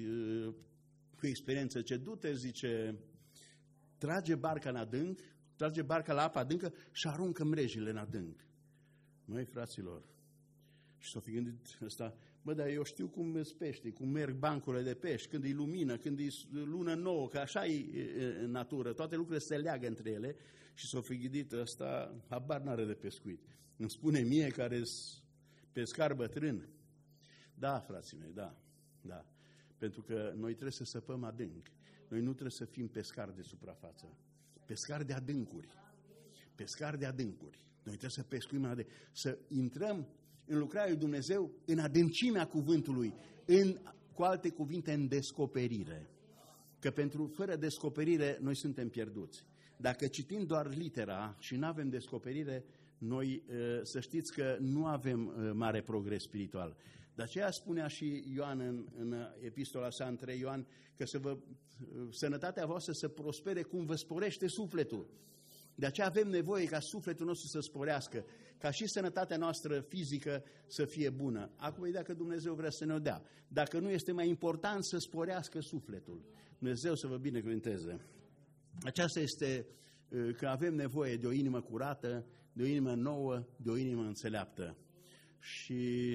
cu experiență, zice, du-te, zice, trage barca în adânc, trage barca la apă adâncă și aruncă mrejile în adânc. Măi, fraților, și s-o fi gândit ăsta, dar eu știu cum îți pești, cum merg bancurile de pești, când e lumină, când e lună nouă, că așa e în natură, toate lucrurile se leagă între ele și s-o fi gândit ăsta, habar n-are de pescuit. Îmi spune mie care-s pescar bătrân. Da, frații mei, da. Pentru că noi trebuie să săpăm adânc. Noi nu trebuie să fim pescari de suprafață. Pescari de adâncuri. Pescari de adâncuri. Noi trebuie să pescuim adânc. Să intrăm în lucrarea lui Dumnezeu, în adâncimea cuvântului, cu alte cuvinte, în descoperire. Că fără descoperire noi suntem pierduți. Dacă citim doar litera și nu avem descoperire, noi să știți că nu avem mare progres spiritual. De aceea spunea și Ioan în epistola sa în 3 Ioan că sănătatea voastră să prospere cum vă sporește sufletul. De aceea avem nevoie ca sufletul nostru să sporească, ca și sănătatea noastră fizică să fie bună. Acum e dacă Dumnezeu vrea să ne-o dea. Dacă nu, este mai important să sporească sufletul. Dumnezeu să vă binecuvânteze. Aceasta este că avem nevoie de o inimă curată, de o inimă nouă, de o inimă înțeleaptă. Și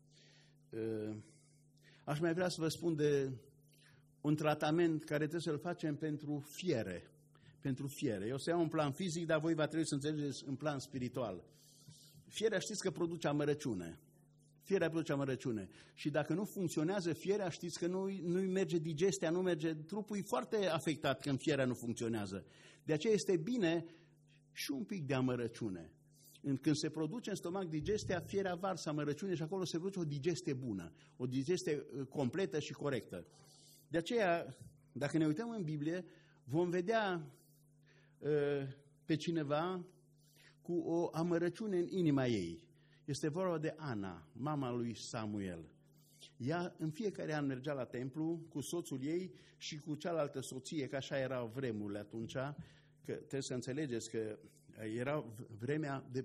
aș mai vrea să vă spun de un tratament care trebuie să-l facem pentru fiere. Pentru fiere. Eu o să iau un plan fizic, dar voi va trebui să înțelegeți în plan spiritual. Fierea știți că produce amărăciune. Fierea produce amărăciune. Și dacă nu funcționează fierea, știți că nu-i merge digestia, nu merge, trupul e foarte afectat când fierea nu funcționează. De aceea este bine și un pic de amărăciune. Când se produce în stomac digestia, fierea varsă amărăciune și acolo se produce o digestie bună, o digestie completă și corectă. De aceea, dacă ne uităm în Biblie, vom vedea pe cineva cu o amărăciune în inima ei. Este vorba de Ana, mama lui Samuel. Ea în fiecare an mergea la templu cu soțul ei și cu cealaltă soție, că așa erau vremurile atunci, că trebuie să înțelegeți că era vremea de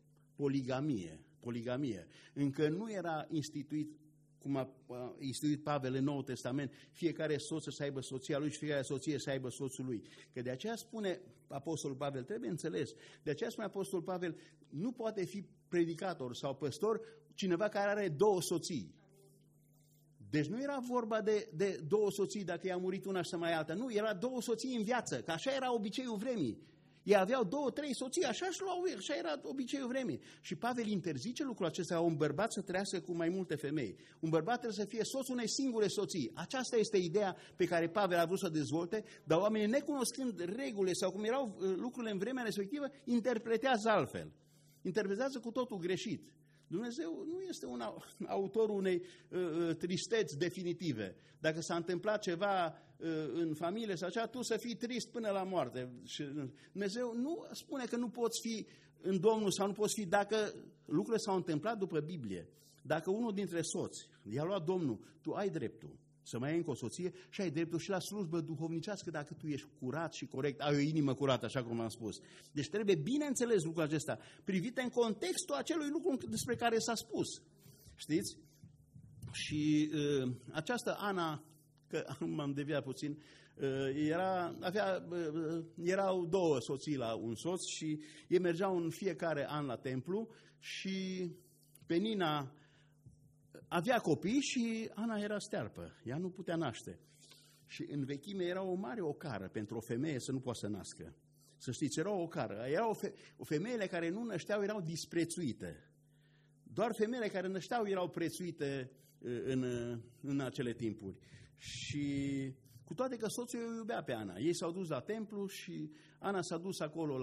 poligamie. Încă nu era instituit, cum a instituit Pavel în Noul Testament, fiecare soț să aibă soția lui și fiecare soție să aibă soțul lui. Că de aceea spune Apostolul Pavel, trebuie înțeles, de aceea spune Apostolul Pavel, nu poate fi predicator sau păstor cineva care are două soții. Deci nu era vorba de două soții dacă i-a murit una și să mai alta. Nu, era două soții în viață, că așa era obiceiul vremii. Ei aveau 2-3 soții, așa era obiceiul vremii. Și Pavel interzice lucrul acesta, un bărbat să trăiască cu mai multe femei. Un bărbat trebuie să fie soțul unei singure soții. Aceasta este ideea pe care Pavel a vrut să o dezvolte, dar oamenii, necunoscând regulile sau cum erau lucrurile în vremea respectivă, interpretează altfel. Interpretează cu totul greșit. Dumnezeu nu este un autor unei tristeți definitive. Dacă s-a întâmplat ceva în familie sau așa, tu să fii trist până la moarte. Și Dumnezeu nu spune că nu poți fi în Domnul sau nu poți fi dacă lucrurile s-au întâmplat după Biblie. Dacă unul dintre soți i-a luat Domnul, tu ai dreptul să mai ai încă o soție și ai dreptul și la slujbă duhovnicească dacă tu ești curat și corect, ai o inimă curată, așa cum am spus. Deci trebuie bine înțeles lucrul acesta, privite în contextul acelui lucru despre care s-a spus. Știți? Și această Ana, că m-am deviat puțin, erau două soții la un soț și ei mergeau în fiecare an la templu și Penina avea copii și Ana era stearpă, ea nu putea naște. Și în vechime era o mare ocară pentru o femeie să nu poată să nască. Să știți, era o ocară. Femeile care nu nășteau erau disprețuite. Doar femeile care nășteau erau prețuite în acele timpuri. Și cu toate că soțul o iubea pe Ana. Ei s-au dus la templu și Ana s-a dus acolo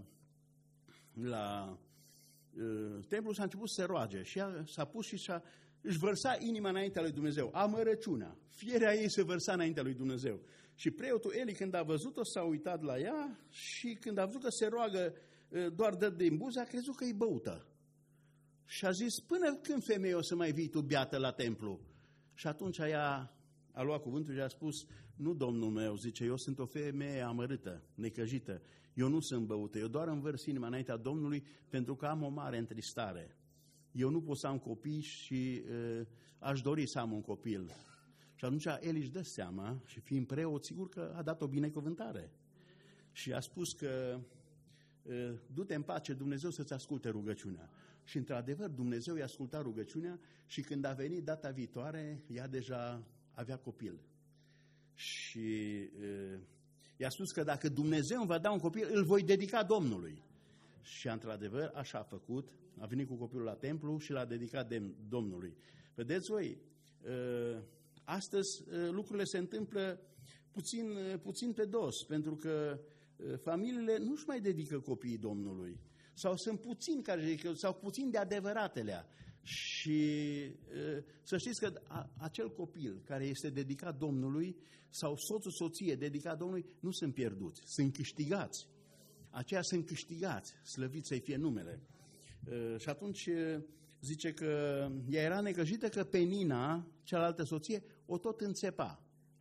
la templu și a început să se roage. Și ea s-a pus și își vărsa inima înaintea lui Dumnezeu. Amărăciunea. Fierea ei se vărsa înaintea lui Dumnezeu. Și preotul Eli, când a văzut-o, s-a uitat la ea și când a văzut că se roagă doar dă din buze, a crezut că e băută. Și a zis, până când femeie o să mai vii tu beată la templu? Și atunci ea a luat cuvântul și a spus, nu, domnul meu, zice, eu sunt o femeie amărâtă, necăjită. Eu nu sunt băută, eu doar îmi vărs inima înaintea Domnului pentru că am o mare întristare. Eu nu pot să am copii și aș dori să am un copil. Și atunci el își dă seama și fiind preot, sigur că a dat o binecuvântare. Și a spus că du-te în pace, Dumnezeu să-ți asculte rugăciunea. Și într-adevăr Dumnezeu i-a ascultat rugăciunea și când a venit data viitoare, ea deja avea copil. Și i-a spus că dacă Dumnezeu îmi va da un copil, îl voi dedica Domnului. Și într-adevăr așa a făcut, a venit cu copilul la templu și l-a dedicat Domnului. Vedeți voi, astăzi lucrurile se întâmplă puțin pe dos, pentru că familiile nu-și mai dedică copiii Domnului. Sau sunt puțini care dedică, sau puțin de adevăratele. Și să știți că acel copil care este dedicat Domnului sau soțul, soție dedicat Domnului nu sunt pierduți, sunt câștigați. Aceia sunt câștigați, slăvit să-i fie numele. Și atunci zice că ea era necăjită că Penina, cealaltă soție, o tot înțepa.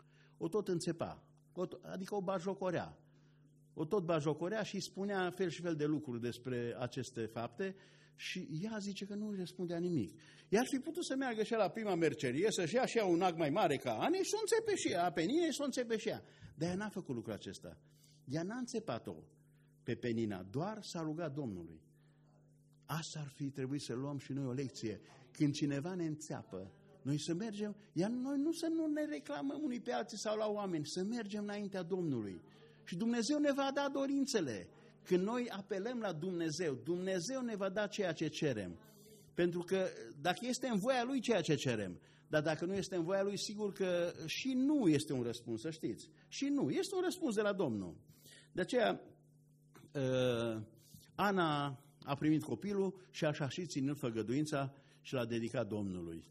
Adică o bajocorea. O tot bajocorea și spunea fel și fel de lucruri despre aceste fapte și ea zice că nu răspundea nimic. Ea ar fi putut să meargă și la prima mercerie, să-și ia și ea un ac mai mare ca Ane și o înțepe și ea, Penine și o înțepe și ea. Dar ea n-a făcut lucrul acesta. Ea n-a înțepat-o. pe Penina, doar s-a rugat Domnului. Asta ar fi trebuit să luăm și noi o lecție. Când cineva ne înțeapă, noi să mergem, iar noi nu ne reclamăm unii pe alții sau la oameni, să mergem înaintea Domnului. Și Dumnezeu ne va da dorințele. Când noi apelăm la Dumnezeu, Dumnezeu ne va da ceea ce cerem. Pentru că dacă este în voia Lui ceea ce cerem, dar dacă nu este în voia Lui, sigur că și nu este un răspuns, să știți. Și nu, este un răspuns de la Domnul. De aceea, Ana a primit copilul și așa și ținând făgăduința și l-a dedicat Domnului.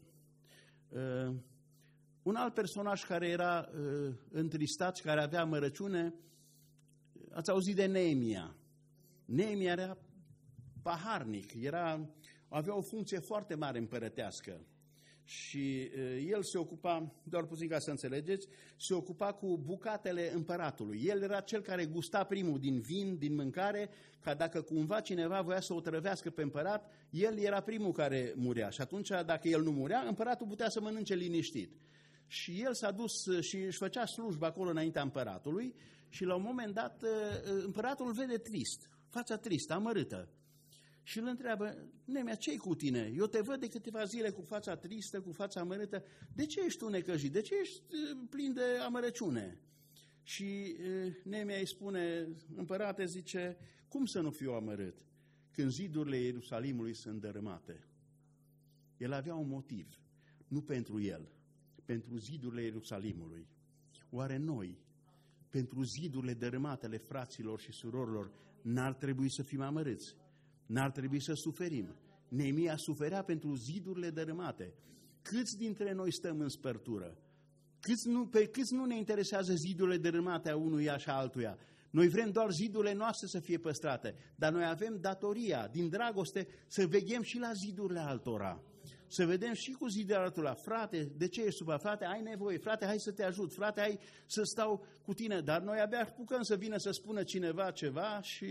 Un alt personaj care era întristat, care avea amărăciune, ați auzit de Neemia. Neemia era paharnic, avea o funcție foarte mare împărătească. Și el se ocupa, doar puțin ca să înțelegeți, se ocupa cu bucatele împăratului. El era cel care gusta primul din vin, din mâncare, ca dacă cumva cineva voia să o trăvească pe împărat, el era primul care murea. Și atunci, dacă el nu murea, împăratul putea să mănânce liniștit. Și el s-a dus și își făcea slujbă acolo înaintea împăratului și la un moment dat împăratul îl vede trist, fața tristă, amărâtă. Și îl întreabă, Neemia, ce-i cu tine? Eu te văd de câteva zile cu fața tristă, cu fața amărâtă. De ce ești tu necăjit? De ce ești plin de amărăciune? Și Neemia îi spune, împărate, zice, cum să nu fiu amărât când zidurile Ierusalimului sunt dărâmate? El avea un motiv, nu pentru el, pentru zidurile Ierusalimului. Oare noi, pentru zidurile dărâmate ale fraților și surorilor, n-ar trebui să fim amărâți? N-ar trebui să suferim? Neemia suferea pentru zidurile dărâmate. Câți dintre noi stăm în spărtură? Pe câți nu ne interesează zidurile dărâmate a unuia și a altuia? Noi vrem doar zidurile noastre să fie păstrate, dar noi avem datoria, din dragoste, să veghem și la zidurile altora. Să vedem și cu zidurile altora, frate, de ce ești supărat? Frate, ai nevoie, frate, hai să te ajut, frate, hai să stau cu tine, dar noi abia apucăm să vină să spună cineva ceva și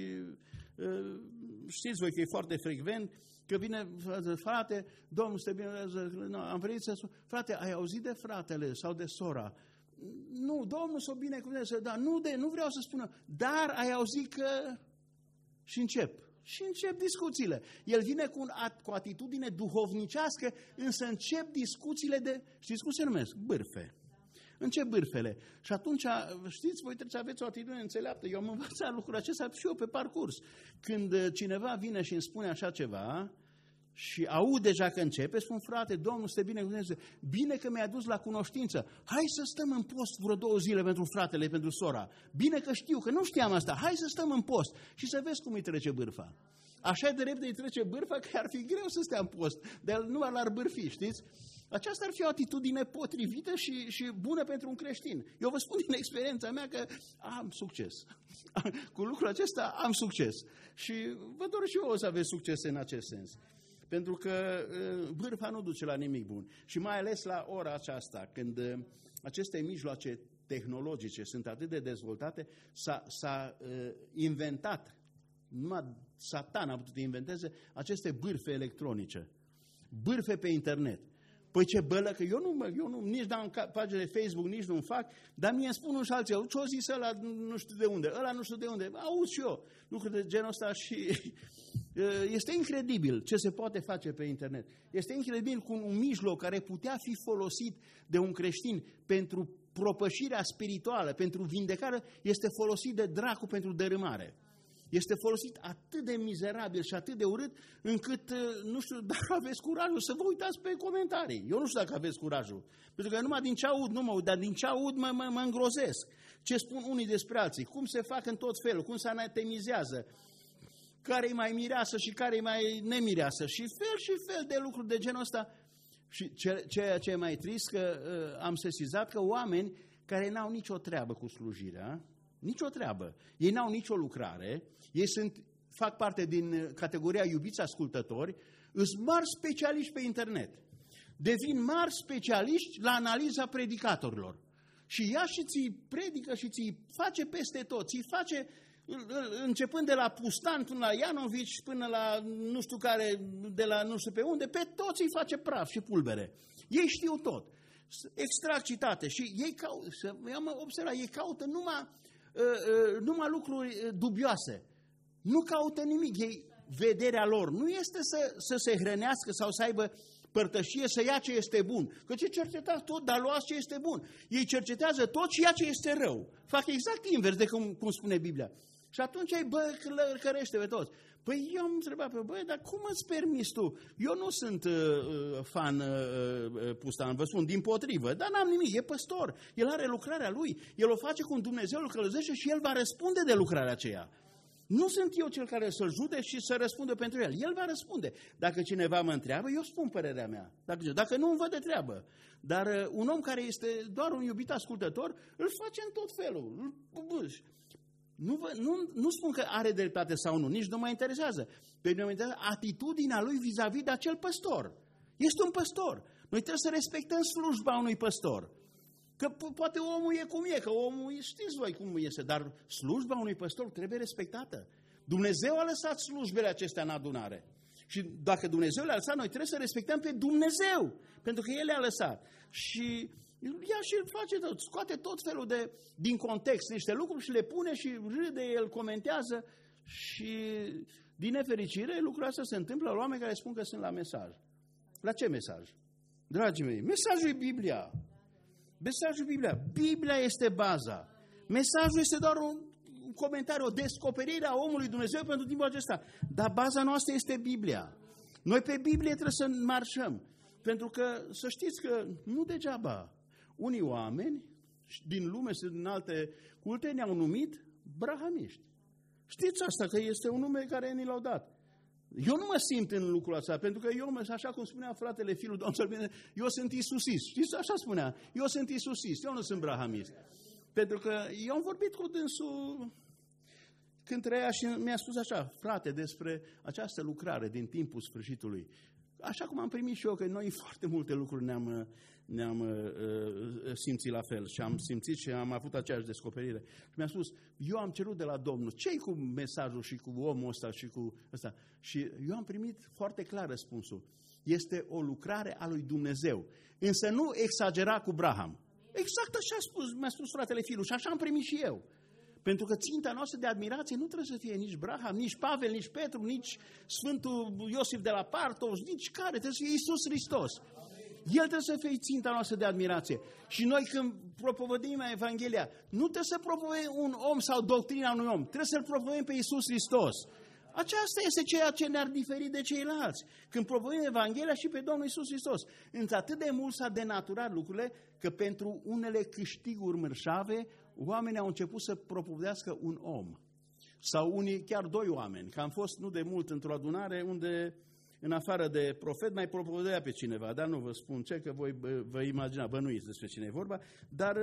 știți voi că e foarte frecvent, că vine, frate, Domnul să te bine, am venit să spun, frate, ai auzit de fratele sau de sora? Nu, Domnul s-o binecuvânteze, dar nu vreau să spună, dar ai auzit că... Și încep discuțiile. El vine cu o atitudine duhovnicească, însă încep discuțiile de, știți cum se numesc? Bârfe. Încep bârfele. Și atunci, știți, voi trebuie să aveți o atitudine înțeleaptă. Eu am învățat lucrul acesta și eu pe parcurs. Când cineva vine și îmi spune așa ceva și aud deja că începe, spun, frate, Domnul să te binecuvânteze, bine că mi-ai adus la cunoștință. Hai să stăm în post vreo 2 zile pentru fratele, pentru sora. Bine că știu, că nu știam asta. Hai să stăm în post și să vezi cum îi trece bârfa. Așa de repede îi trece bârfa că ar fi greu să stea în post, dar nu l-ar bârfi, știți? Aceasta ar fi o atitudine potrivită și bună pentru un creștin. Eu vă spun din experiența mea că am succes. Cu lucrul acesta am succes. Și vă doresc și eu să aveți succes în acest sens. Pentru că bârfa nu duce la nimic bun. Și mai ales la ora aceasta, când aceste mijloace tehnologice sunt atât de dezvoltate, s-a inventat, numai Satan a putut să inventeze aceste bârfe electronice. Bârfe pe internet. Păi ce bălă, că eu nu nici dau în pagina de Facebook, nici nu fac, dar mie îmi spun unul și alții, ce-o zis ăla nu știu de unde, ăla nu știu de unde, auz și eu lucruri de genul ăsta și este incredibil ce se poate face pe internet. Este incredibil cum un mijloc care putea fi folosit de un creștin pentru propășirea spirituală, pentru vindecare, este folosit de dracu pentru dărâmare. Este folosit atât de mizerabil și atât de urât, încât nu știu dacă aveți curajul să vă uitați pe comentarii. Eu nu știu dacă aveți curajul. Pentru că numai din ce aud, nu mă uit, dar din ce aud mă îngrozesc. Ce spun unii despre alții, cum se fac în tot felul, cum se anatemizează, care-i mai mireasă și care-i mai nemireasă și fel de lucruri de genul ăsta. Și ceea ce e mai trist, că am sesizat că oameni care n-au nicio treabă cu slujirea, nicio treabă. Ei n-au nicio lucrare, ei fac parte din categoria iubiți ascultători, îs mari specialiști pe internet. Devin mari specialiști la analiza predicatorilor. Și ia și ți predică și ți face peste tot, ți face, începând de la Pustan până la Ianovici, până la nu știu care, de la nu știu pe unde, pe toți îi face praf și pulbere. Ei știu tot. Extrag citate și ei caută, am observat, ei caută numai lucruri dubioase. nu caută nimic, ei, vederea lor nu este să se hrănească sau să aibă părtășie, să ia ce este bun. Că ce cercetați tot, dar luați ce este bun. Ei cercetează tot și ia ce este rău. Fac exact invers de cum spune Biblia. Și atunci cărește pe toți. Păi eu am întrebat pe băi, dar cum îți permiți tu? Eu nu sunt fan Pustan, vă spun, dimpotrivă, dar n-am nimic, e păstor. El are lucrarea lui, el o face cum Dumnezeu îl călăuzește și el va răspunde de lucrarea aceea. Nu sunt eu cel care să-l jude și să răspundă pentru el. El va răspunde. Dacă cineva mă întreabă, eu spun părerea mea. Dacă nu, îmi văd de treabă. Dar un om care este doar un iubit ascultător, îl face în tot felul. Nu spun că are dreptate sau nu, nici nu mă interesează. Pe mine mă interesează atitudinea lui vis-a-vis de acel păstor. Este un păstor. Noi trebuie să respectăm slujba unui păstor. Că poate omul e cum e, că omul, știți voi cum este, dar slujba unui păstor trebuie respectată. Dumnezeu a lăsat slujbele acestea în adunare. Și dacă Dumnezeu le-a lăsat, noi trebuie să respectăm pe Dumnezeu, pentru că El le-a lăsat. Și ia și face tot, scoate tot felul din context niște lucruri și le pune și râde, el comentează și din nefericire lucrul ăsta se întâmplă la oameni care spun că sunt la mesaj. La ce mesaj? Dragii mei, mesajul e Biblia. Mesajul Biblia. Biblia este baza. Mesajul este doar un comentariu, o descoperire a omului Dumnezeu pentru timpul acesta. Dar baza noastră este Biblia. Noi pe Biblie trebuie să marșăm. Pentru că să știți că nu degeaba unii oameni din lume și din alte culte ne-au numit brahamiști. Știți asta, că este un nume care ni l-au dat. Eu nu mă simt în lucrul ăsta, pentru că eu, așa cum spunea fratele Filu, eu sunt isusist. Știți, așa spunea, eu sunt isusist, eu nu sunt brahamist. Pentru că eu am vorbit cu dânsul când trăia și mi-a spus așa, frate, despre această lucrare din timpul sfârșitului. Așa cum am primit și eu, că noi foarte multe lucruri ne-am simțit la fel și am simțit și am avut aceeași descoperire. Și mi-a spus, eu am cerut de la Domnul, ce-i cu mesajul și cu omul ăsta și cu ăsta? Și eu am primit foarte clar răspunsul. Este o lucrare a lui Dumnezeu, însă nu exagera cu Braham. Exact așa mi-a spus fratele Filu și așa am primit și eu. Pentru că ținta noastră de admirație nu trebuie să fie nici Braham, nici Pavel, nici Petru, nici Sfântul Iosif de la Partos, nici care, trebuie să fie Iisus Hristos. El trebuie să fie ținta noastră de admirație. Și noi când propovădim Evanghelia, nu trebuie să propovădim un om sau doctrina unui om, trebuie să-L propovădim pe Iisus Hristos. Aceasta este ceea ce ne-ar diferi de ceilalți. Când propovădim Evanghelia și pe Domnul Iisus Hristos. Însă atât de mult s-a denaturat lucrurile că pentru unele câștiguri mărșave, oamenii au început să propovădească un om. Sau unii, chiar doi oameni. Că am fost nu de mult într-o adunare unde, în afară de profet, mai propovădea pe cineva. Dar nu vă spun ce, că voi vă imagina, bănuiți despre cine e vorba. Dar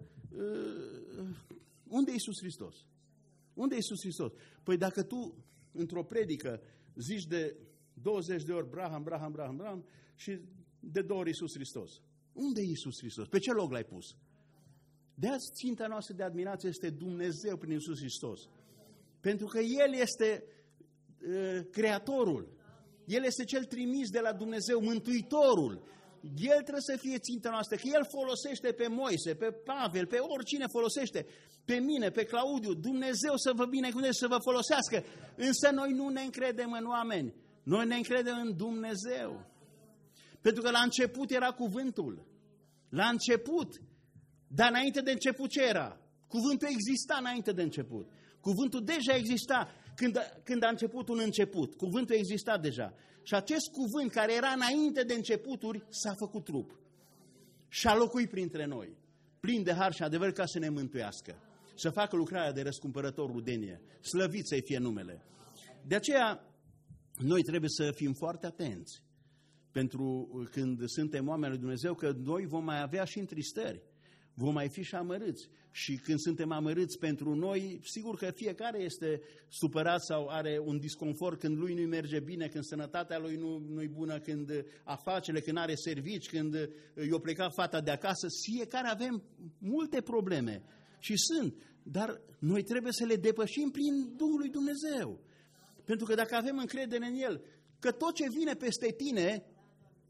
unde e Iisus Hristos? Unde e Iisus Hristos? Păi dacă tu, într-o predică, zici de 20 de ori Braham și de 2 ori Iisus Hristos. Unde e Iisus Hristos? Pe ce loc l-ai pus? De azi ținta noastră de admirație este Dumnezeu prin Iisus Hristos. Pentru că El este Creatorul. El este Cel trimis de la Dumnezeu, Mântuitorul. El trebuie să fie ținta noastră, că El folosește pe Moise, pe Pavel, pe oricine folosește, pe mine, pe Claudiu, Dumnezeu să vă binecuvânteze, să vă folosească. Însă noi nu ne încredem în oameni, noi ne încredem în Dumnezeu. Pentru că la început era cuvântul. La început. Dar înainte de început ce era? Cuvântul exista înainte de început. Cuvântul deja exista când a început un început. Cuvântul exista deja. Și acest cuvânt care era înainte de începuturi s-a făcut trup. Și a locuit printre noi. Plin de har și adevăr ca să ne mântuiască. Să facă lucrarea de răscumpărător rudenie. Slăvit să-i fie numele. De aceea noi trebuie să fim foarte atenți. Pentru când suntem oameni lui Dumnezeu, că noi vom mai avea și întristări. Vom mai fi și amărâți. Și când suntem amărâți pentru noi, sigur că fiecare este supărat sau are un disconfort când lui nu-i merge bine, când sănătatea lui nu-i bună, când afacerile, când are servici, când i-a plecat fata de acasă. Fiecare avem multe probleme și sunt, dar noi trebuie să le depășim prin Duhul lui Dumnezeu. Pentru că dacă avem încredere în El, că tot ce vine peste tine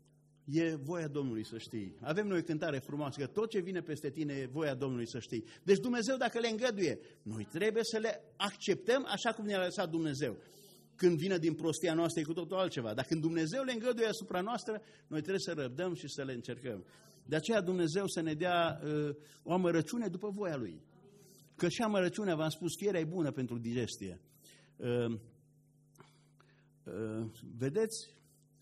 E voia Domnului, să știi. Avem noi o cântare frumoasă, că tot ce vine peste tine e voia Domnului, să știi. Deci Dumnezeu, dacă le îngăduie, noi trebuie să le acceptăm așa cum ne-a lăsat Dumnezeu. Când vine din prostia noastră e cu totul altceva. Dar când Dumnezeu le îngăduie asupra noastră, noi trebuie să răbdăm și să le încercăm. De aceea Dumnezeu să ne dea o amărăciune după voia Lui. Că și amărăciunea, v-am spus, fierea e bună pentru digestie. Vedeți?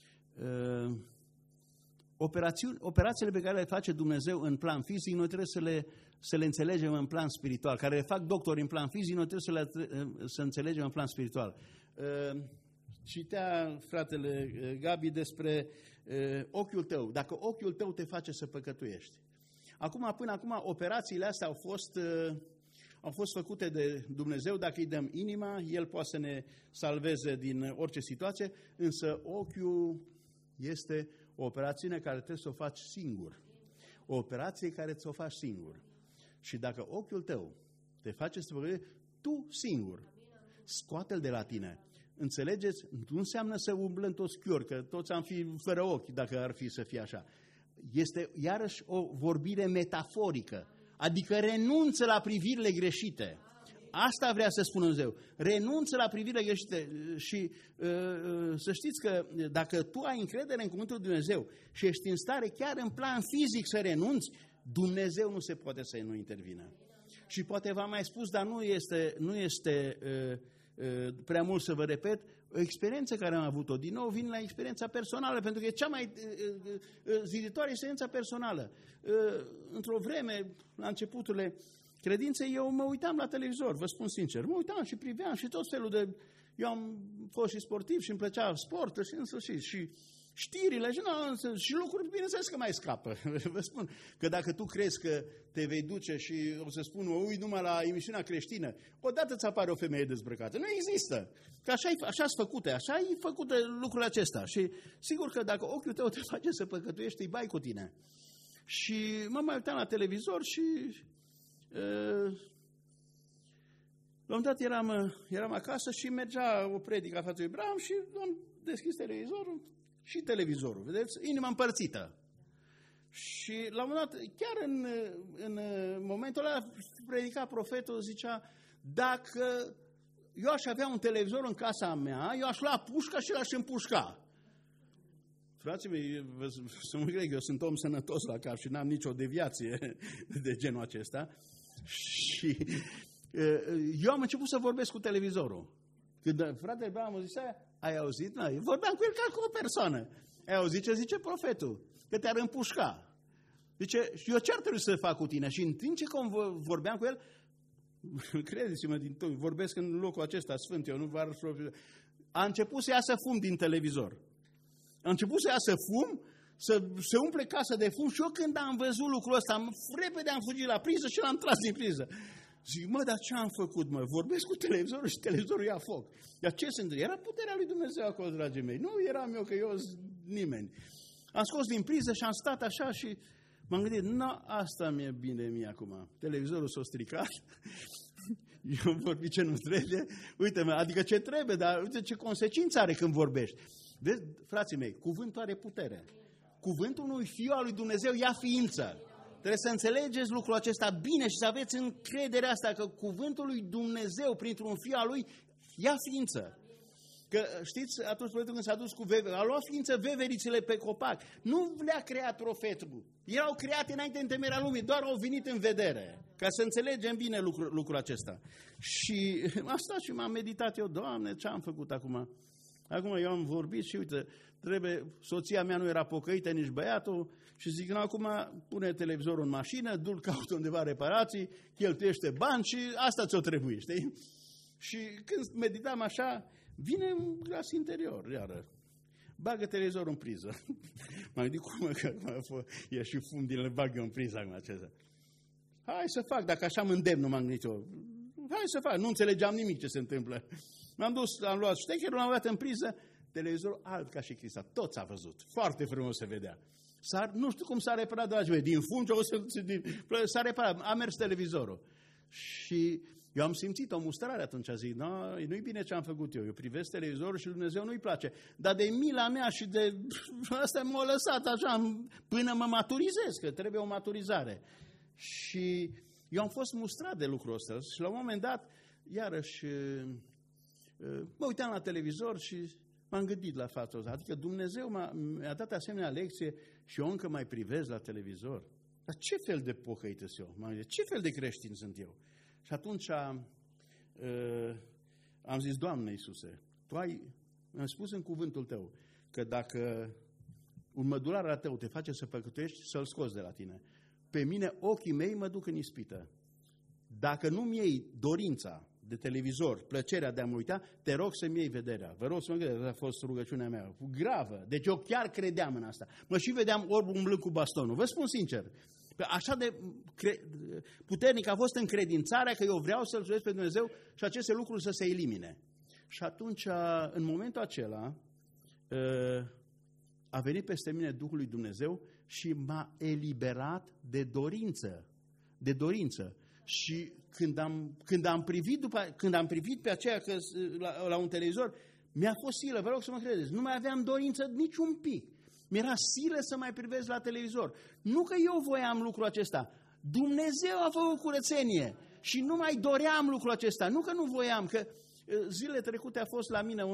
Operațiile pe care le face Dumnezeu în plan fizic, noi trebuie să le înțelegem în plan spiritual. Care le fac doctori în plan fizic, noi trebuie să înțelegem în plan spiritual. Citea fratele Gabi despre ochiul tău. Dacă ochiul tău te face să păcătuiești. Până acum, operațiile astea au fost făcute de Dumnezeu. Dacă îi dăm inima, El poate să ne salveze din orice situație, însă ochiul este o operațiune care trebuie să o faci singur. O operație care ți-o faci singur. Și dacă ochiul tău te face să păcătuiești, tu singur, scoate-l de la tine. Înțelegeți? Nu înseamnă să umblăm toți chiori, că toți am fi fără ochi, dacă ar fi să fie așa. Este iarăși o vorbire metaforică. Adică renunță la privirile greșite. Asta vrea să spună Dumnezeu. Renunță la privirile greșite. Și să știți că dacă tu ai încredere în cuvântul lui Dumnezeu și ești în stare chiar în plan fizic să renunți, Dumnezeu nu se poate să nu intervină. Și poate v-am mai spus, dar nu este prea mult să vă repet, o experiență care am avut-o. Din nou vin la experiența personală, pentru că e cea mai ziditoare experiența personală. Într-o vreme, la începuturile credinței, eu mă uitam la televizor, vă spun sincer. Mă uitam și priveam și tot felul de... Eu am fost și sportiv și îmi plăcea sportul și în sfârșit și știrile și lucruri, bineînțeles că mai scapă. Vă spun că dacă tu crezi că te vei duce și o să spun, uit numai la emisiunea creștină, odată îți apare o femeie dezbrăcată. Nu există. Că așa-s făcute, așa e făcute lucrul acesta. Și sigur că dacă ochiul tău te face să păcătuiești, îi bai cu tine. Și mă mai uitam la televizor și la un dat eram acasă și mergea o predică a fratelui Abraham și am deschis televizorul, vedeți? Inima împărțită. Și la un moment dat, chiar în momentul ăla, predica profetul, zicea, dacă eu aș avea un televizor în casa mea, eu aș lua pușca și l-aș împușca. Frații mei, să nu cred că eu sunt om sănătos la cap și n-am nicio deviație de genul acesta. Și eu am început să vorbesc cu televizorul. Când fratele Abraham mă zicea, ai auzit? Vorbeam cu el ca cu o persoană. Ai auzit ce zice profetul? Că te-ar împușca. Zice, și eu ce ar trebui să fac cu tine? Și în timp ce vorbeam cu el, credeți-mă, vorbesc în locul acesta sfânt, eu nu vă arăt. A început să iasă fum din televizor. A început să iasă fum, să se umple casa de fum și eu când am văzut lucrul ăsta, repede am fugit la priză și l-am tras din priză. Zic, dar ce am făcut, Vorbesc cu televizorul și televizorul ia foc. Dar ce se întâmplă? Era puterea lui Dumnezeu acolo, dragii mei. Nu eram eu, că eu nimeni. Am scos din priză și am stat așa și m-am gândit, asta mi-e bine mie acum. Televizorul s-a stricat. Eu vorbi ce nu trebuie. Uite-mă, adică ce trebuie, dar uite ce consecințe are când vorbești. Vezi, frații mei, cuvântul are putere. Cuvântul unui fiu al lui Dumnezeu ia ființă. Trebuie să înțelegeți lucrul acesta bine și să aveți încrederea asta că cuvântul lui Dumnezeu, printr-un fiu al lui, ia ființă. Că știți, atunci când s-a dus cu veveri, a luat ființă veverițele pe copac. Nu le-a creat profetul. Erau create înainte în temerea lumii, doar au venit în vedere. Ca să înțelegem bine lucrul acesta. Și am stat și m-am meditat eu, Doamne, ce am făcut acum? Acum eu am vorbit și uite, soția mea nu era pocăită, nici băiatul, și zic, acum pune televizorul în mașină, du-l caută undeva reparații, cheltuiește bani și asta ți-o trebuie, știi? Și când meditam așa, vine un glas interior, iară, bagă televizorul în priză. M-am gândit, cum că e și fum din le bagă în priză acum acesta. Hai să fac, dacă așa mă îndemn, nu m-am gândit eu. Hai să fac, nu înțelegeam nimic ce se întâmplă. M-am dus, am luat ștecherul, l-am luat în priză, televizorul alb ca și cristal, tot s-a văzut, foarte frumos se vedea. Nu știu cum s-a reparat, dragii mei, din fum, s-a reparat, a mers televizorul. Și Eu am simțit o mustrare atunci, zic, nu-i bine ce am făcut eu privesc televizorul și Dumnezeu nu-i place. Dar de mila mea și de asta m-a lăsat așa până mă maturizez, că trebuie o maturizare. Și eu am fost mustrat de lucrul ăsta și la un moment dat, iarăși, mă uitam la televizor și m-am gândit la fața asta. Adică Dumnezeu mi-a dat asemenea lecție și eu încă mai privesc la televizor. Dar ce fel de pocăit sunt eu? Ce fel de creștin sunt eu? Și atunci am zis, Doamne Iisuse, Tu mi-ai spus în cuvântul Tău că dacă un mădular al Tău te face să păcătuiești, să-l scoți de la tine. Pe mine ochii mei mă duc în ispită. Dacă nu-mi iei dorința de televizor, plăcerea de a mă uita, te rog să-mi iei vederea. Vă rog să mă gândeți, a fost rugăciunea mea. Gravă. Deci eu chiar credeam în asta. Mă și vedeam orb umblând cu bastonul. Vă spun sincer. Așa de puternic a fost încredințarea că eu vreau să-L slujesc pe Dumnezeu și aceste lucruri să se elimine. Și atunci, în momentul acela, a venit peste mine Duhul lui Dumnezeu și m-a eliberat de dorință. De dorință. Și când am privit pe aceea la un televizor, mi-a fost silă, vă rog să mă credeți, nu mai aveam dorință niciun pic. Mi-era silă să mai privesc la televizor. Nu că eu voiam lucrul acesta, Dumnezeu a făcut curățenie și nu mai doream lucrul acesta. Nu că nu voiam, că zilele trecute a fost la mine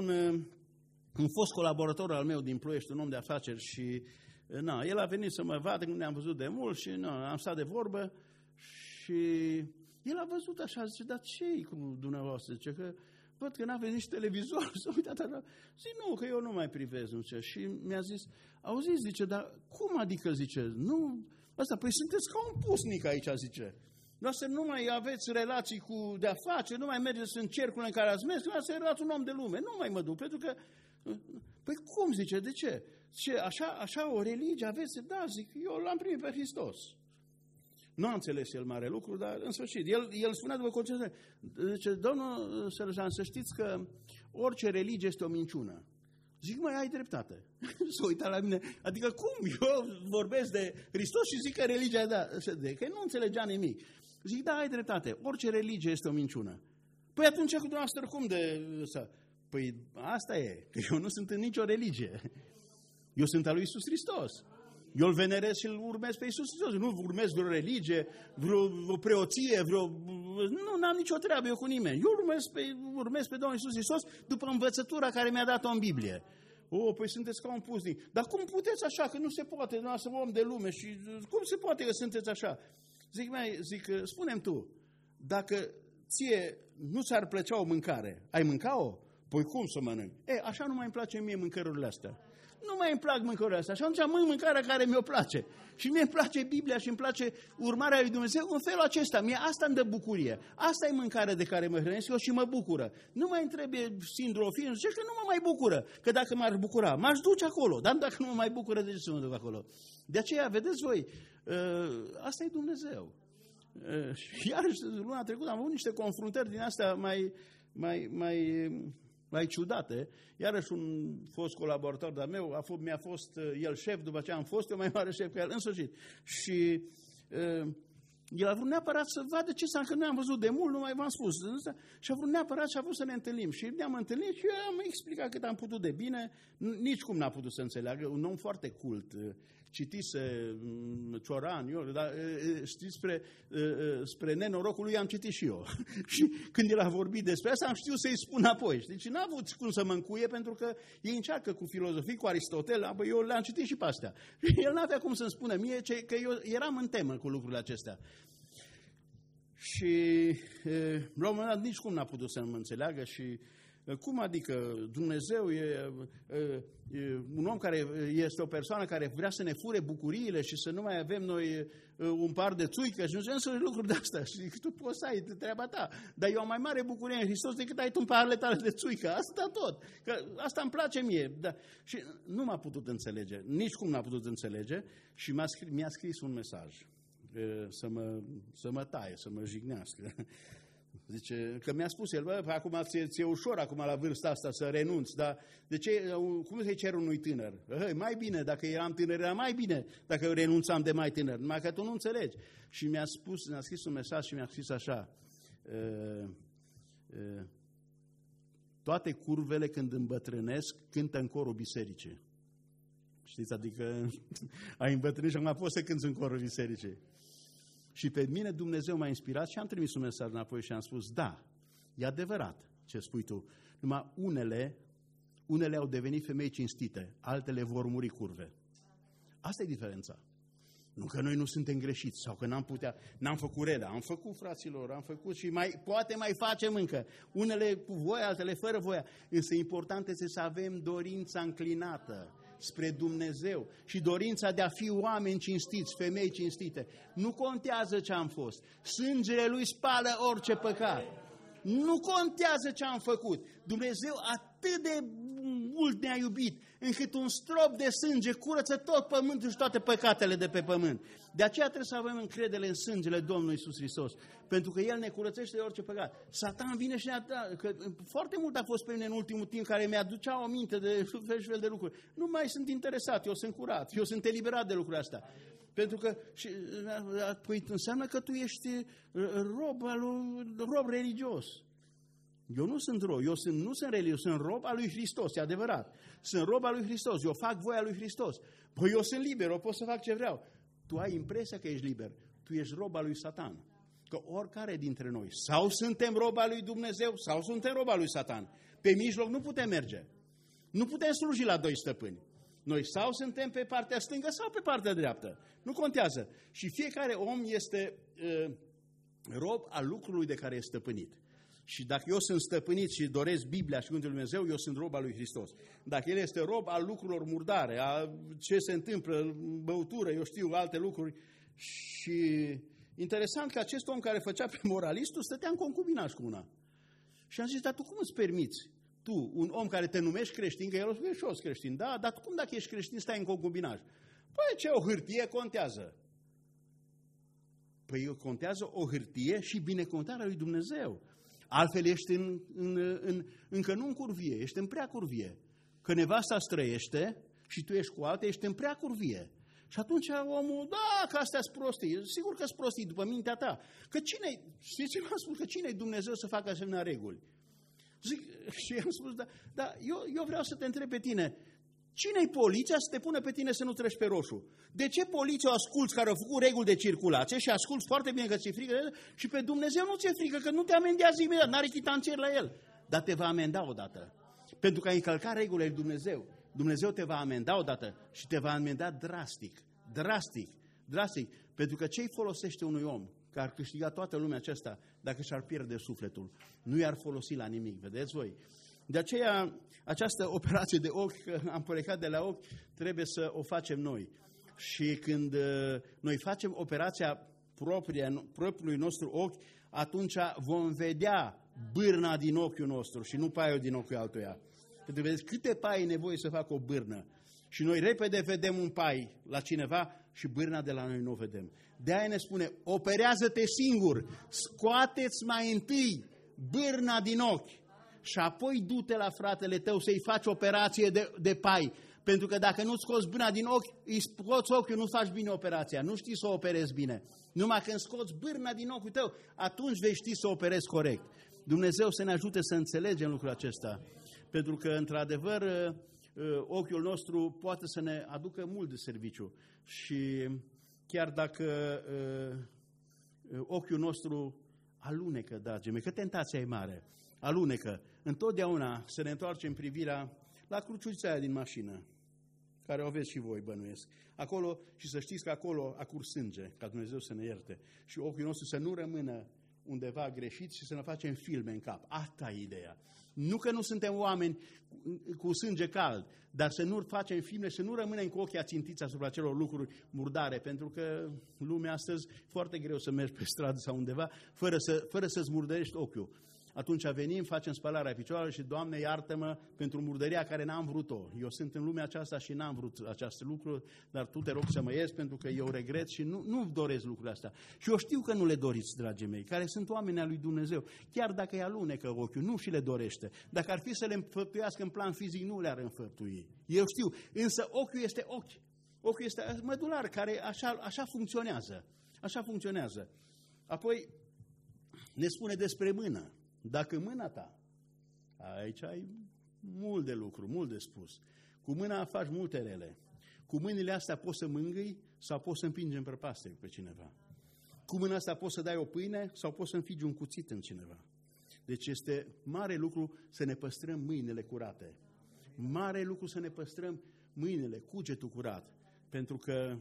un fost colaborator al meu din Ploiești, un om de afaceri și el a venit să mă vadă, nu ne-am văzut de mult și am stat de vorbă și el a văzut așa, zice, dar ce-i cu dumneavoastră? Zice că văd că n-aveți nici televizor, s-a uitat așa. Zic, nu, că eu nu mai privesc, nu știu. Și mi-a zis, auziți, zice, dar cum adică, zice, nu, asta, păi sunteți ca un pusnic aici, zice. Noastră nu mai aveți relații de afaceri, nu mai mergeți în cercul în care ați mers, că noastră erați un om de lume. Nu mai mă duc, pentru că, păi cum, zice, de ce? Zice, așa o religie aveți? Da, zic, eu l-am primit pe Hristos. Nu a înțeles el mare lucru, dar în sfârșit, el spunea după concentrare. Zice, domnul Sărăjan, să știți că orice religie este o minciună. Zic, măi, ai dreptate. S-a uitat la mine. Adică cum? Eu vorbesc de Hristos și zic că religia, da, că nu înțelegea nimic. Zic, da, ai dreptate. Orice religie este o minciună. Păi atunci cu dumneavoastră cum de... Păi asta e, că eu nu sunt în nicio religie. Eu sunt al lui Iisus Hristos. Eu îl venerez și îl urmez pe Iisus Hristos. Nu urmez vreo religie, vreo preoție, Nu, n-am nicio treabă eu cu nimeni. Eu urmez pe Domnul Iisus Hristos după învățătura care mi-a dat-o în Biblie. Păi sunteți ca un pusnic. Dar cum puteți așa? Că nu se poate, dumneavoastră om de lume. Și cum se poate că sunteți așa? Zic, spune-mi tu, dacă ție nu ți-ar plăcea o mâncare, ai mânca-o? Păi cum să mănânc? Așa nu mai îmi place mie mâncărurile astea. Nu mai îmi plac mâncărurile astea. Și atunci mănânc mâncarea care mi-o place. Și mie îmi place Biblia și îmi place urmarea lui Dumnezeu în felul acesta. Mie asta îmi dă bucurie. Asta e mâncarea de care mă hrănesc eu și mă bucură. Nu mai îmi trebuie sindrofie, zice că nu mă mai bucură. Că dacă m-ar bucura, m-aș duce acolo. Dar dacă nu mă mai bucură, de ce să mă duc acolo? De aceea, vedeți voi, asta e Dumnezeu. Iarăși, luna trecută am avut niște confruntări din astea mai ciudate. Iarăși un fost colaborator de-al meu, mi-a fost el șef, după aceea am fost eu mai mare șef ca el, în sfârșit. Și el a vrut neapărat să vadă ce s-a, că noi am văzut de mult, nu mai v-am spus. Și a vrut neapărat și a vrut să ne întâlnim. Și ne-am întâlnit și eu am explicat cât am putut de bine, nici cum n-a putut să înțeleagă, un om foarte cult. Citise Cioran, dar știți, spre nenorocul lui am citit și eu. Și când el a vorbit despre asta, am știut să-i spun apoi. Deci n-a avut cum să mă încuie, pentru că ei încearcă cu filozofii, cu Aristotel, eu le-am citit și pe astea. Și el n-avea cum să-mi spună mie că eu eram în temă cu lucrurile acestea. Și la un moment dat nici cum n-a putut să mă înțeleagă și cum adică Dumnezeu e un om care este o persoană care vrea să ne fure bucuriile și să nu mai avem noi un par de țuică și nu știu lucruri de astea. Și tu poți să ai treaba ta. Dar eu am mai mare bucurie în Hristos decât ai tu în parele tale de țuică. Asta tot. Că asta îmi place mie. Da. Și nu m-a putut înțelege. Nici cum n-a putut înțelege și mi-a scris un mesaj să mă taie, să mă jignească. Zice, că mi-a spus el, acum ți-e ușor, acum la vârsta asta să renunți, dar de ce, cum să-i cer unui tânăr? Mai bine, dacă eram tânăr, era mai bine dacă renunțam de mai tânăr, numai că tu nu înțelegi. Și mi-a scris un mesaj și mi-a scris așa, toate curvele când îmbătrânesc cântă în corul bisericii. Știți, adică ai îmbătrânit și acum poți să cânți în corul bisericii. Și pe mine Dumnezeu m-a inspirat și am trimis un mesaj înapoi și am spus, da, e adevărat ce spui tu, numai unele au devenit femei cinstite, altele vor muri curve. Asta e diferența. Nu că noi nu suntem greșiți sau că n-am făcut rele. Am făcut, fraților, am făcut și poate mai facem încă. Unele cu voia, altele fără voia. Însă important este să avem dorința înclinată spre Dumnezeu și dorința de a fi oameni cinstiți, femei cinstite. Nu contează ce am fost. Sângele Lui spală orice păcat. Nu contează ce am făcut. Dumnezeu atât de mult ne-a iubit, încât un strop de sânge curăță tot pământul și toate păcatele de pe pământ. De aceea trebuie să avem încredere în sângele Domnului Iisus Hristos, pentru că El ne curățește de orice păcat. Satan vine și că foarte mult a fost pe mine în ultimul timp care mi-aducea o minte de fel de lucruri. Nu mai sunt interesat, eu sunt curat, eu sunt eliberat de lucrurile astea. Pentru că păi, înseamnă că tu ești rob religios. Eu nu sunt rob, nu sunt religios, sunt rob al lui Hristos, e adevărat. Sunt rob al lui Hristos, eu fac voia lui Hristos. Păi eu sunt liber, eu pot să fac ce vreau. Tu ai impresia că ești liber, tu ești rob al lui Satan. Că oricare dintre noi, sau suntem rob al lui Dumnezeu, sau suntem rob al lui Satan. Pe mijloc nu putem merge. Nu putem sluji la doi stăpâni. Noi sau suntem pe partea stângă sau pe partea dreaptă. Nu contează. Și fiecare om este rob al lucrului de care e stăpânit. Și dacă eu sunt stăpânit și doresc Biblia și Cuvântul Lui Dumnezeu, eu sunt rob al lui Hristos. Dacă el este rob al lucrurilor murdare, a ce se întâmplă, băutură, eu știu, alte lucruri. Și interesant că acest om care făcea pe moralistul stătea în concubinaj cu una. Și am zis, dar tu cum îți permiți? Tu, un om care te numești creștin, că el o spune și eu sunt creștin, da, dar cum dacă ești creștin stai în concubinaj? Păi ce, o hârtie contează. Păi contează o hârtie și binecuvântarea lui Dumnezeu. Altfel ești încă nu în curvie, ești în prea curvie. Că nevasta străiește și tu ești cu alta, ești în prea curvie. Și atunci omul, da, că astea sunt prostii. Sigur că sunt prostii după mintea ta. Că știți ce v-am spus? Că cine-i Dumnezeu să facă asemenea reguli? Zic, și am spus, da, eu vreau să te întreb pe tine, cine-i poliția să te pună pe tine să nu treci pe roșu? De ce poliția o asculți care au făcut reguli de circulație și asculți foarte bine că ți-e frică de el și pe Dumnezeu nu ți-e frică, că nu te amendează imediat, n-are chitanțier la el, dar te va amenda odată. Pentru că ai încălcat regulile lui Dumnezeu. Dumnezeu te va amenda odată și te va amenda drastic, pentru că ce-i folosește unui om că ar câștiga toată lumea aceasta dacă și-ar pierde sufletul? Nu i-ar folosi la nimic, vedeți voi? De aceea, această operație de ochi, că am plecat de la ochi, trebuie să o facem noi. Și când noi facem operația propriului nostru ochi, atunci vom vedea bârna din ochiul nostru și nu paiul din ochiul altuia. Pentru că vedeți câte pai e nevoie să facă o bârnă. Și noi repede vedem un pai la cineva și bârna de la noi nu o vedem. De-aia ne spune, operează-te singur, scoateți mai întâi bârna din ochi și apoi du-te la fratele tău să-i faci operație de pai. Pentru că dacă nu-ți scoți bârna din ochi, îi scoți ochiul, nu faci bine operația, nu știi să o operezi bine. Numai când scoți bârna din ochiul tău, atunci vei ști să o operezi corect. Dumnezeu să ne ajute să înțelegem lucrul acesta. Pentru că, într-adevăr, ochiul nostru poate să ne aducă mult de serviciu. Și chiar dacă ochiul nostru alunecă, dragii mei, că tentația e mare, alunecă, întotdeauna să ne întoarcem privirea la cruciuța aia din mașină, care o aveți și voi, bănuiesc. Acolo, și să știți că acolo a curs sânge, ca Dumnezeu să ne ierte. Și ochiul nostru să nu rămână undeva greșit și să ne facem filme în cap. Asta e ideea. Nu că nu suntem oameni cu sânge cald, dar să nu facem filme, să nu rămânem cu ochii ațintiți asupra celor lucruri murdare, pentru că lumea astăzi e foarte greu să mergi pe stradă sau undeva fără să-ți murdărești ochiul. Atunci venim, facem spălarea picioarelor și, Doamne, iartă-mă pentru murdăria care n-am vrut-o. Eu sunt în lumea aceasta și n-am vrut acest lucru, dar Tu te rog să mă ierți pentru că eu regret și nu doresc lucrurile astea. Și eu știu că nu le doriți, dragii mei, care sunt oameni al lui Dumnezeu. Chiar dacă îi alunecă ochiul, nu și le dorește. Dacă ar fi să le înfăptuiască în plan fizic, nu le-ar înfăptui. Eu știu, însă ochiul este ochi. Ochiul este mădular care așa funcționează. Așa funcționează. Apoi, ne spune despre mână. Dacă mâna ta, aici ai mult de lucru, mult de spus. Cu mâna faci multe rele. Cu mâinile astea poți să mângâi sau poți să împingi în prăpastie pe cineva. Cu mâna asta poți să dai o pâine sau poți să înfigi un cuțit în cineva. Deci este mare lucru să ne păstrăm mâinile curate. Mare lucru să ne păstrăm mâinile, cugetul curat. Pentru că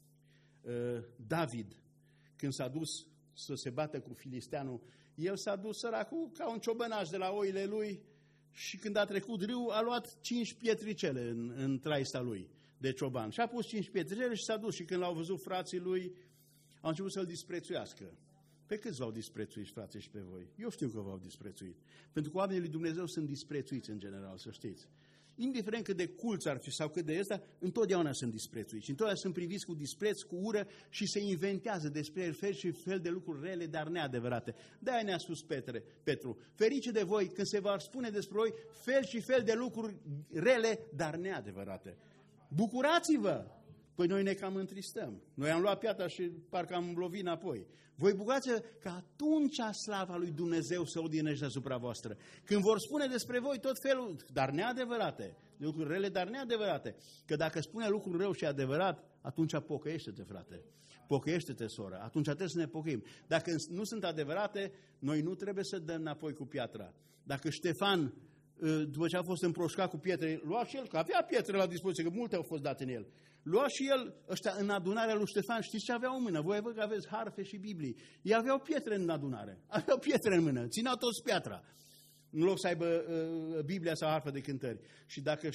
David, când s-a dus să se bată cu filisteanul, el s-a dus săracul ca un ciobănaș de la oile lui și când a trecut râul a luat 5 pietricele în traista lui de cioban. Și a pus 5 pietricele și s-a dus și când l-au văzut frații lui, au început să-l disprețuiască. Pe câți v-au disprețuit, frate, și pe voi? Eu știu că v-au disprețuit. Pentru că oamenii lui Dumnezeu sunt disprețuiți în general, să știți. Indiferent cât de culți ar fi sau cât de ăsta, întotdeauna sunt disprețuiți. Întotdeauna sunt priviți cu dispreț, cu ură și se inventează despre el fel și fel de lucruri rele, dar neadevărate. De-aia ne-a spus Petru, ferice de voi când se va spune despre voi fel și fel de lucruri rele, dar neadevărate. Bucurați-vă! Păi noi ne cam întristăm. Noi am luat piatra și parcă am lovit înapoi. Voi bucurați-vă că atunci slava lui Dumnezeu se odihnește asupra voastră. Când vor spune despre voi tot felul, dar neadevărate, lucruri rele, dar neadevărate. Că dacă spune lucruri rău și adevărat, atunci pocăiește-te, frate. Pocăiește-te, soră. Atunci trebuie să ne pocăim. Dacă nu sunt adevărate, noi nu trebuie să dăm înapoi cu piatra. Dacă Ștefan, după ce a fost împroșcat cu pietre, lua și el, că avea pietre la dispoziție, că multe au fost date în el. Lua și el, ăștia, în adunarea lui Ștefan, știți ce aveau în mână? Voi văd că aveți harfe și Biblii. Ei aveau pietre în adunare. Aveau pietre în mână. Țineau toți piatra. În loc să aibă Biblia sau harfă de cântări. Și dacă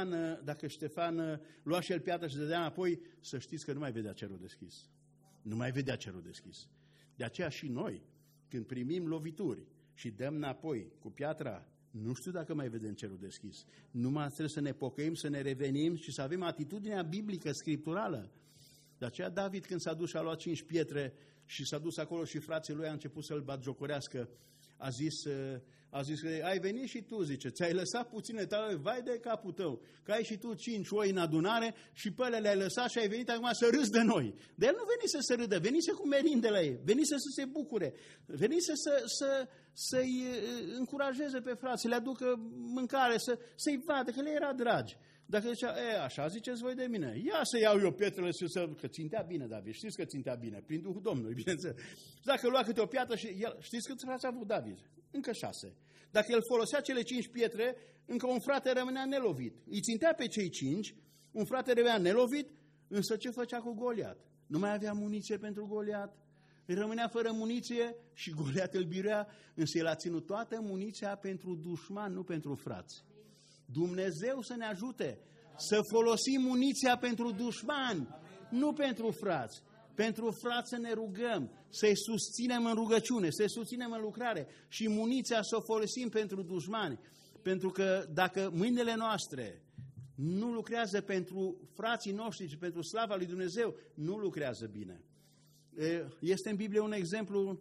Ștefan lua și el piatra și dădea înapoi, să știți că nu mai vedea cerul deschis. Nu mai vedea cerul deschis. De aceea și noi, când primim lovituri și dăm înapoi cu piatra, nu știu dacă mai vedem cerul deschis. Numai trebuie să ne pocăim, să ne revenim și să avem atitudinea biblică, scripturală. De aceea David, când s-a dus și a luat 5 pietre și s-a dus acolo și frații lui a început să-l batjocorească, a zis că ai venit și tu, zice, ți-ai lăsat puține tale, vai de capul tău, că ai și tu 5 oi în adunare și pe ele le-ai lăsat și ai venit acum să râzi de noi. De el nu venise să râdă, venise cu merinde la ei, venise să se bucure, venise să-i încurajeze pe frați, să le aducă mâncare, să-i vadă că le era dragi. Dacă zicea, așa ziceți voi de mine, ia să iau eu pietrele și că țintea bine, David, știți că țintea bine, prin Duhul Domnului, bineînțeles. Și dacă lua câte o piatră și el, știți câți frați a avut David? Încă 6. Dacă el folosea cele 5 pietre, încă un frate rămânea nelovit. Îi țintea pe cei 5, un frate rămânea nelovit, însă ce făcea cu Goliat? Nu mai avea muniție pentru Goliat, îi rămânea fără muniție și Goliat îl biruia, însă el a ținut toată muniția pentru dușman, nu pentru frați. Dumnezeu să ne ajute să folosim muniția pentru dușmani, nu pentru frați. Pentru frați să ne rugăm, să-i susținem în rugăciune, să-i susținem în lucrare și muniția să o folosim pentru dușmani. Pentru că dacă mâinile noastre nu lucrează pentru frații noștri, ci pentru slava lui Dumnezeu, nu lucrează bine. Este în Biblie un exemplu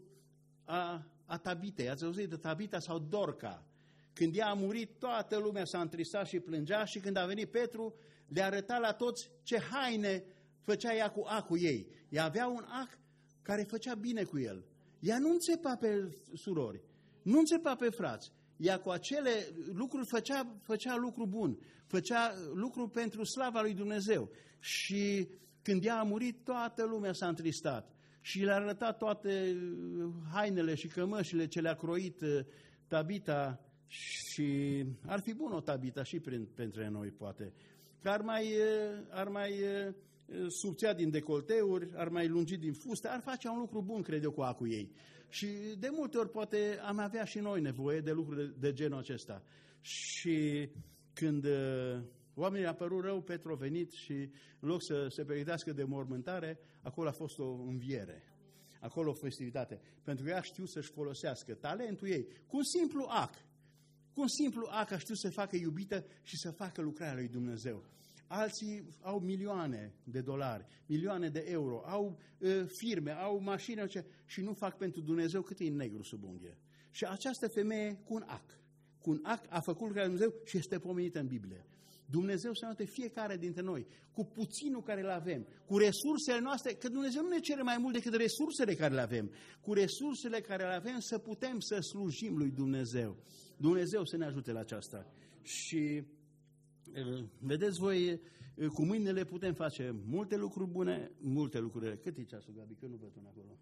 a Tabitei. Ați auzit de Tabita sau Dorca? Când ea a murit, toată lumea s-a întristat și plângea și când a venit Petru, le arăta la toți ce haine făcea ea cu acul ei. Ea avea un ac care făcea bine cu el. Ea nu înțepa pe surori, nu înțepa pe frați. Ea cu acele lucruri făcea lucru bun, făcea lucru pentru slava lui Dumnezeu. Și când ea a murit, toată lumea s-a întristat. Și le-a arătat toate hainele și cămășile ce le-a croit Tabita. Și ar fi bun o Tabita și pentru noi, poate. Că ar mai subțea din decolteuri, ar mai lungi din fuste, ar face un lucru bun, cred eu, cu acul ei. Și de multe ori poate am avea și noi nevoie de lucruri de genul acesta. Și când oamenii a părut rău, Petru a venit și în loc să se pregătească de mormântare, acolo a fost o înviere. Acolo o festivitate. Pentru că ea știu să-și folosească talentul ei cu un simplu ac. Cu un simplu ac a știut să facă iubită și să facă lucrarea lui Dumnezeu. Alții au milioane de dolari, milioane de euro, au firme, au mașini și nu fac pentru Dumnezeu cât e negru sub unghie. Și această femeie cu un ac a făcut lucrarea lui Dumnezeu și este pomenită în Biblie. Dumnezeu să ne ajute fiecare dintre noi, cu puținul care îl avem, cu resursele noastre, că Dumnezeu nu ne cere mai mult decât resursele care le avem, cu resursele care le avem să putem să slujim lui Dumnezeu. Dumnezeu să ne ajute la aceasta. Și vedeți voi, cu mâinile putem face multe lucruri bune, multe lucruri. Cât e ceasul, Gabi? Că nu văd până acolo.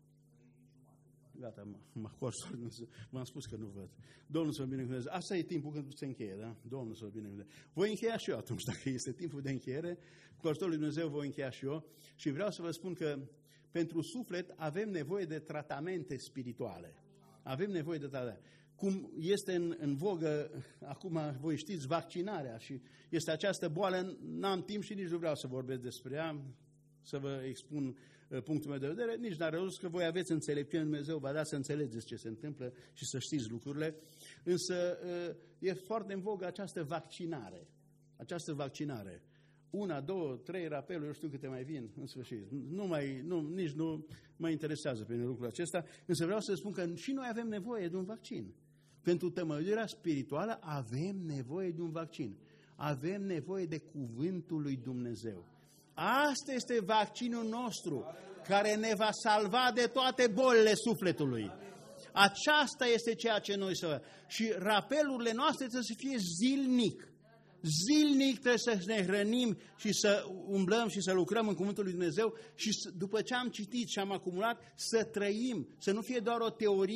Gata, m-am spus că nu văd. Domnul să vă binecuvânteze. Asta e timpul când se încheie, da? Domnul să vă binecuvânteze. Voi încheia și eu atunci, dacă este timpul de încheiere. Cu ajutorul lui Dumnezeu voi încheia și eu. Și vreau să vă spun că pentru suflet avem nevoie de tratamente spirituale. Avem nevoie de tratamente. Cum este în vogă, acum voi știți, vaccinarea și este această boală, n-am timp și nici nu vreau să vorbesc despre ea, să vă expun punctul meu de vedere, nici n-are rost că voi aveți înțelepciune, Dumnezeu va da să înțelegeți ce se întâmplă și să știți lucrurile, însă e foarte în vogă această vaccinare. Această vaccinare. 1, 2, 3 rapeluri, eu știu câte mai vin, în sfârșit. Nici nu mă interesează pe lucrul acesta, însă vreau să spun că și noi avem nevoie de un vaccin. Pentru tămăduirea spirituală avem nevoie de un vaccin. Avem nevoie de cuvântul lui Dumnezeu. Asta este vaccinul nostru, care ne va salva de toate bolile sufletului. Aceasta este ceea ce noi să... Și rapelurile noastre trebuie să fie zilnic. Zilnic trebuie să ne hrănim și să umblăm și să lucrăm în cuvântul lui Dumnezeu și după ce am citit și am acumulat, să trăim, să nu fie doar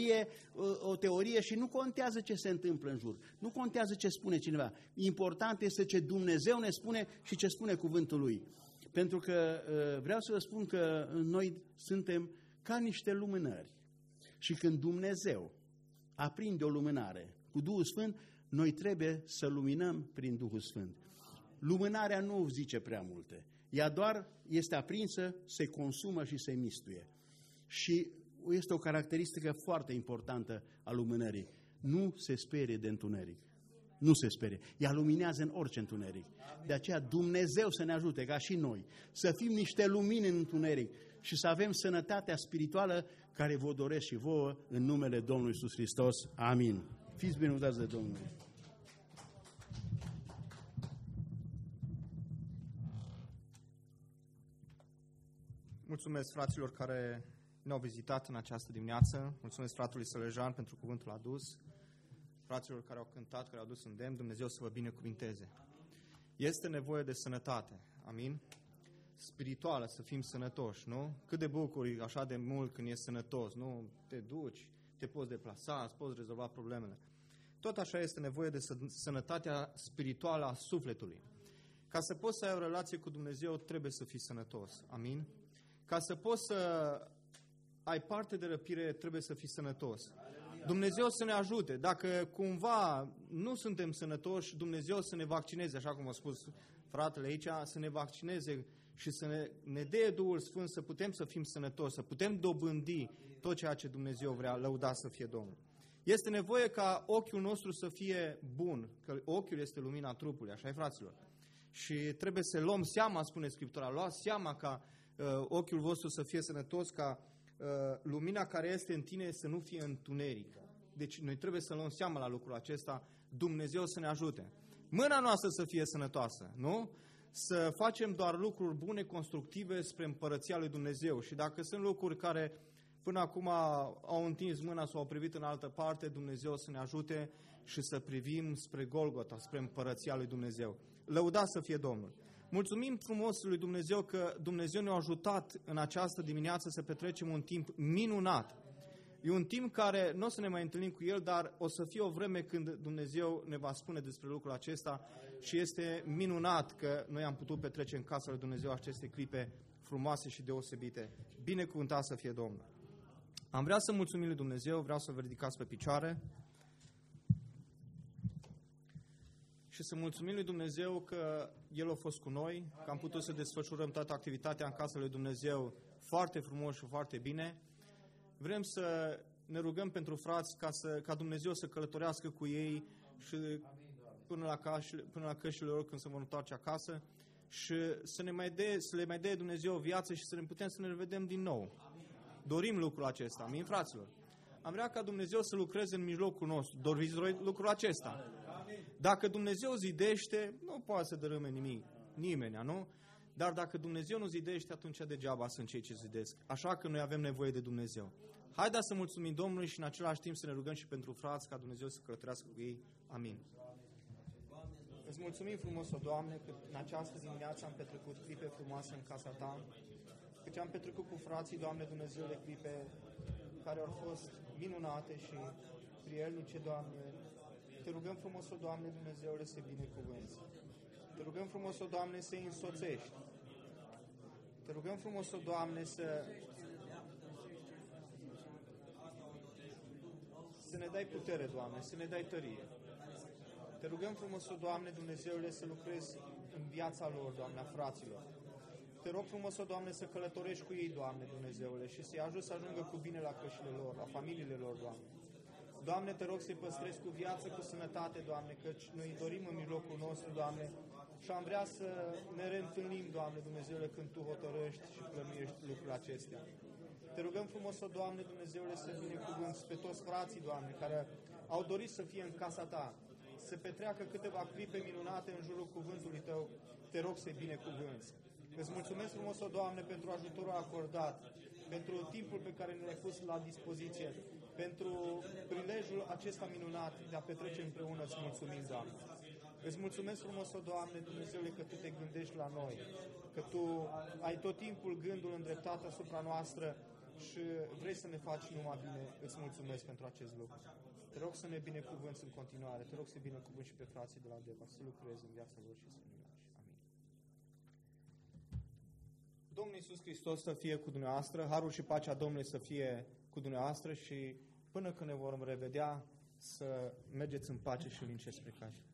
o teorie și nu contează ce se întâmplă în jur. Nu contează ce spune cineva. Important este ce Dumnezeu ne spune și ce spune cuvântul lui. Pentru că vreau să vă spun că noi suntem ca niște lumânări. Și când Dumnezeu aprinde o lumânare cu Duhul Sfânt, noi trebuie să luminăm prin Duhul Sfânt. Lumânarea nu zice prea multe. Ea doar este aprinsă, se consumă și se mistuie. Și este o caracteristică foarte importantă a lumânării. Nu se sperie de întuneric. Nu se sperie. Ea luminează în orice întuneric. De aceea Dumnezeu să ne ajute, ca și noi, să fim niște lumini în întuneric și să avem sănătatea spirituală care vă doresc și vouă în numele Domnului Iisus Hristos. Amin. Fiți binecuvântați de Domnul. Mulțumesc fraților care ne-au vizitat în această dimineață. Mulțumesc fratului Sălăjan pentru cuvântul adus. Fraților care au cântat, care au adus îndemn, Dumnezeu să vă binecuvinteze. Este nevoie de sănătate. Amin? Spirituală, să fim sănătoși, nu? Cât de bucuri așa de mult când ești sănătos, nu? Te duci, te poți deplasa, îți poți rezolva problemele. Tot așa este nevoie de sănătatea spirituală a sufletului. Ca să poți să ai o relație cu Dumnezeu, trebuie să fii sănătos. Amin? Ca să poți să ai parte de răpire, trebuie să fii sănătos. Dumnezeu să ne ajute. Dacă cumva nu suntem sănătoși, Dumnezeu să ne vaccineze, așa cum a spus fratele aici, să ne vaccineze și să ne dea Duhul Sfânt să putem să fim sănătoși, să putem dobândi tot ceea ce Dumnezeu vrea, lăudat să fie Domnul. Este nevoie ca ochiul nostru să fie bun, că ochiul este lumina trupului, așa e, fraților? Și trebuie să luăm seama, spune Scriptura, luați seama ca ochiul vostru să fie sănătos, ca lumina care este în tine să nu fie întuneric. Deci noi trebuie să luăm seama la lucrul acesta, Dumnezeu să ne ajute. Mâna noastră să fie sănătoasă, nu? Să facem doar lucruri bune, constructive spre împărăția lui Dumnezeu. Și dacă sunt lucruri care până acum au întins mâna sau au privit în altă parte, Dumnezeu să ne ajute și să privim spre Golgota, spre împărăția lui Dumnezeu. Lăudați să fie Domnul! Mulțumim frumos lui Dumnezeu că Dumnezeu ne-a ajutat în această dimineață să petrecem un timp minunat. E un timp care nu o să ne mai întâlnim cu El, dar o să fie o vreme când Dumnezeu ne va spune despre lucrul acesta și este minunat că noi am putut petrece în casa lui Dumnezeu aceste clipe frumoase și deosebite. Binecuvântat să fie Domnul! Am vrea să mulțumim lui Dumnezeu, vreau să vă ridicați pe picioare și să mulțumim lui Dumnezeu că El a fost cu noi, că am putut să desfășurăm toată activitatea în casa lui Dumnezeu foarte frumos și foarte bine. Vrem să ne rugăm pentru frați ca Dumnezeu să călătorească cu ei și până la cășile lor când se vor întoarce acasă și să le mai dea Dumnezeu o viață și să ne putem să ne revedem din nou. Dorim lucrul acesta. Amin, fraților? Am vrea ca Dumnezeu să lucreze în mijlocul nostru. Doriți lucrul acesta? Dacă Dumnezeu zidește, nu poate să dărâme nimic, nimeni, nu? Dar dacă Dumnezeu nu zidește, atunci degeaba sunt cei ce zidesc. Așa că noi avem nevoie de Dumnezeu. Haideți să mulțumim Domnului și în același timp să ne rugăm și pentru frați ca Dumnezeu să călătorească cu ei. Amin. Îți mulțumim frumos, o Doamne, că în această dimineață am petrecut clipe frumoase în casa Ta, că am petrecut cu frații, Doamne Dumnezeule, clipe care au fost minunate și prielnice, Doamne. Te rugăm frumos, o Doamne Dumnezeule, să binecuvânți. Te rugăm frumos, o Doamne, să-i însoțești. Te rugăm frumos, o Doamne, să ne dai putere, Doamne, să ne dai tărie. Te rugăm frumos, o Doamne Dumnezeule, să lucrezi în viața lor, Doamne, a fraților. Te rog frumos, o Doamne, să călătorești cu ei, Doamne Dumnezeule, și să-i ajut să ajungă cu bine la cășile lor, la familiile lor, Doamne. Doamne, te rog să-i păstrezi cu viață, cu sănătate, Doamne, căci noi îi dorim în mijlocul nostru, Doamne, și am vrea să ne reîntâlnim, Doamne Dumnezeule, când Tu hotărăști și plănuiești lucrurile acestea. Te rugăm frumos, o Doamne Dumnezeule, să binecuvânți pe toți frații, Doamne, care au dorit să fie în casa Ta, să petreacă câteva clipe minunate în jurul cuvântului Tău. Te rog să-i binecuvânți. Îți mulțumesc frumos, o Doamne, pentru ajutorul acordat, pentru timpul pe care ne l-ai pus la dispoziție, pentru prilejul acesta minunat de a petrece împreună. Îți mulțumim, Doamne. Îți mulțumesc frumos, o Doamne Dumnezeule, că Tu te gândești la noi, că Tu ai tot timpul gândul îndreptat asupra noastră și vrei să ne faci numai bine. Îți mulțumesc pentru acest lucru. Te rog să ne binecuvânți în continuare. Te rog să binecuvânți și pe frații de la Deva, să lucrezi în viața lor și să ne lași. Amin. Domnul Iisus Hristos să fie cu dumneavoastră, harul și pacea Domnului să fie cu dumneavoastră și până când ne vom revedea, să mergeți în pace și lince spre casă.